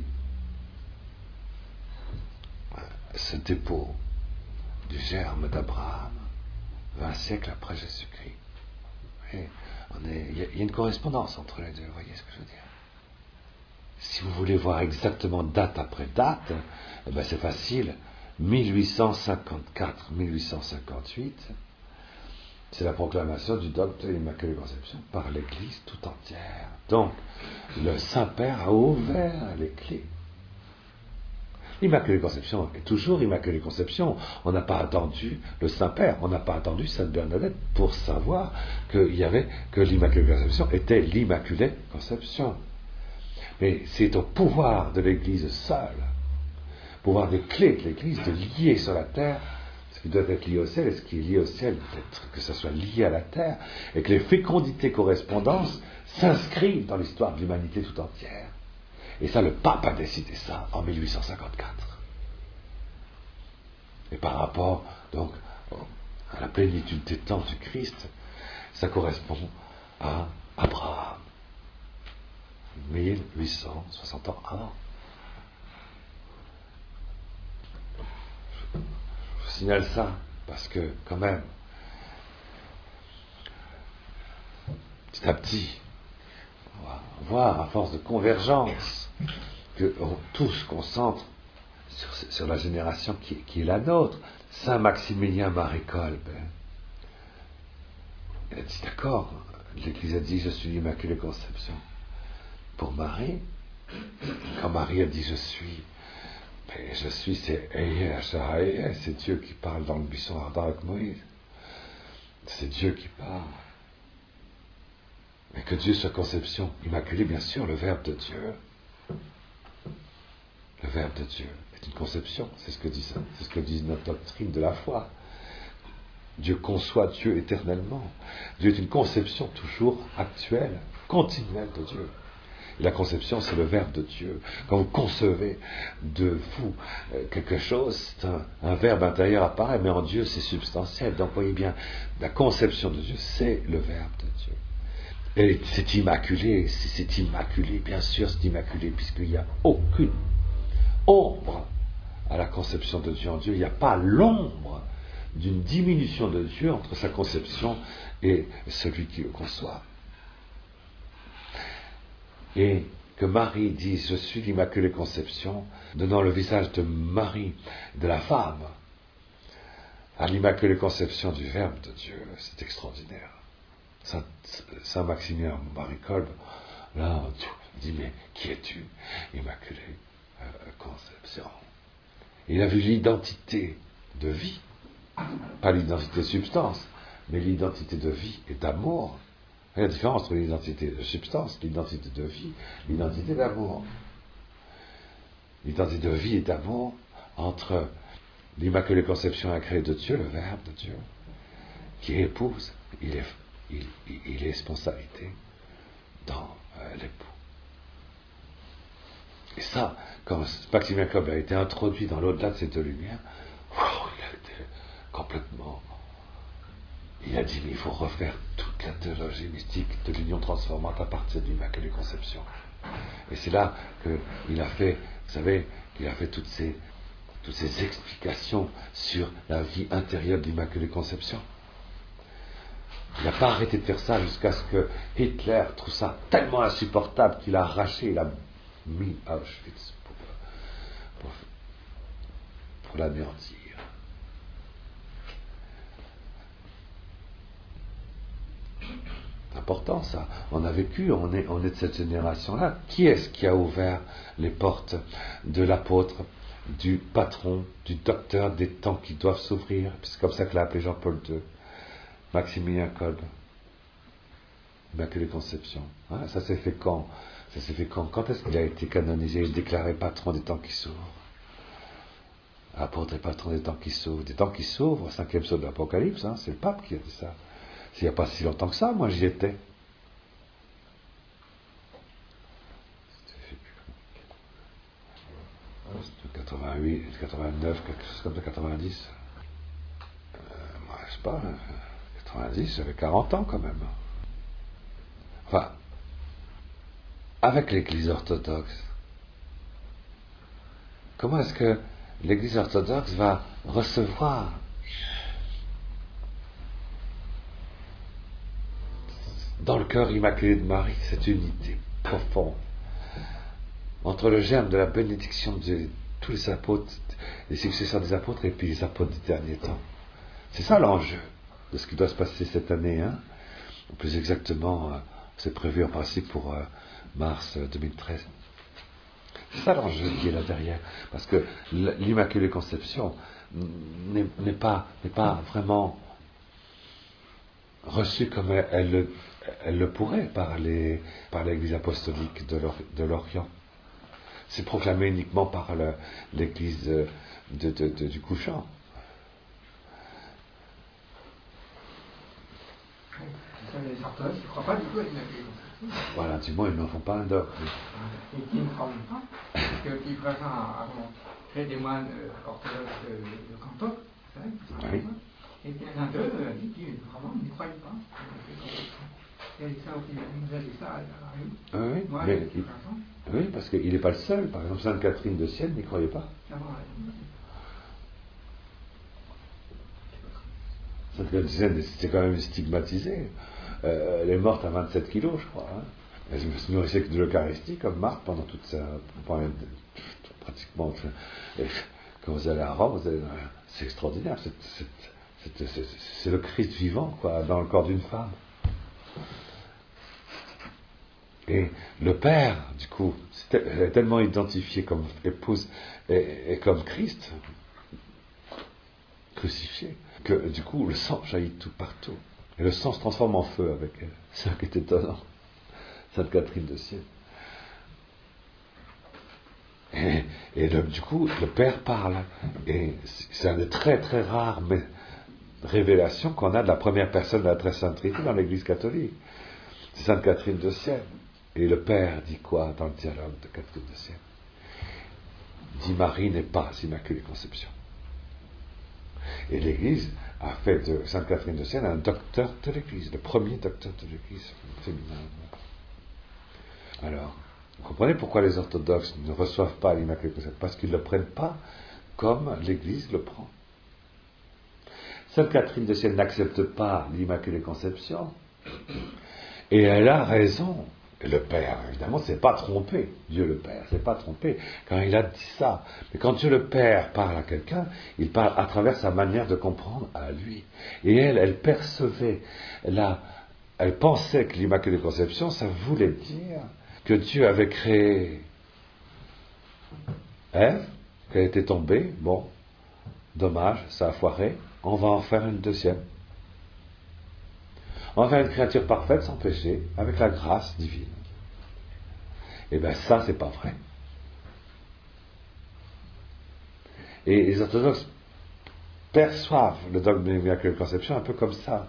[SPEAKER 1] ce dépôt du germe d'Abraham, vingt siècles après Jésus-Christ. Et on est, il y a, il y a une correspondance entre les deux, vous voyez ce que je veux dire ? Si vous voulez voir exactement date après date, eh ben c'est facile. mille huit cent cinquante-quatre mille huit cent cinquante-huit, c'est la proclamation du dogme de l'Immaculée Conception par l'Église tout entière. Donc, le Saint-Père a ouvert les clés. L'Immaculée Conception est toujours Immaculée Conception. On n'a pas attendu le Saint-Père, on n'a pas attendu Sainte Bernadette pour savoir qu'il y avait, que l'Immaculée Conception était l'Immaculée Conception. Mais c'est au pouvoir de l'Église seule, au pouvoir des clés de l'Église de lier sur la terre Ce qui doit être lié au ciel et ce qui est lié au ciel, peut-être que ça soit lié à la terre, et que les fécondités correspondances s'inscrivent dans l'histoire de l'humanité tout entière. Et ça, le pape a décidé ça en mille huit cent cinquante-quatre. Et par rapport, donc, à la plénitude des temps du Christ, ça correspond à Abraham. mille huit cent soixante ans avant. Je vous signale ça, parce que, quand même, petit à petit, on va voir, à force de convergence, que tout se concentre sur, sur la génération qui, qui est la nôtre. Saint Maximilien Marie Kolbe, il a dit d'accord, l'Église a dit je suis l'Immaculée Conception. Pour Marie, quand Marie a dit je suis, mais je suis, c'est c'est Dieu qui parle dans le buisson ardent avec Moïse. C'est Dieu qui parle. Mais que Dieu soit conception immaculée, bien sûr, le Verbe de Dieu. Le Verbe de Dieu est une conception, c'est ce que dit ça, c'est ce que dit notre doctrine de la foi. Dieu conçoit Dieu éternellement. Dieu est une conception toujours actuelle, continuelle de Dieu. Et la conception, c'est le Verbe de Dieu. Quand vous concevez de vous quelque chose, c'est un, un verbe intérieur apparaît, mais en Dieu, c'est substantiel. Donc, voyez bien, la conception de Dieu, c'est le Verbe de Dieu. Et c'est immaculé, c'est immaculé, bien sûr, c'est immaculé, puisqu'il n'y a aucune ombre à la conception de Dieu en Dieu. Il n'y a pas l'ombre d'une diminution de Dieu entre sa conception et celui qui le conçoit. Et que Marie dise « Je suis l'Immaculée Conception », donnant le visage de Marie, de la femme, à l'Immaculée Conception du Verbe de Dieu, c'est extraordinaire. Saint, Saint Maximilien Marie Kolbe, là, il dit « Mais qui es-tu, Immaculée euh, Conception ?» Il a vu l'identité de vie, pas l'identité de substance, mais l'identité de vie et d'amour. Il y a la différence entre l'identité de substance, l'identité de vie, l'identité d'amour. L'identité de vie et d'amour entre l'Immaculée Conception incréée de Dieu, le Verbe de Dieu, qui épouse, il est, il, il est responsabilité dans euh, l'époux. Et ça, quand Maximilien Kolbe a été introduit dans l'au-delà de ces deux lumières, wow, il a été complètement... Il a dit, mais il faut refaire toute la théologie mystique de l'union transformante à partir de l'Immaculée Conception. Et c'est là qu'il a fait, vous savez, qu'il a fait toutes ces, toutes ces explications sur la vie intérieure de l'Immaculée Conception. Il n'a pas arrêté de faire ça jusqu'à ce que Hitler trouve ça tellement insupportable qu'il a arraché, il a mis à Auschwitz pour, pour, pour l'anéantir. C'est important ça. On a vécu, on est, on est de cette génération-là. Qui est-ce qui a ouvert les portes de l'apôtre, du patron, du docteur des temps qui doivent s'ouvrir? C'est comme ça que l'a appelé Jean-Paul deux. Maximilien Kolbe. Immaculée Conception. Hein, ça s'est fait quand? Ça s'est fait quand? Quand est-ce qu'il a été canonisé et déclaré patron des temps qui s'ouvrent? Apôtre et patron des temps qui s'ouvrent. Des temps qui s'ouvrent, cinquième psaume de l'Apocalypse, hein, c'est le pape qui a dit ça. Il n'y a pas si longtemps que ça, moi j'y étais. C'était quatre-vingt-huit, quatre-vingt-neuf, quelque chose comme ça, quatre-vingt-dix. Euh, moi, je sais pas, quatre-vingt-dix, j'avais quarante ans quand même. Enfin, avec l'Église orthodoxe, comment est-ce que l'Église orthodoxe va recevoir dans le cœur immaculé de Marie cette unité profonde entre le germe de la bénédiction de tous les apôtres, les successeurs des apôtres, et puis les apôtres des derniers temps? C'est ça l'enjeu de ce qui doit se passer cette année, hein. Plus exactement, euh, c'est prévu en principe pour euh, mars deux mille treize. C'est ça l'enjeu qui est là derrière, parce que l'Immaculée Conception n'est, n'est, pas, n'est pas vraiment reçue comme elle, elle, le, elle le pourrait par, les, par l'Église apostolique de, de l'Orient. C'est proclamé uniquement par le, l'Église de, de, de, du couchant.
[SPEAKER 3] les orthodoxes ne croient pas du tout à l'Immaculée Conception.
[SPEAKER 1] Voilà, du moins, ils n'en font pas un dogme.
[SPEAKER 3] Et qui ne croient même pas, parce que qui présent à créer des moines euh, orthodoxes de, de Cantoc, vous savez, qui sont
[SPEAKER 1] Oui.
[SPEAKER 3] et puis l'un d'eux a dit qu'il vraiment ne croyait pas à l'Immaculée Conception. Il a dit ça au il nous a dit ça à la rue.
[SPEAKER 1] Oui,
[SPEAKER 3] Moi,
[SPEAKER 1] mais,
[SPEAKER 3] avec
[SPEAKER 1] il-
[SPEAKER 3] vingt ans,
[SPEAKER 1] oui, parce qu'il n'est pas le seul. Par exemple, Sainte Catherine de Sienne n'y croyait pas.
[SPEAKER 3] clairement, elle a dit,
[SPEAKER 1] Sainte Catherine de Sienne, c'était quand même stigmatisé. Euh, elle est morte à vingt-sept kilos, je crois. Hein. Elle se nourrissait que de l'Eucharistie, comme Marthe, pendant toute sa. pendant- pratiquement. Et quand vous allez à Rome, vous allez- c'est extraordinaire. C'est, c'est, c'est, c'est, c'est le Christ vivant, quoi, dans le corps d'une femme. Et le Père, du coup, c'est- elle est tellement identifiée comme épouse et, et comme Christ, crucifié, que du coup, le sang jaillit tout partout. Et le sang se transforme en feu avec elle. C'est ça qui est étonnant. Sainte Catherine de Sienne. Et, et le- du coup, le Père parle. Et c'est une des très très rares mais, révélations qu'on a de la première personne de la Très Sainte Trinité dans l'Église catholique. C'est Sainte Catherine de Sienne. Et le Père dit quoi dans le dialogue de Catherine de Sienne? Il dit Marie n'est pas Immaculée Conception. Et l'Église a fait de Sainte Catherine de Sienne un docteur de l'Église, le premier docteur de l'Église féminin. Alors, vous comprenez pourquoi les orthodoxes ne reçoivent pas l'Immaculée Conception? Parce qu'ils ne le prennent pas comme l'Église le prend. Sainte Catherine de Sienne n'accepte pas l'Immaculée Conception, et elle a raison. Et le Père, évidemment, ne s'est pas trompé. Dieu le Père ne s'est pas trompé quand il a dit ça. Mais quand Dieu le Père parle à quelqu'un, il parle à travers sa manière de comprendre à lui. Et elle, elle percevait, la, elle pensait que l'Immaculée Conception, ça voulait dire que Dieu avait créé Ève, qu'elle était tombée, bon, dommage, ça a foiré, on va en faire une deuxième. On va faire une créature parfaite, sans péché, avec la grâce divine. Eh bien ça, c'est pas vrai. Et les orthodoxes perçoivent le dogme de l'Immaculée Conception un peu comme ça.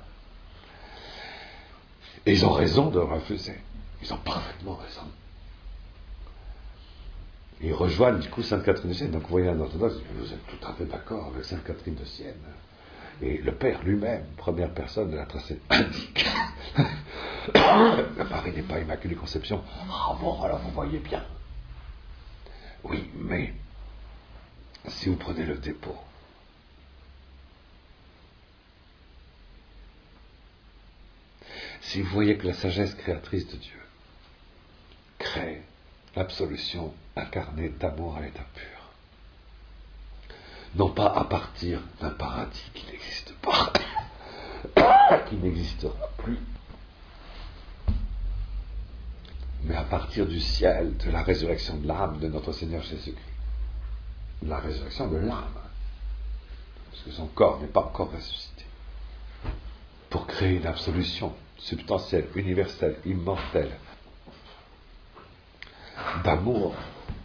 [SPEAKER 1] Et ils ont raison de refuser. Ils ont parfaitement raison. Ils rejoignent du coup Sainte Catherine de Sienne. Donc vous voyez un orthodoxe, vous êtes tout à fait d'accord avec Sainte Catherine de Sienne. Et le Père lui-même, première personne de la tracée, indique Marie n'est pas Immaculée Conception. Ah bon, alors vous voyez bien. Oui, mais si vous prenez le dépôt, si vous voyez que la sagesse créatrice de Dieu crée l'absolution incarnée d'amour à l'état pur, non pas à partir d'un paradis qui n'existe pas, qui n'existera plus, mais à partir du ciel, de la résurrection de l'âme de notre Seigneur Jésus-Christ. La résurrection de l'âme, parce que son corps n'est pas encore ressuscité, pour créer une absolution substantielle, universelle, immortelle, d'amour,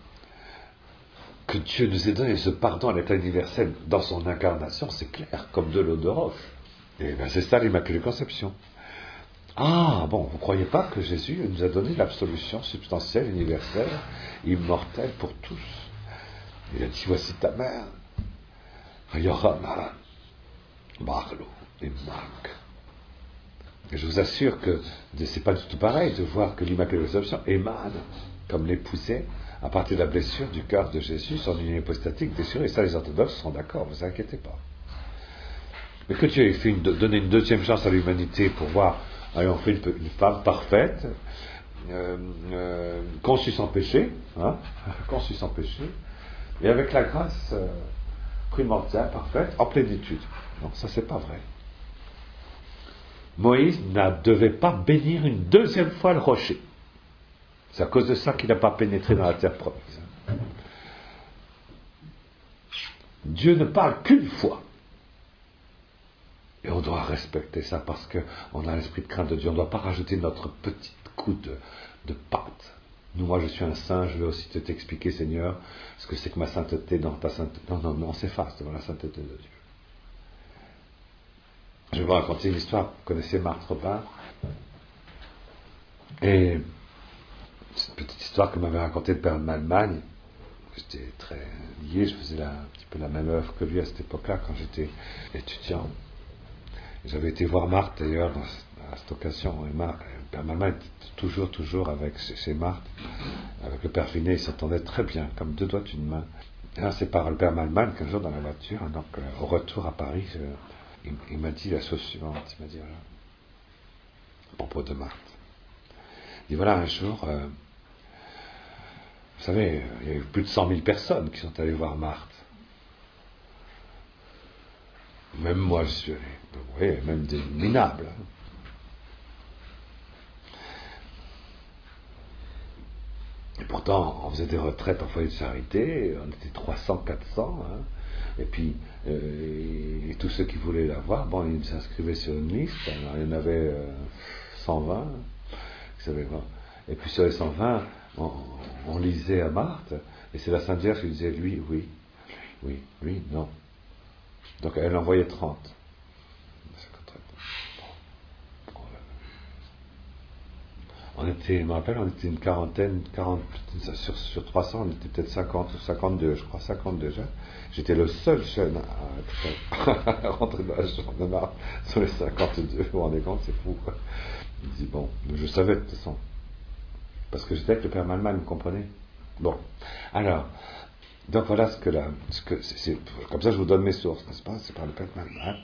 [SPEAKER 1] que Dieu nous ait donné ce pardon à l'état universel dans son incarnation, c'est clair, comme de l'eau de roche. Et bien c'est ça l'Immaculée Conception. Ah, bon, vous ne croyez pas que Jésus nous a donné l'absolution substantielle, universelle, immortelle pour tous? Il a dit, voici ta mère. Yohana, Marlo et Marc. Et je vous assure que c'est pas du tout pareil de voir que l'Immaculée Conception émane, comme l'épousée, à partir de la blessure du cœur de Jésus, son union hypostatique déchirée. Et ça, les orthodoxes sont d'accord, ne vous inquiétez pas. Mais que Dieu ait fait une, donné une deuxième chance à l'humanité pour voir, allez, on fait une, une femme parfaite, euh, euh, conçue sans péché, hein, conçue sans péché, et avec la grâce euh, primordiale, parfaite, en plénitude. Non, ça c'est pas vrai. Moïse ne devait pas bénir une deuxième fois le rocher. C'est à cause de ça qu'il n'a pas pénétré dans la terre promise. Dieu ne parle qu'une fois. Et on doit respecter ça parce qu'on a l'esprit de crainte de Dieu. On ne doit pas rajouter notre petite coup de, de pâte. Nous, moi je suis un saint, je vais aussi te t'expliquer, Seigneur, ce que c'est que ma sainteté dans ta sainteté. Non, non, non, on s'efface devant la sainteté de Dieu. je vais vous raconter une histoire. Vous connaissez Marthe Robin? Et c'est une petite histoire que m'avait racontée le père de Malmagne. J'étais très lié, je faisais la, un petit peu la même œuvre que lui à cette époque-là, quand j'étais étudiant. Et j'avais été voir Marthe, d'ailleurs, à cette occasion. Et Marthe, le père Malmagne était toujours, toujours avec, chez Marthe, avec le père Finet, ils s'entendaient très bien, comme deux doigts d'une main. Et là, c'est par le père Malmagne qu'un jour dans la voiture, donc euh, au retour à Paris, je, il, il m'a dit la chose suivante. Il m'a dit, voilà, à propos de Marthe. Il dit, voilà, un jour... Euh, Vous savez, il y a eu plus de cent mille personnes qui sont allées voir Marthe. Même moi, je suis allé. Vous voyez, même des minables. Et pourtant, on faisait des retraites en foyer de charité, on était trois cents, quatre cents. Hein. Et puis, euh, et tous ceux qui voulaient la voir, bon, ils s'inscrivaient sur une liste. Alors, il y en avait euh, cent vingt. Et puis sur les cent vingt, on, on lisait à Marthe, et c'est la Sainte Vierge qui disait lui, oui, oui, lui, non. Donc elle envoyait trente. On était, je me rappelle, on était une quarantaine, quarante, sur, sur trois cents, on était peut-être cinquante ou cinquante-deux, je crois, cinquante déjà. J'étais le seul jeune à, à rentrer dans la chambre de Marthe sur les cinquante-deux. Vous vous rendez compte, c'est fou, quoi. Il dit, bon, je savais de toute façon. Parce que j'étais avec le père Malmagne, vous comprenez? Bon. Alors, donc voilà ce que là, ce que c'est, c'est, comme ça je vous donne mes sources, n'est-ce pas? C'est par le père Malmagne.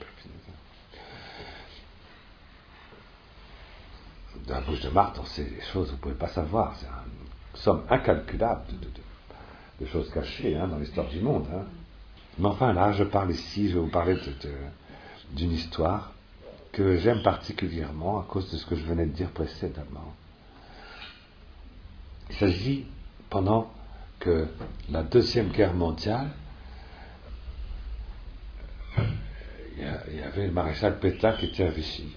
[SPEAKER 1] Dans la bouche de Marthe, on sait des choses que vous ne pouvez pas savoir. C'est une somme incalculable de, de, de, de choses cachées hein, dans l'histoire du monde. Hein. Mais enfin, là, je parle ici, je vais vous parler de, de, d'une histoire que j'aime particulièrement à cause de ce que je venais de dire précédemment. Il s'agit pendant que la Deuxième Guerre mondiale, il y avait le maréchal Pétain qui était à Vichy.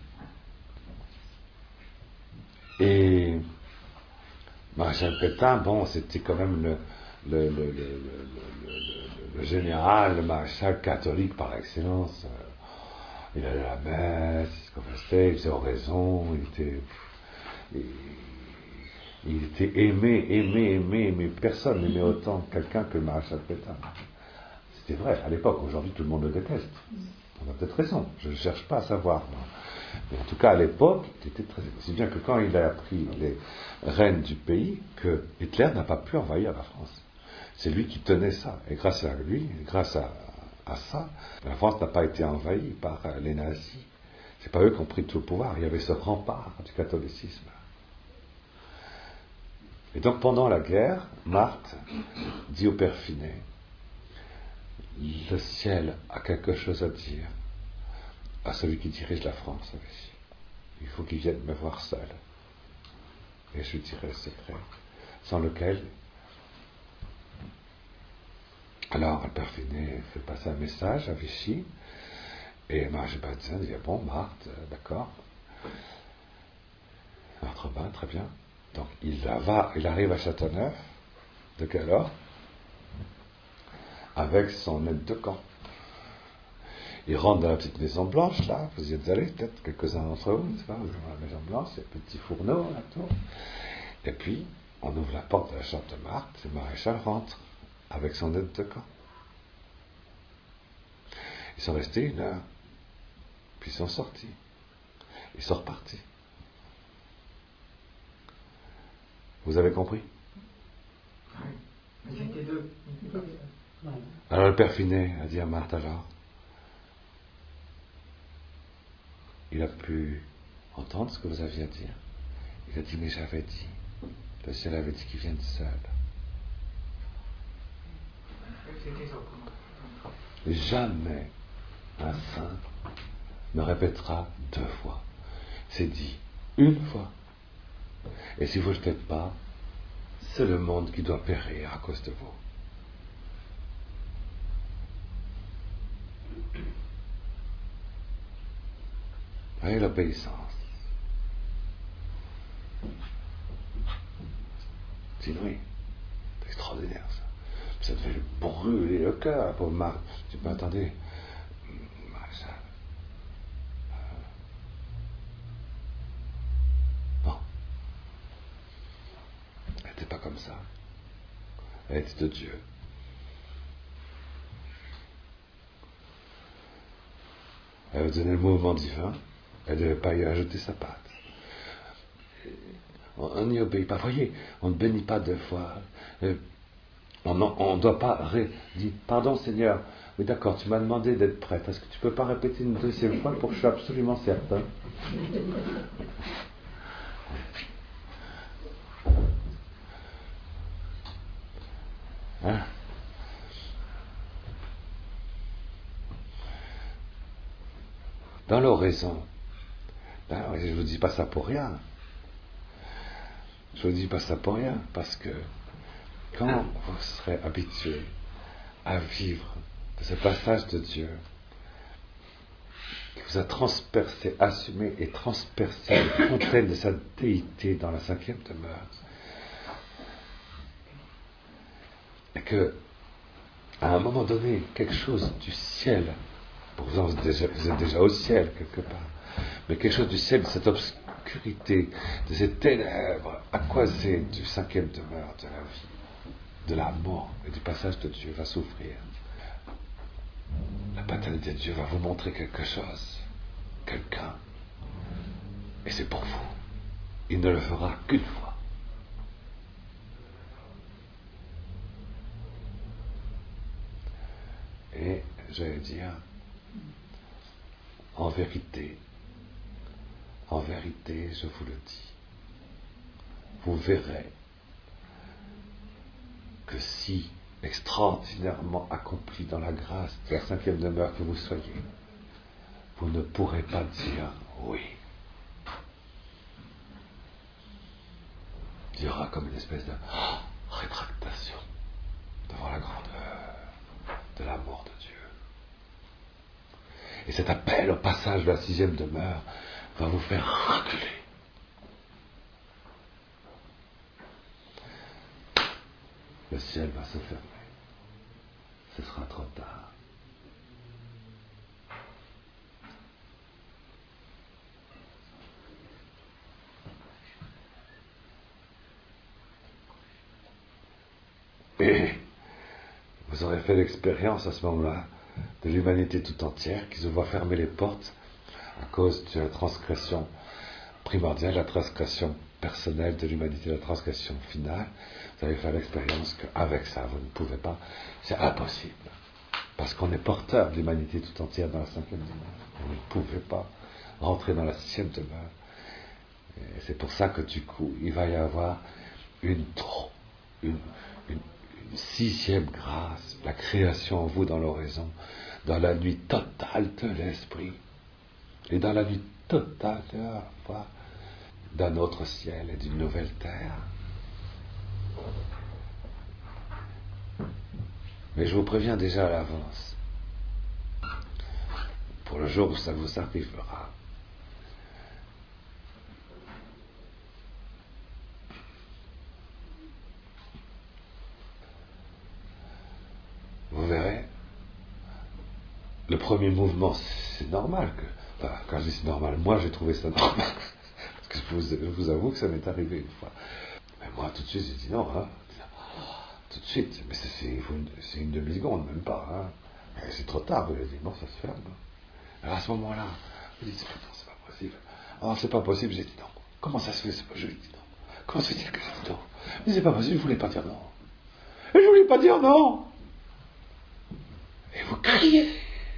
[SPEAKER 1] Et le maréchal Pétain, bon, c'était quand même le, le, le, le, le, le, le général, le maréchal catholique par excellence. Il allait à la messe, il se confessait, il faisait oraison, il était... Il, il était aimé, aimé, aimé, aimé. Personne n'aimait autant quelqu'un que le maréchal Pétain. C'était vrai, à l'époque. Aujourd'hui, tout le monde le déteste. On a peut-être raison, je ne cherche pas à savoir. Moi. Mais en tout cas, à l'époque, il était très... Si bien que quand il a pris les rênes du pays, que Hitler n'a pas pu envahir la France. C'est lui qui tenait ça. Et grâce à lui, grâce à, à ça, la France n'a pas été envahie par les nazis. C'est pas eux qui ont pris tout le pouvoir. Il y avait ce rempart du catholicisme. Et donc, pendant la guerre, Marthe dit au père Finet, le ciel a quelque chose à dire à celui qui dirige la France. Il faut qu'il vienne me voir seul. Et je lui dirai le secret, sans lequel... Alors, le père Finet fait passer un message à Vichy, et Marie Baptiste dit, bon, Marthe, d'accord. Marthe Robin, très bien. Donc, il va, il arrive à Châteauneuf, de Galore, avec son aide de camp. Il rentre dans la petite maison blanche, là, vous y êtes allés, peut-être quelques-uns d'entre vous, n'est-ce pas, vous êtes dans la maison blanche, il y a un petit fourneau, là, tout. Et puis, on ouvre la porte de la chambre de Marthe, et le maréchal rentre, avec son aide de camp. Ils sont restés une heure, puis ils sont sortis. Ils sont repartis. Vous avez compris?
[SPEAKER 3] Ils étaient deux.
[SPEAKER 1] Alors le père Finet a dit à Marthe, alors, il a pu entendre ce que vous aviez à dire. Il a dit, mais j'avais dit, le ciel avait dit qu'il vienne seul. Jamais un saint ne répétera deux fois. C'est dit une fois. Et si vous ne le faites pas, c'est le monde qui doit périr à cause de vous. Voyez l'obéissance. C'est oui, c'est extraordinaire ça. Ça devait lui brûler le cœur pour Marthe. Tu peux attendez, ça, être de Dieu. Elle veut donner le mouvement divin, elle ne devait pas y ajouter sa patte. On n'y obéit pas. Voyez, on ne bénit pas deux fois. On ne doit pas ré, dire pardon Seigneur, oui d'accord, tu m'as demandé d'être prête. Est-ce que tu ne peux pas répéter une deuxième fois pour que je sois absolument certain? Hein? Dans l'oraison, ben, je ne vous dis pas ça pour rien. Je ne vous dis pas ça pour rien, parce que quand vous serez habitué à vivre de ce passage de Dieu, qui vous a transpercé, assumé et transpercé les fontaines de sa déité dans la cinquième demeure, et que, à un moment donné, quelque chose du ciel, pour vous, vous êtes déjà au ciel quelque part, mais quelque chose du ciel, de cette obscurité, de ces ténèbres aquasées du cinquième demeure de la vie, de l'amour et du passage de Dieu va s'ouvrir. La paternité de Dieu va vous montrer quelque chose, quelqu'un, et c'est pour vous. Il ne le fera qu'une fois. Et j'allais dire, en vérité, en vérité, je vous le dis, vous verrez que si extraordinairement accompli dans la grâce de la cinquième demeure que vous soyez, vous ne pourrez pas dire oui. Il y aura comme une espèce de oh, rétractation devant la grandeur de l'amour de Dieu. Et cet appel au passage de la sixième demeure va vous faire reculer. Le ciel va se fermer. Ce sera trop tard. Et vous aurez fait l'expérience à ce moment-là de l'humanité tout entière qui se voit fermer les portes à cause de la transgression primordiale, la transgression personnelle de l'humanité, la transgression finale. Vous allez faire l'expérience qu'avec ça, vous ne pouvez pas, c'est impossible. Parce qu'on est porteur de l'humanité tout entière dans la cinquième demeure. Vous ne pouvez pas rentrer dans la sixième demeure. Et c'est pour ça que du coup, il va y avoir une, une, une, une sixième grâce, la création en vous dans l'oraison, dans la nuit totale de l'esprit, et dans la nuit totale de la foi, d'un autre ciel et d'une nouvelle terre. Mais je vous préviens déjà à l'avance, pour le jour où ça vous arrivera, vous verrez, le premier mouvement, c'est normal que, enfin, quand je dis c'est normal, moi j'ai trouvé ça normal, parce que je vous, je vous avoue que ça m'est arrivé une fois. Mais moi tout de suite j'ai dit non, hein, tout de suite, mais c'est, c'est, c'est une demi-seconde, même pas, hein. Et c'est trop tard, vous avez dit non, ça se ferme. Alors à ce moment-là, vous dites non, c'est pas possible. Alors c'est pas possible, j'ai dit non. Comment ça se fait, c'est pas, je lui dis non. Comment se fait-il que j'ai dit non? Mais c'est pas possible, je voulais pas dire non. Et je voulais pas dire non. Et vous criez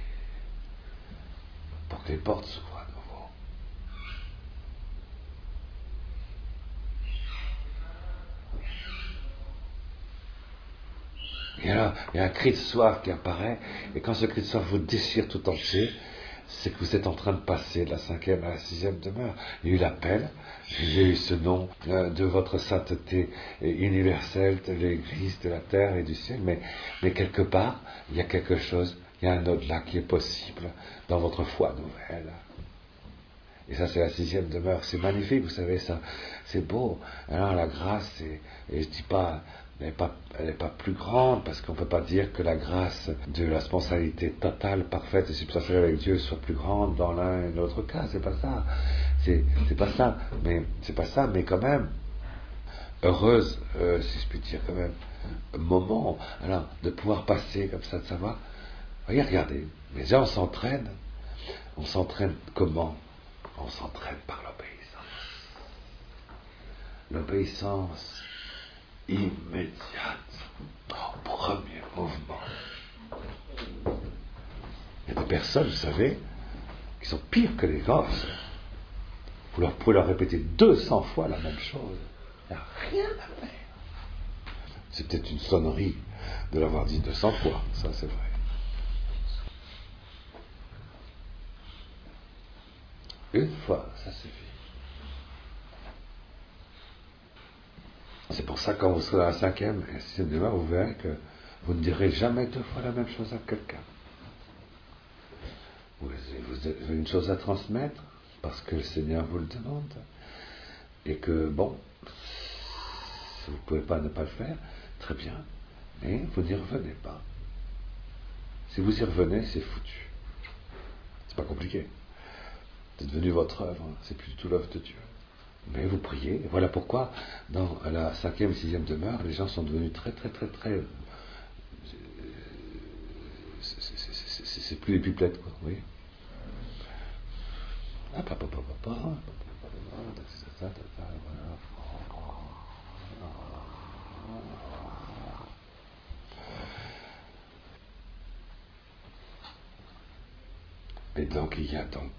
[SPEAKER 1] pour que les portes s'ouvrent à nouveau. Et alors, il y a un cri de soif qui apparaît, et quand ce cri de soif vous déchire tout entier, c'est que vous êtes en train de passer de la cinquième à la sixième demeure. Il y a eu l'appel, j'ai eu ce nom de votre sainteté universelle, de l'Église, de la terre et du ciel, mais, mais quelque part, il y a quelque chose, il y a un au-delà qui est possible dans votre foi nouvelle. Et ça, c'est la sixième demeure. C'est magnifique, vous savez, ça, c'est beau. Alors, la grâce, c'est, et je dis pas, elle n'est pas, elle n'est pas plus grande, parce qu'on ne peut pas dire que la grâce de la spontanéité totale, parfaite et substantielle avec Dieu soit plus grande dans l'un et l'autre cas. C'est pas ça. C'est, c'est pas ça. Mais, c'est pas ça, mais quand même, heureuse, euh, si je puis dire quand même, moment, alors, de pouvoir passer comme ça, de savoir, voyez, regardez, mais déjà on s'entraîne, on s'entraîne comment? On s'entraîne par l'obéissance. L'obéissance immédiate, au premier mouvement. Il y a des personnes, vous savez, qui sont pires que les gosses. Vous leur pouvez leur répéter deux cents fois la même chose. Il n'y a rien à faire. C'est peut-être une sonnerie de l'avoir dit deux cents fois, ça c'est vrai. Une fois, ça suffit. C'est pour ça que quand vous serez dans la cinquième et sixième demeure, vous verrez que vous ne direz jamais deux fois la même chose à quelqu'un. Vous avez une chose à transmettre parce que le Seigneur vous le demande et que, bon, vous ne pouvez pas ne pas le faire, très bien, mais vous n'y revenez pas. Si vous y revenez, c'est foutu. C'est pas compliqué. C'est devenu votre œuvre, c'est plus du tout l'œuvre de Dieu. Mais vous priez, et voilà pourquoi dans la cinquième et sixième demeure, les gens sont devenus très très très très... C'est, c'est, c'est, c'est, c'est plus les pipelettes, quoi, vous voyez. Ah, papa, papa, papa, et donc il y a donc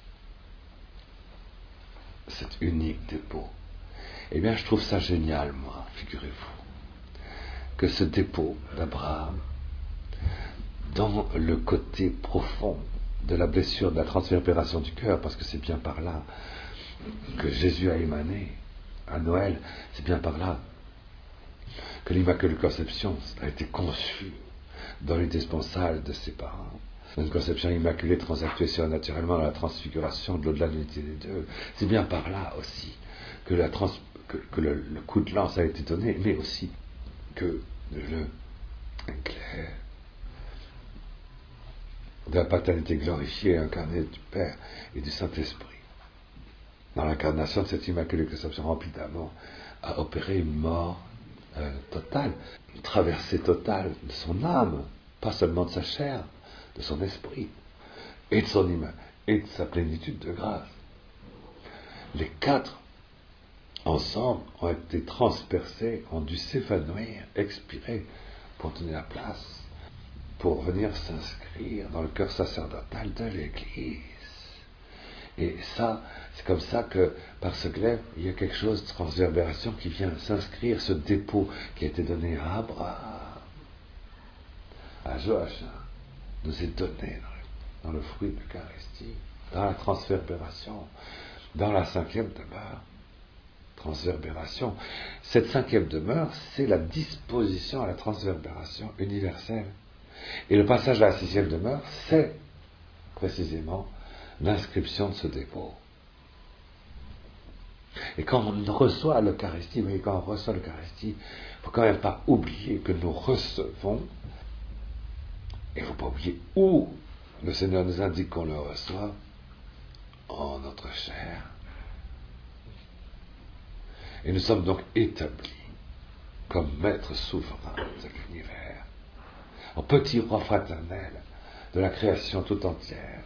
[SPEAKER 1] cet unique dépôt. Eh bien, je trouve ça génial, moi, figurez-vous, que ce dépôt d'Abraham, dans le côté profond de la blessure, de la transverbération du cœur, parce que c'est bien par là que Jésus a émané à Noël, c'est bien par là que l'Immaculée Conception a été conçue dans l'idée sponsale de ses parents. Une conception immaculée transactuée surnaturellement dans la transfiguration de l'au-delà de l'unité des deux. C'est bien par là aussi que, la trans, que, que le, le coup de lance a été donné, mais aussi que le clair de la paternité glorifiée incarnée du Père et du Saint-Esprit, dans l'incarnation de cette Immaculée Conception remplie d'amour, a opéré une mort euh, totale, une traversée totale de son âme, pas seulement de sa chair, de son esprit, et de son image, et de sa plénitude de grâce. Les quatre, ensemble, ont été transpercés, ont dû s'évanouir, expirer, pour donner la place, pour venir s'inscrire dans le cœur sacerdotal de l'Église. Et ça, c'est comme ça que, par ce glaive, il y a quelque chose de transverbération qui vient s'inscrire, ce dépôt qui a été donné à Abraham, à Joachim, nous est donné dans le, dans le fruit de l'Eucharistie, dans la transverbération, dans la cinquième demeure. Transverbération. Cette cinquième demeure, c'est la disposition à la transverbération universelle. Et le passage à la sixième demeure, c'est précisément l'inscription de ce dépôt. Et quand on reçoit l'Eucharistie, oui, quand on reçoit l'Eucharistie, il ne faut quand même pas oublier que nous recevons, et il ne faut pas oublier où le Seigneur nous indique qu'on le reçoit, en notre chair. Et nous sommes donc établis comme maîtres souverains de l'univers, en petit roi fraternel de la création tout entière.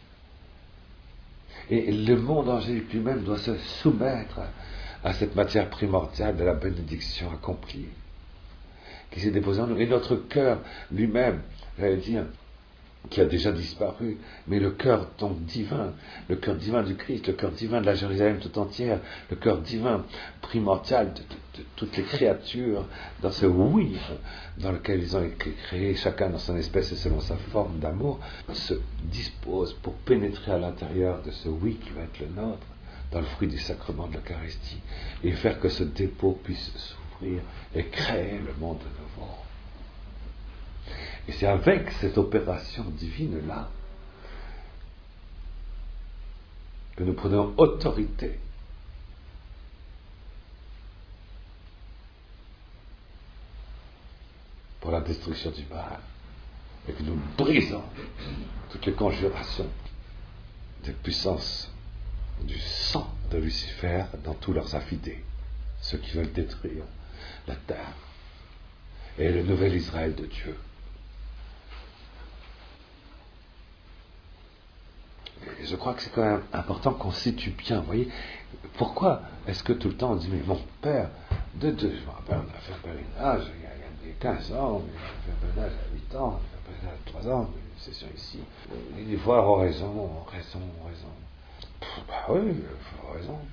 [SPEAKER 1] Et le monde angélique lui-même doit se soumettre à cette matière primordiale de la bénédiction accomplie, qui s'est déposée en nous. Et notre cœur lui-même, j'allais dire, qui a déjà disparu, mais le cœur donc divin, le cœur divin du Christ, le cœur divin de la Jérusalem tout entière, le cœur divin primordial de, de, de toutes les créatures, dans ce oui dans lequel ils ont été créés, chacun dans son espèce et selon sa forme d'amour, se dispose pour pénétrer à l'intérieur de ce oui qui va être le nôtre, dans le fruit du sacrement de l'Eucharistie, et faire que ce dépôt puisse s'ouvrir et créer le monde de nouveau. Et c'est avec cette opération divine-là que nous prenons autorité pour la destruction du mal et que nous brisons toutes les conjurations des puissances du sang de Lucifer dans tous leurs affidés, ceux qui veulent détruire la terre et le nouvel Israël de Dieu. Et je crois que c'est quand même important qu'on situe bien, vous voyez. Pourquoi est-ce que tout le temps on dit, mais mon père, de deux, je me rappelle, on a fait un pèlerinage, il y a, il y a quinze ans, mais on a fait un pèlerinage à huit ans, on a fait un pèlerinage à trois ans, une session ici. Et des fois, on a raison, on a raison, on a raison. Pff, bah oui, il faut avoir raison.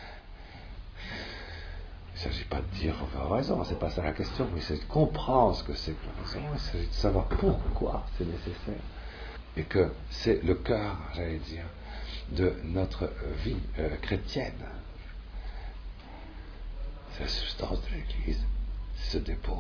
[SPEAKER 1] Il ne s'agit pas de dire qu'il faut avoir raison, c'est pas ça la question, mais c'est de comprendre ce que c'est que la raison, il s'agit de savoir pourquoi c'est nécessaire. Et que c'est le cœur, j'allais dire, de notre vie euh, chrétienne. C'est la substance de l'Église, c'est ce dépôt.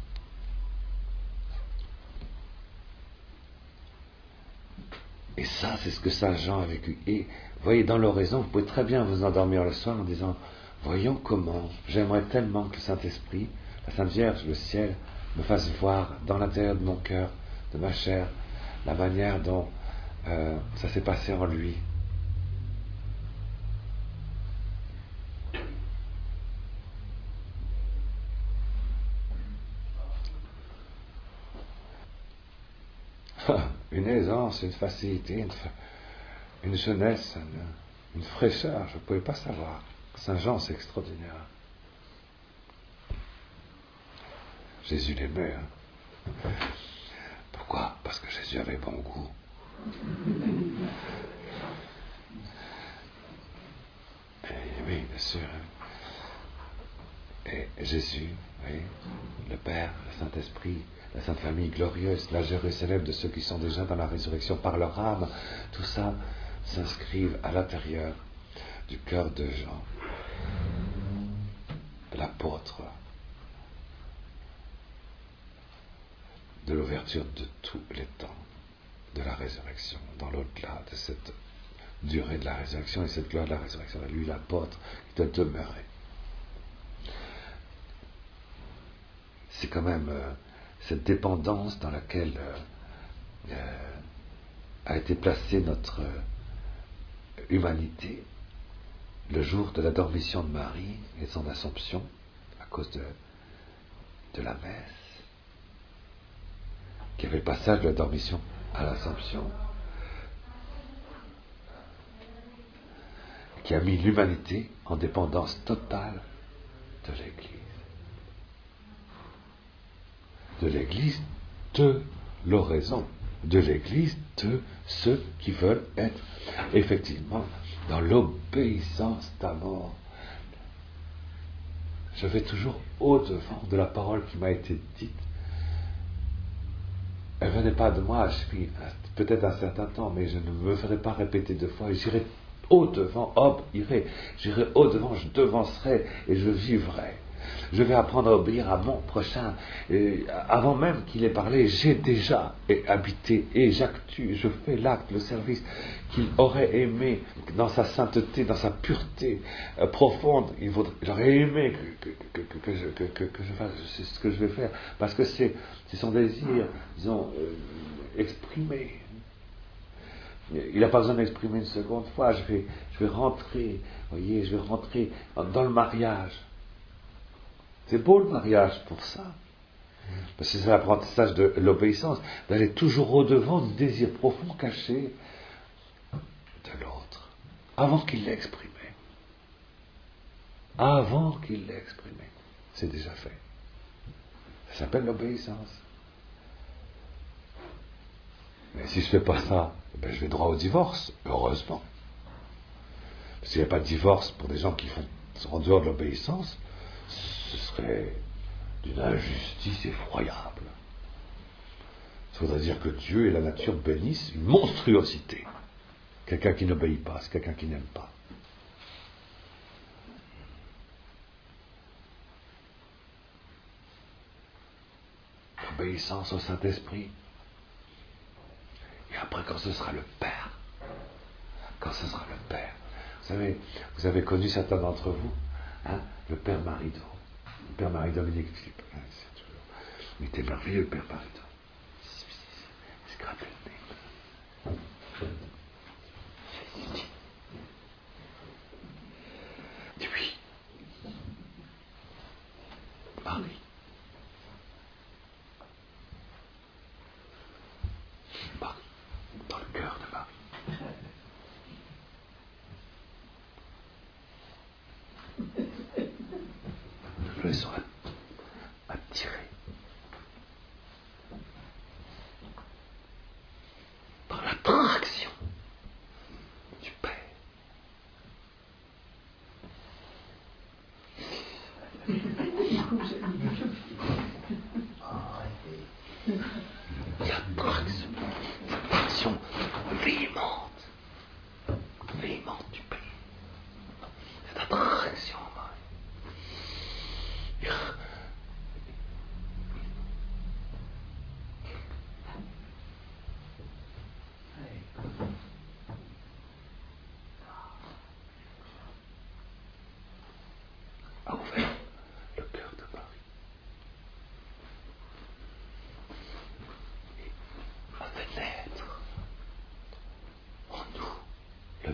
[SPEAKER 1] Et ça, c'est ce que Saint Jean a vécu. Et vous voyez, dans l'oraison, vous pouvez très bien vous endormir le soir en disant, voyons comment, j'aimerais tellement que le Saint-Esprit, la Sainte Vierge, le ciel, me fasse voir dans l'intérieur de mon cœur, de ma chair, la manière dont euh, ça s'est passé en lui. Une aisance, une facilité, une, une jeunesse, une, une fraîcheur, je ne pouvais pas savoir. Saint Jean, c'est extraordinaire. Jésus l'aimait. Hein. Pourquoi ? Parce que Jésus avait bon goût. Et oui, bien sûr. Et Jésus, vous voyez, le Père, le Saint-Esprit, la Sainte Famille glorieuse, la Jérusalem de ceux qui sont déjà dans la résurrection par leur âme, tout ça s'inscrivent à l'intérieur du cœur de Jean, de l'apôtre, de l'ouverture de tous les temps, de la résurrection, dans l'au-delà de cette durée de la résurrection et cette gloire de la résurrection. Et lui, l'apôtre, qui doit demeurer. C'est quand même euh, cette dépendance dans laquelle euh, euh, a été placée notre euh, humanité le jour de la dormition de Marie et de son Assomption, à cause de, de la messe, qui avait le passage de la dormition à l'Assomption, qui a mis l'humanité en dépendance totale de l'Église. De l'Église de l'oraison, de l'Église de ceux qui veulent être effectivement dans l'obéissance d'amour. Je vais toujours au-devant de la parole qui m'a été dite. Elle ne venait pas de moi, je suis peut-être un certain temps, mais je ne me ferai pas répéter deux fois. J'irai au-devant, hop, irai, j'irai au-devant, je devancerai et je vivrai. Je vais apprendre à obéir à mon prochain. Et avant même qu'il ait parlé, j'ai déjà habité et j'actue, je fais l'acte, le service qu'il aurait aimé dans sa sainteté, dans sa pureté euh, profonde. Il vaudrait, j'aurais aimé que, que, que, que, je, que, que, que je fasse, c'est ce que je vais faire, parce que c'est, c'est son désir, disons, euh, exprimé. Il n'a pas besoin d'exprimer une seconde fois. Je vais, je vais rentrer, voyez, je vais rentrer dans le mariage. C'est beau le mariage pour ça. Parce que c'est l'apprentissage de l'obéissance, d'aller toujours au-devant du désir profond caché de l'autre, avant qu'il l'ait exprimé. Avant qu'il l'ait exprimé. C'est déjà fait. Ça s'appelle l'obéissance. Mais si je ne fais pas ça, ben je vais droit au divorce, heureusement. Parce qu'il n'y a pas de divorce pour des gens qui font, sont en dehors de l'obéissance, ce serait d'une injustice effroyable. Ça voudrait dire que Dieu et la nature bénissent une monstruosité. Quelqu'un qui n'obéit pas, c'est quelqu'un qui n'aime pas. L'obéissance au Saint-Esprit. Et après, quand ce sera le Père, quand ce sera le Père, vous savez, vous avez connu certains d'entre vous, hein, le Père Marido, le Père Marie-Dominique Philippe, hein, c'est toujours, il était merveilleux le Père Marido. Il se gratte le nez. Et oui, Marie,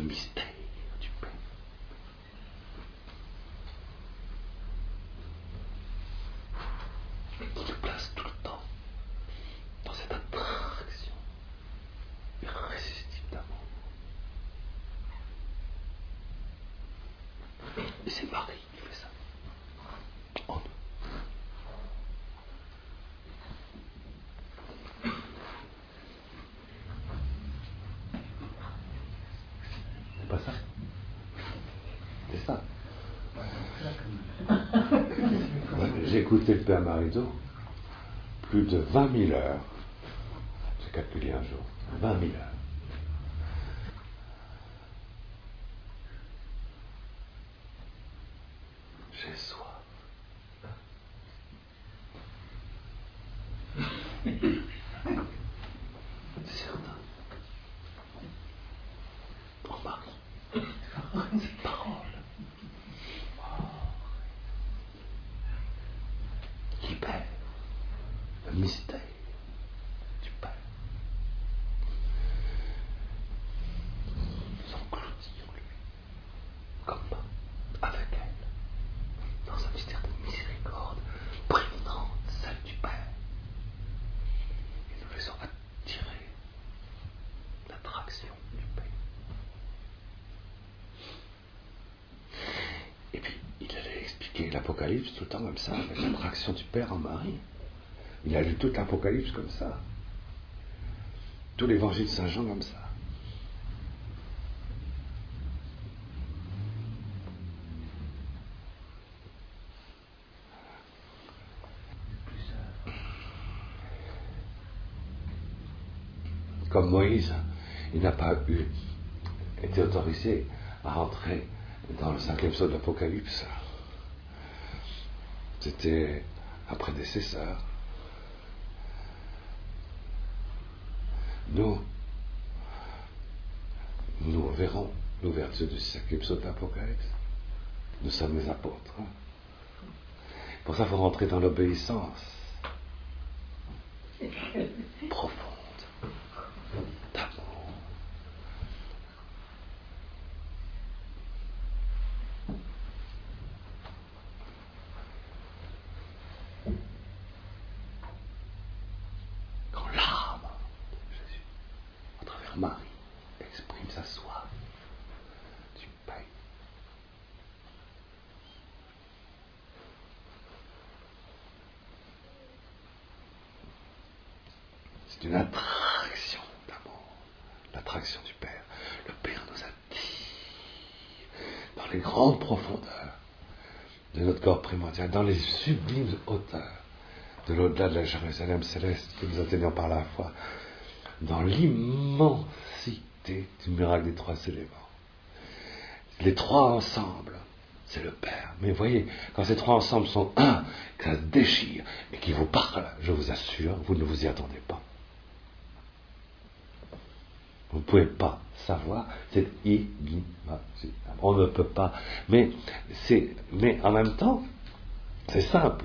[SPEAKER 1] mystère du Père. Qui nous place tout le temps dans cette attraction irrésistible d'amour. Et c'est Marie qui fait ça. En nous. C'est pas ça? C'est ça. J'ai écouté le Père Marido plus de vingt mille heures. J'ai calculé un jour. vingt mille heures. J'ai soif. C'est certain. Oh Marie, cette parole. Libère le mystère du Père. S'engloutit en lui, comme avec elle, dans un mystère de miséricorde prévenante, celle du Père. Et nous laissons attirer l'attraction du Père. Et puis, il allait expliquer l'Apocalypse tout le temps comme ça, avec l'attraction du Père en Marie. Il a lu toute l'Apocalypse comme ça. Tout l'évangile de Saint Jean comme ça. Comme Moïse, il n'a pas eu, été autorisé à rentrer dans le cinquième sceau de l'Apocalypse. C'était un prédécesseur. Nous, nous verrons l'ouverture du cinquième sceau de l'Apocalypse. Nous sommes les apôtres. Pour ça, il faut rentrer dans l'obéissance profonde d'amour. Quand l'âme de Jésus, à travers Marie, exprime sa soif du pain. C'est une attraction d'amour, l'attraction du Père. Le Père nous attire dans les grandes profondeurs de notre corps primordial, dans les sublimes hauteurs de l'au-delà de la Jérusalem céleste que nous atteignons par la foi, dans l'immensité du miracle des trois éléments. Les trois ensemble, c'est le Père. Mais voyez, quand ces trois ensemble sont un, que ça se déchire et qui vous parle, je vous assure, vous ne vous y attendez pas. Vous ne pouvez pas savoir, c'est inimaginable. On ne peut pas. Mais, c'est, mais en même temps, c'est simple.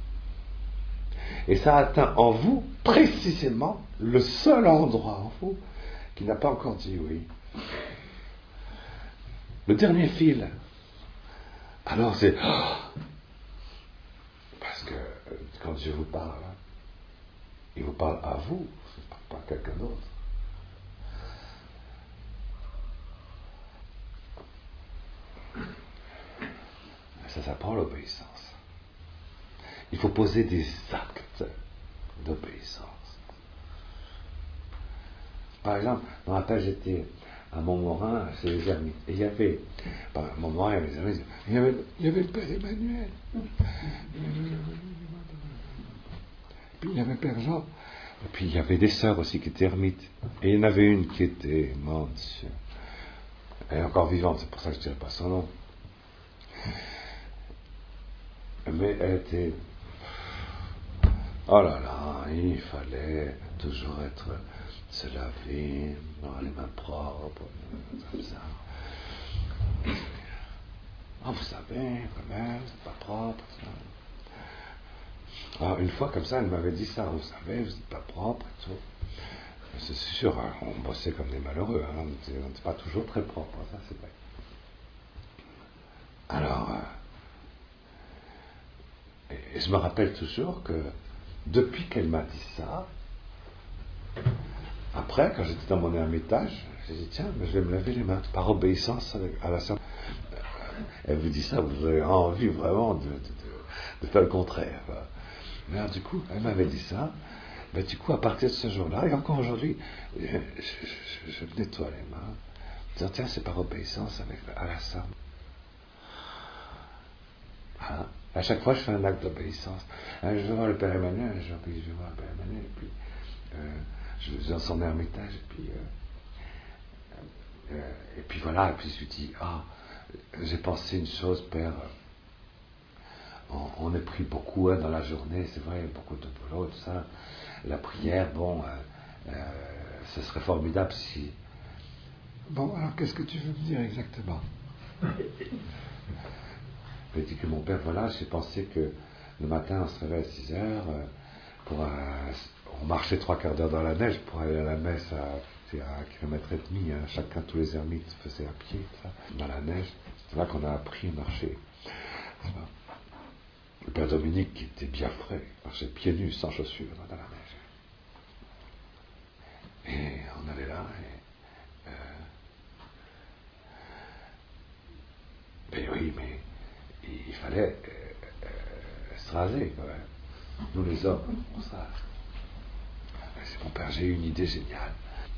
[SPEAKER 1] Et ça atteint en vous précisément le seul endroit en vous qui n'a pas encore dit oui. Le dernier fil. Alors c'est... Oh, parce que quand Dieu vous parle, il vous parle à vous, pas à quelqu'un d'autre. Ça s'apprend l'obéissance. Il faut poser des actes d'obéissance. Par exemple, je me rappelle, j'étais à Montmorin, chez les ermites, et il y avait, à Montmorin, il y avait les ermites, il y avait, il y avait le Père Emmanuel, puis il y avait le Père Jean, et puis il y avait des sœurs aussi qui étaient ermites, et il y en avait une qui était, mon Dieu, elle est encore vivante, c'est pour ça que je ne dirais pas son nom, mais elle était, oh là là, il fallait toujours être, se laver, avoir les mains propres, comme ça. Ah, vous savez, quand même, c'est pas propre. Ça. Alors, une fois comme ça, elle m'avait dit ça, vous savez, vous n'êtes pas propre et tout. C'est sûr, hein, on bossait comme des malheureux, hein, on n'était pas toujours très propre, ça c'est vrai. Alors, euh, et, et je me rappelle toujours que depuis qu'elle m'a dit ça, après, quand j'étais dans mon ermitage, j'ai dit tiens, mais je vais me laver les mains, par obéissance à la Sainte. Elle vous dit ça, vous avez envie vraiment de, de, de, de faire le contraire. Mais alors, du coup, elle m'avait dit ça. Ben, du coup, à partir de ce jour-là, et encore aujourd'hui, je, je, je, je me nettoie les mains, en disant tiens, c'est par obéissance avec, à la Sainte. Voilà. À chaque fois, je fais un acte d'obéissance. Hein, je vais voir le Père Emmanuel, je vais voir le Père Emmanuel, et puis euh, je vais dans son ermitage, et puis, euh, euh, et puis voilà, et puis je lui dis ah, j'ai pensé une chose, Père. On, on est pris beaucoup hein, dans la journée, c'est vrai, beaucoup de boulot, tout ça. La prière, bon, euh, euh, ce serait formidable si. Bon, alors qu'est-ce que tu veux me dire exactement? Je dit que mon père, voilà, j'ai pensé que le matin on se réveille à six heures, euh, pour un, on marchait trois quarts d'heure dans la neige pour aller à la messe à, à un kilomètre et demi, hein, chacun, tous les ermites faisaient à pied, ça, dans la neige. C'est là qu'on a appris à marcher. Le père Dominique, qui était bien frais, marchait pieds nus, sans chaussures, dans la neige. Et on allait là, et. Euh, mais oui, mais il fallait euh, euh, se raser, quand même. Nous, les hommes, on se rase. C'est mon père, j'ai eu une idée géniale.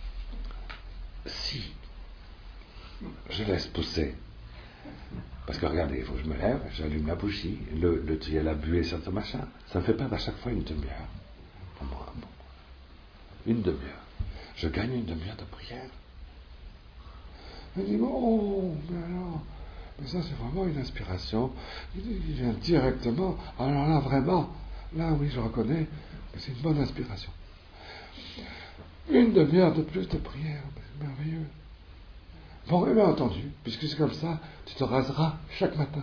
[SPEAKER 1] Si je laisse pousser, parce que regardez, il faut que je me lève, j'allume la bougie, le, le il y a la buée sur ce machin, ça me fait perdre à chaque fois une demi-heure. Pour moi, bon. Une demi-heure. Je gagne une demi-heure de prière. Je dis, oh, mais alors, mais ça c'est vraiment une inspiration. Il vient directement. Alors là, vraiment, là oui, je reconnais, mais c'est une bonne inspiration. Une demi-heure de plus de prière, c'est merveilleux. Bon, et bien entendu, puisque c'est comme ça, tu te raseras chaque matin.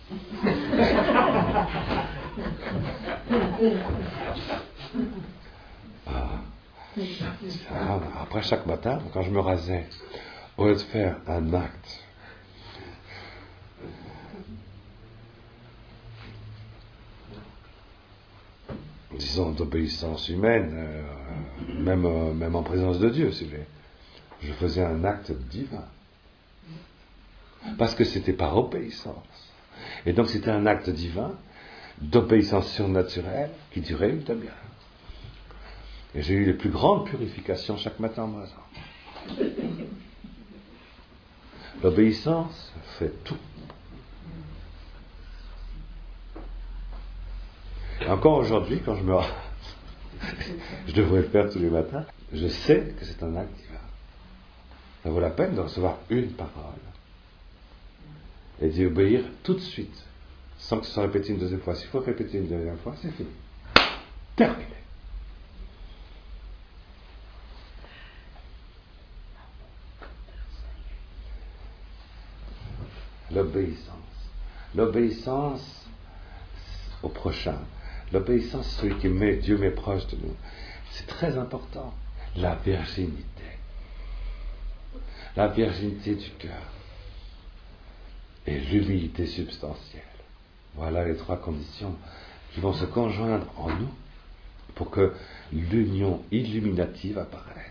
[SPEAKER 1] Ah. Ah, après chaque matin, quand je me rasais, au lieu de faire un acte, disons d'obéissance humaine, euh, même, euh, même en présence de Dieu, si vous voulez, je faisais un acte divin. Parce que c'était par obéissance. Et donc c'était un acte divin, d'obéissance surnaturelle, qui durait une demi-heure. Et j'ai eu les plus grandes purifications chaque matin en me rasant. L'obéissance fait tout. Et encore aujourd'hui, quand je me rase, je devrais le faire tous les matins, je sais que c'est un acte divin. Ça vaut la peine de recevoir une parole et d'y obéir tout de suite, sans que ce soit répété une deuxième fois. S'il faut répéter une deuxième fois, c'est fini. Terminé. L'obéissance. L'obéissance au prochain. L'obéissance à celui qui met, Dieu met proche de nous. C'est très important. La virginité. La virginité du cœur. Et l'humilité substantielle. Voilà les trois conditions qui vont se conjoindre en nous pour que l'union illuminative apparaisse.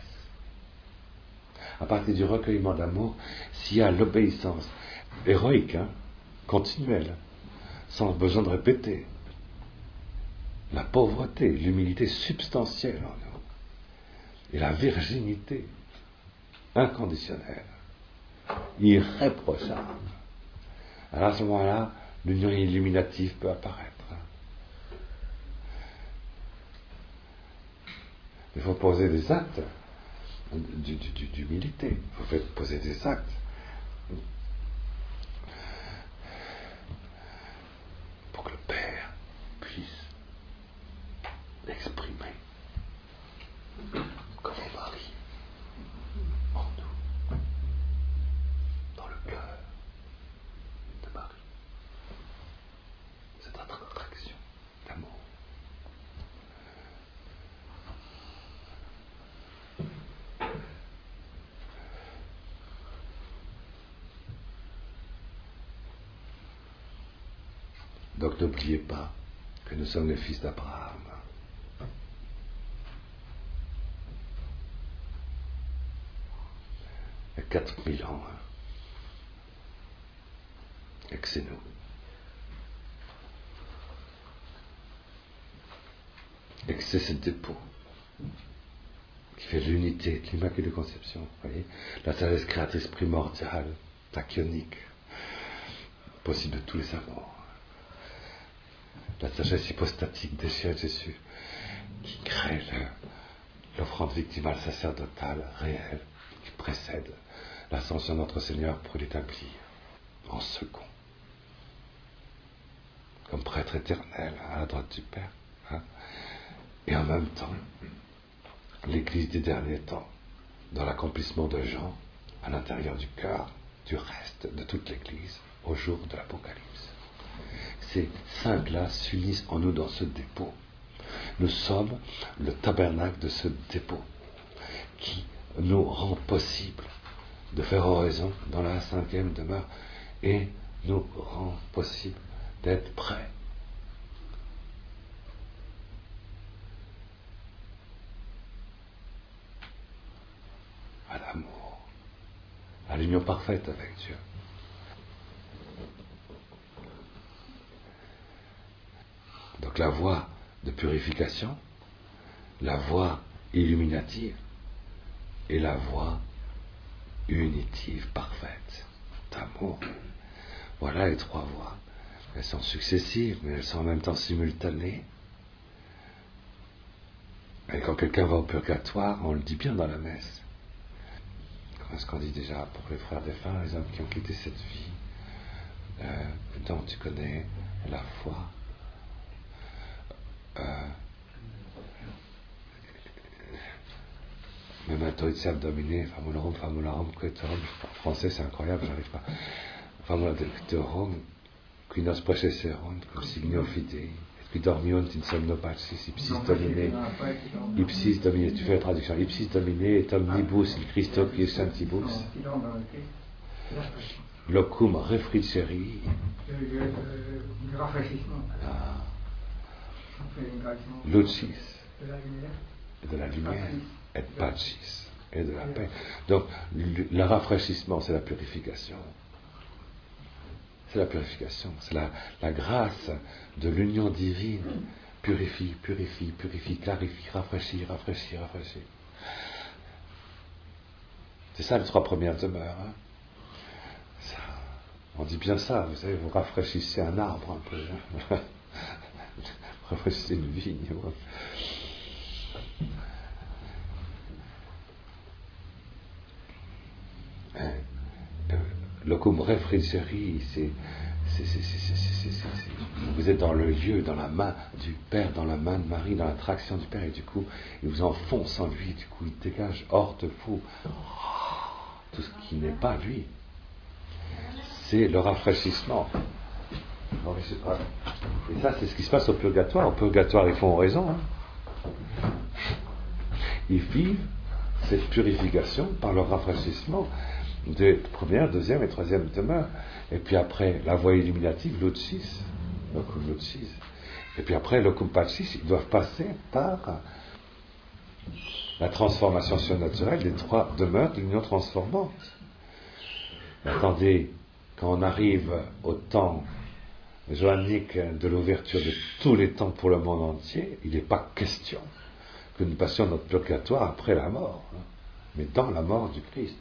[SPEAKER 1] À partir du recueillement d'amour, s'il y a l'obéissance héroïque, hein, continuelle, sans besoin de répéter, la pauvreté, l'humilité substantielle en nous, et la virginité inconditionnelle, irréprochable. Alors à ce moment-là, l'union illuminative peut apparaître. Il faut poser des actes d'humilité. Il faut poser des actes. Pour que le Père puisse l'exprimer comme au mari, en nous, dans le cœur de Marie. C'est notre attraction d'amour. Donc n'oubliez pas que nous sommes les fils d'Abraham. Il y a quatre mille ans. Hein. Et que c'est nous. Et que c'est ce dépôt qui fait l'unité de l'Immaculée Conception. Vous voyez, la sagesse créatrice primordiale, tachyonique, possible de tous les amours. La sagesse hypostatique des cieux de Jésus, qui crée le, l'offrande victimale sacerdotale réelle, qui précède l'ascension de notre Seigneur pour l'établir en second, comme prêtre éternel à la droite du Père. Hein, et en même temps, l'Église des derniers temps, dans l'accomplissement de Jean, à l'intérieur du cœur, du reste de toute l'Église, au jour de l'Apocalypse. Ces cinq-là s'unissent en nous dans ce dépôt. Nous sommes le tabernacle de ce dépôt qui nous rend possible de faire oraison dans la cinquième demeure et nous rend possible d'être prêts à l'amour, à l'union parfaite avec Dieu. Donc la voie de purification, la voie illuminative et la voie unitive parfaite d'amour. Voilà les trois voies. Elles sont successives, mais elles sont en même temps simultanées. Et quand quelqu'un va au purgatoire, on le dit bien dans la messe. Comment est-ce qu'on dit déjà pour les frères défunts, les hommes qui ont quitté cette vie, euh, dont tu connais la foi, euh, memento domine, famulorum, famularum, quetorum. En français, c'est incroyable, j'arrive pas. Famularum, qui nos processerunt, cum signio fidei, et qui dormiunt in somno pacis, ipsis domine, ipsis domine, tu fais la traduction, ipsis domine et omnibus in Christo qui est santibus, locum refrigeri, lucis, et de la lumière, et pacis, et de la paix. Donc, le rafraîchissement, c'est la purification. C'est la purification, c'est la, la grâce de l'union divine. Purifie, purifie, purifie, clarifie, rafraîchit, rafraîchit, rafraîchit. C'est ça les trois premières demeures. Hein. Ça, on dit bien ça, vous savez, vous rafraîchissez un arbre un peu. Hein. Rafraîchissez une vigne. Hein. Locum refrigeri, c'est, c'est, c'est, c'est, c'est, c'est, c'est, c'est, vous êtes dans le lieu, dans la main du Père, dans la main de Marie, dans l'attraction du Père, et du coup, il vous enfonce en lui, du coup, il dégage hors de vous tout ce qui n'est pas lui. C'est le rafraîchissement. Et ça, c'est ce qui se passe au purgatoire. Au purgatoire, ils font raison. Hein. Ils vivent cette purification par le rafraîchissement de première, deuxième et troisième demeure. Et puis après, la voie illuminative, l'autis, l'autis. Et puis après, le kumpacis, ils doivent passer par la transformation surnaturelle des trois demeures de l'union transformante. Attendez, quand on arrive au temps joannique de l'ouverture de tous les temps pour le monde entier, il n'est pas question que nous passions notre purgatoire après la mort, hein, mais dans la mort du Christ.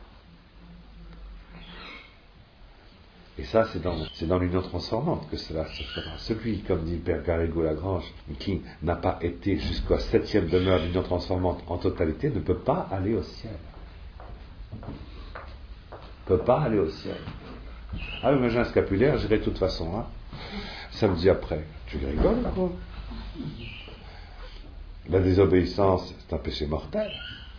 [SPEAKER 1] Et ça, c'est dans, c'est dans l'union transformante que cela se fera. Celui, comme dit Père Garrigou-Lagrange, qui n'a pas été jusqu'à la septième demeure de l'union transformante en totalité, ne peut pas aller au ciel. Ne peut pas aller au ciel. Ah oui, mais j'ai un scapulaire, j'irai de toute façon. Hein. Samedi après. Tu rigoles, quoi. La désobéissance, c'est un péché mortel.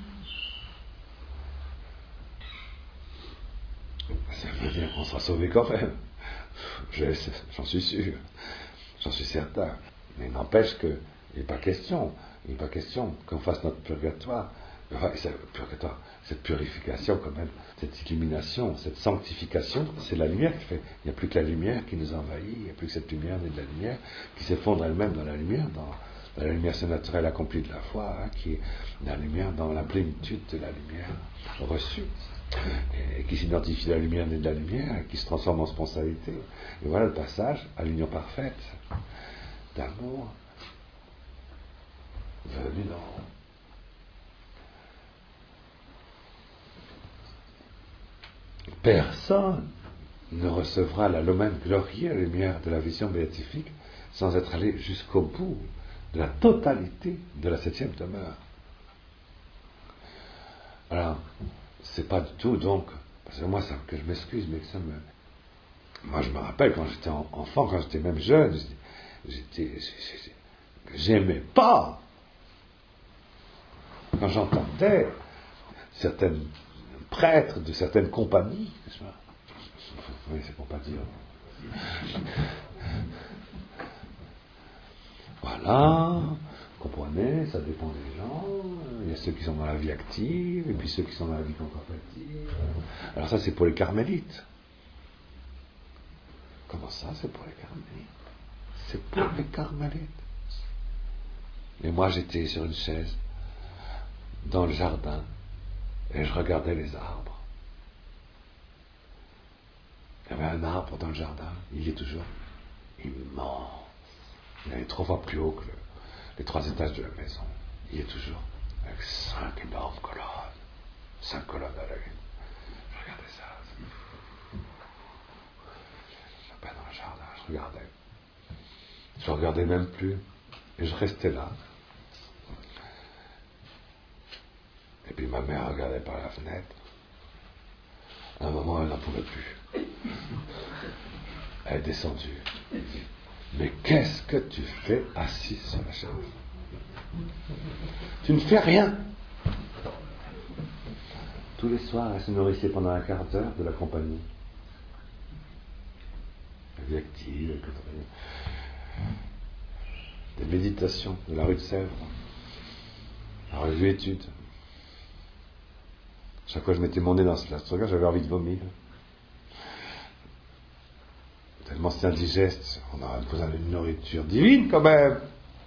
[SPEAKER 1] Ça veut dire qu'on sera sauvé quand même. Je, j'en suis sûr. J'en suis certain. Mais n'empêche qu'il n'est pas question. Il n'est pas question qu'on fasse notre purgatoire Enfin, cette purification quand même, cette illumination, cette sanctification, c'est la lumière qui fait. Il n'y a plus que la lumière qui nous envahit, il n'y a plus que cette lumière née de la lumière, qui s'effondre elle-même dans la lumière, dans, dans la lumière surnaturelle accomplie de la foi, hein, qui est la lumière dans la plénitude de la lumière reçue, et, et qui s'identifie à la lumière née de la lumière, et qui se transforme en spontanéité. Et voilà le passage à l'union parfaite d'amour venu d'en haut. Personne ne recevra la même glorieuse lumière de la vision béatifique sans être allé jusqu'au bout de la totalité de la septième demeure. Alors, c'est pas du tout donc, parce que moi, ça, que je m'excuse, mais que ça me... Moi, je me rappelle quand j'étais enfant, quand j'étais même jeune, j'étais, j'aimais pas quand j'entendais certaines prêtres de certaines compagnies, n'est-ce pas? Oui, c'est pour pas dire. Voilà, vous comprenez, ça dépend des gens. Il y a ceux qui sont dans la vie active, et puis ceux qui sont dans la vie contemplative. Alors ça, c'est pour les carmélites. Comment ça, c'est pour les carmélites? C'est pour les carmélites. Et moi, j'étais sur une chaise, dans le jardin, et je regardais les arbres. Il y avait un arbre dans le jardin, il est toujours immense. Il est trois fois plus haut que le, les trois étages de la maison. Il est toujours avec cinq énormes colonnes. Cinq colonnes à la une. Je regardais ça. Je dans le jardin, je regardais. Je regardais même plus. Et je restais là. Et puis ma mère regardait par la fenêtre. À un moment, elle n'en pouvait plus. Elle est descendue. Mais qu'est-ce que tu fais assis sur la chaise? Tu ne fais rien. Tous les soirs, elle se nourrissait pendant un quart d'heure de la compagnie. La vie active, des méditations de la rue de Sèvres, la revue études. Chaque fois que je mettais mon nez dans ce truc, j'avais envie de vomir. Tellement c'est indigeste, on a besoin d'une nourriture divine quand même.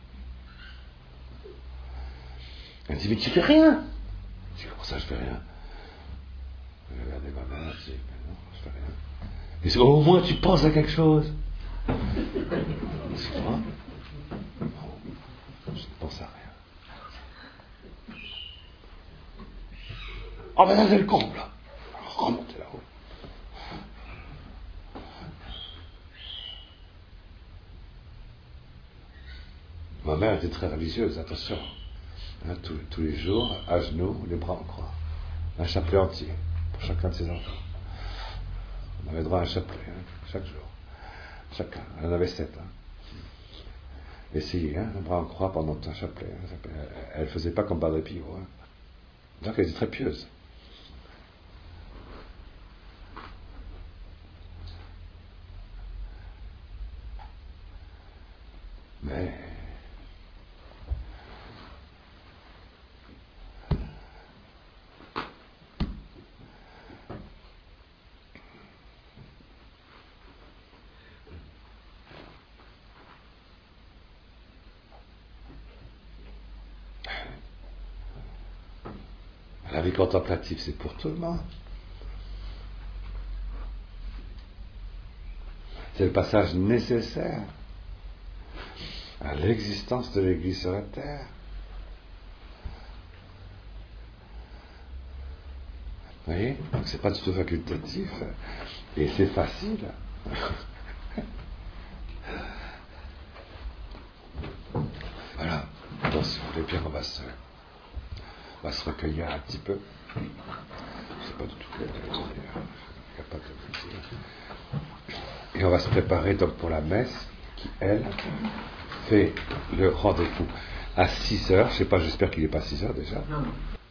[SPEAKER 1] Elle dit, mais tu fais rien. Je dis, comment ça je fais rien? Je regardais ma mère, je dis, mais non, je fais rien. Et c'est, au moins tu penses à quelque chose. C'est quoi? Non, je ne pense à rien. Oh ben là c'est le comble. Alors remontez là-haut. Ma mère était très religieuse, attention. Hein, tous, tous les jours, à genoux, les bras en croix. Un chapelet entier pour chacun de ses enfants. On avait droit à un chapelet, hein, chaque jour. Chacun. Elle en avait sept. Hein. Essayez, hein, le bras en croix pendant un chapelet. Hein, elle ne faisait pas comme Padre Pio. Hein. Donc elle était très pieuse. Mais la vie contemplative, c'est pour tout le monde. C'est le passage nécessaire à l'existence de l'Église sur la terre. Vous voyez? Donc c'est pas du tout facultatif et c'est facile. Voilà. Donc si vous voulez bien, on va se, on va se recueillir un petit peu. Je ne sais pas du tout quelle est capable de vous dire. Et on va se préparer donc pour la messe qui, elle, fait le rendez-vous à six heures. Je ne sais pas, j'espère qu'il n'est pas six heures déjà.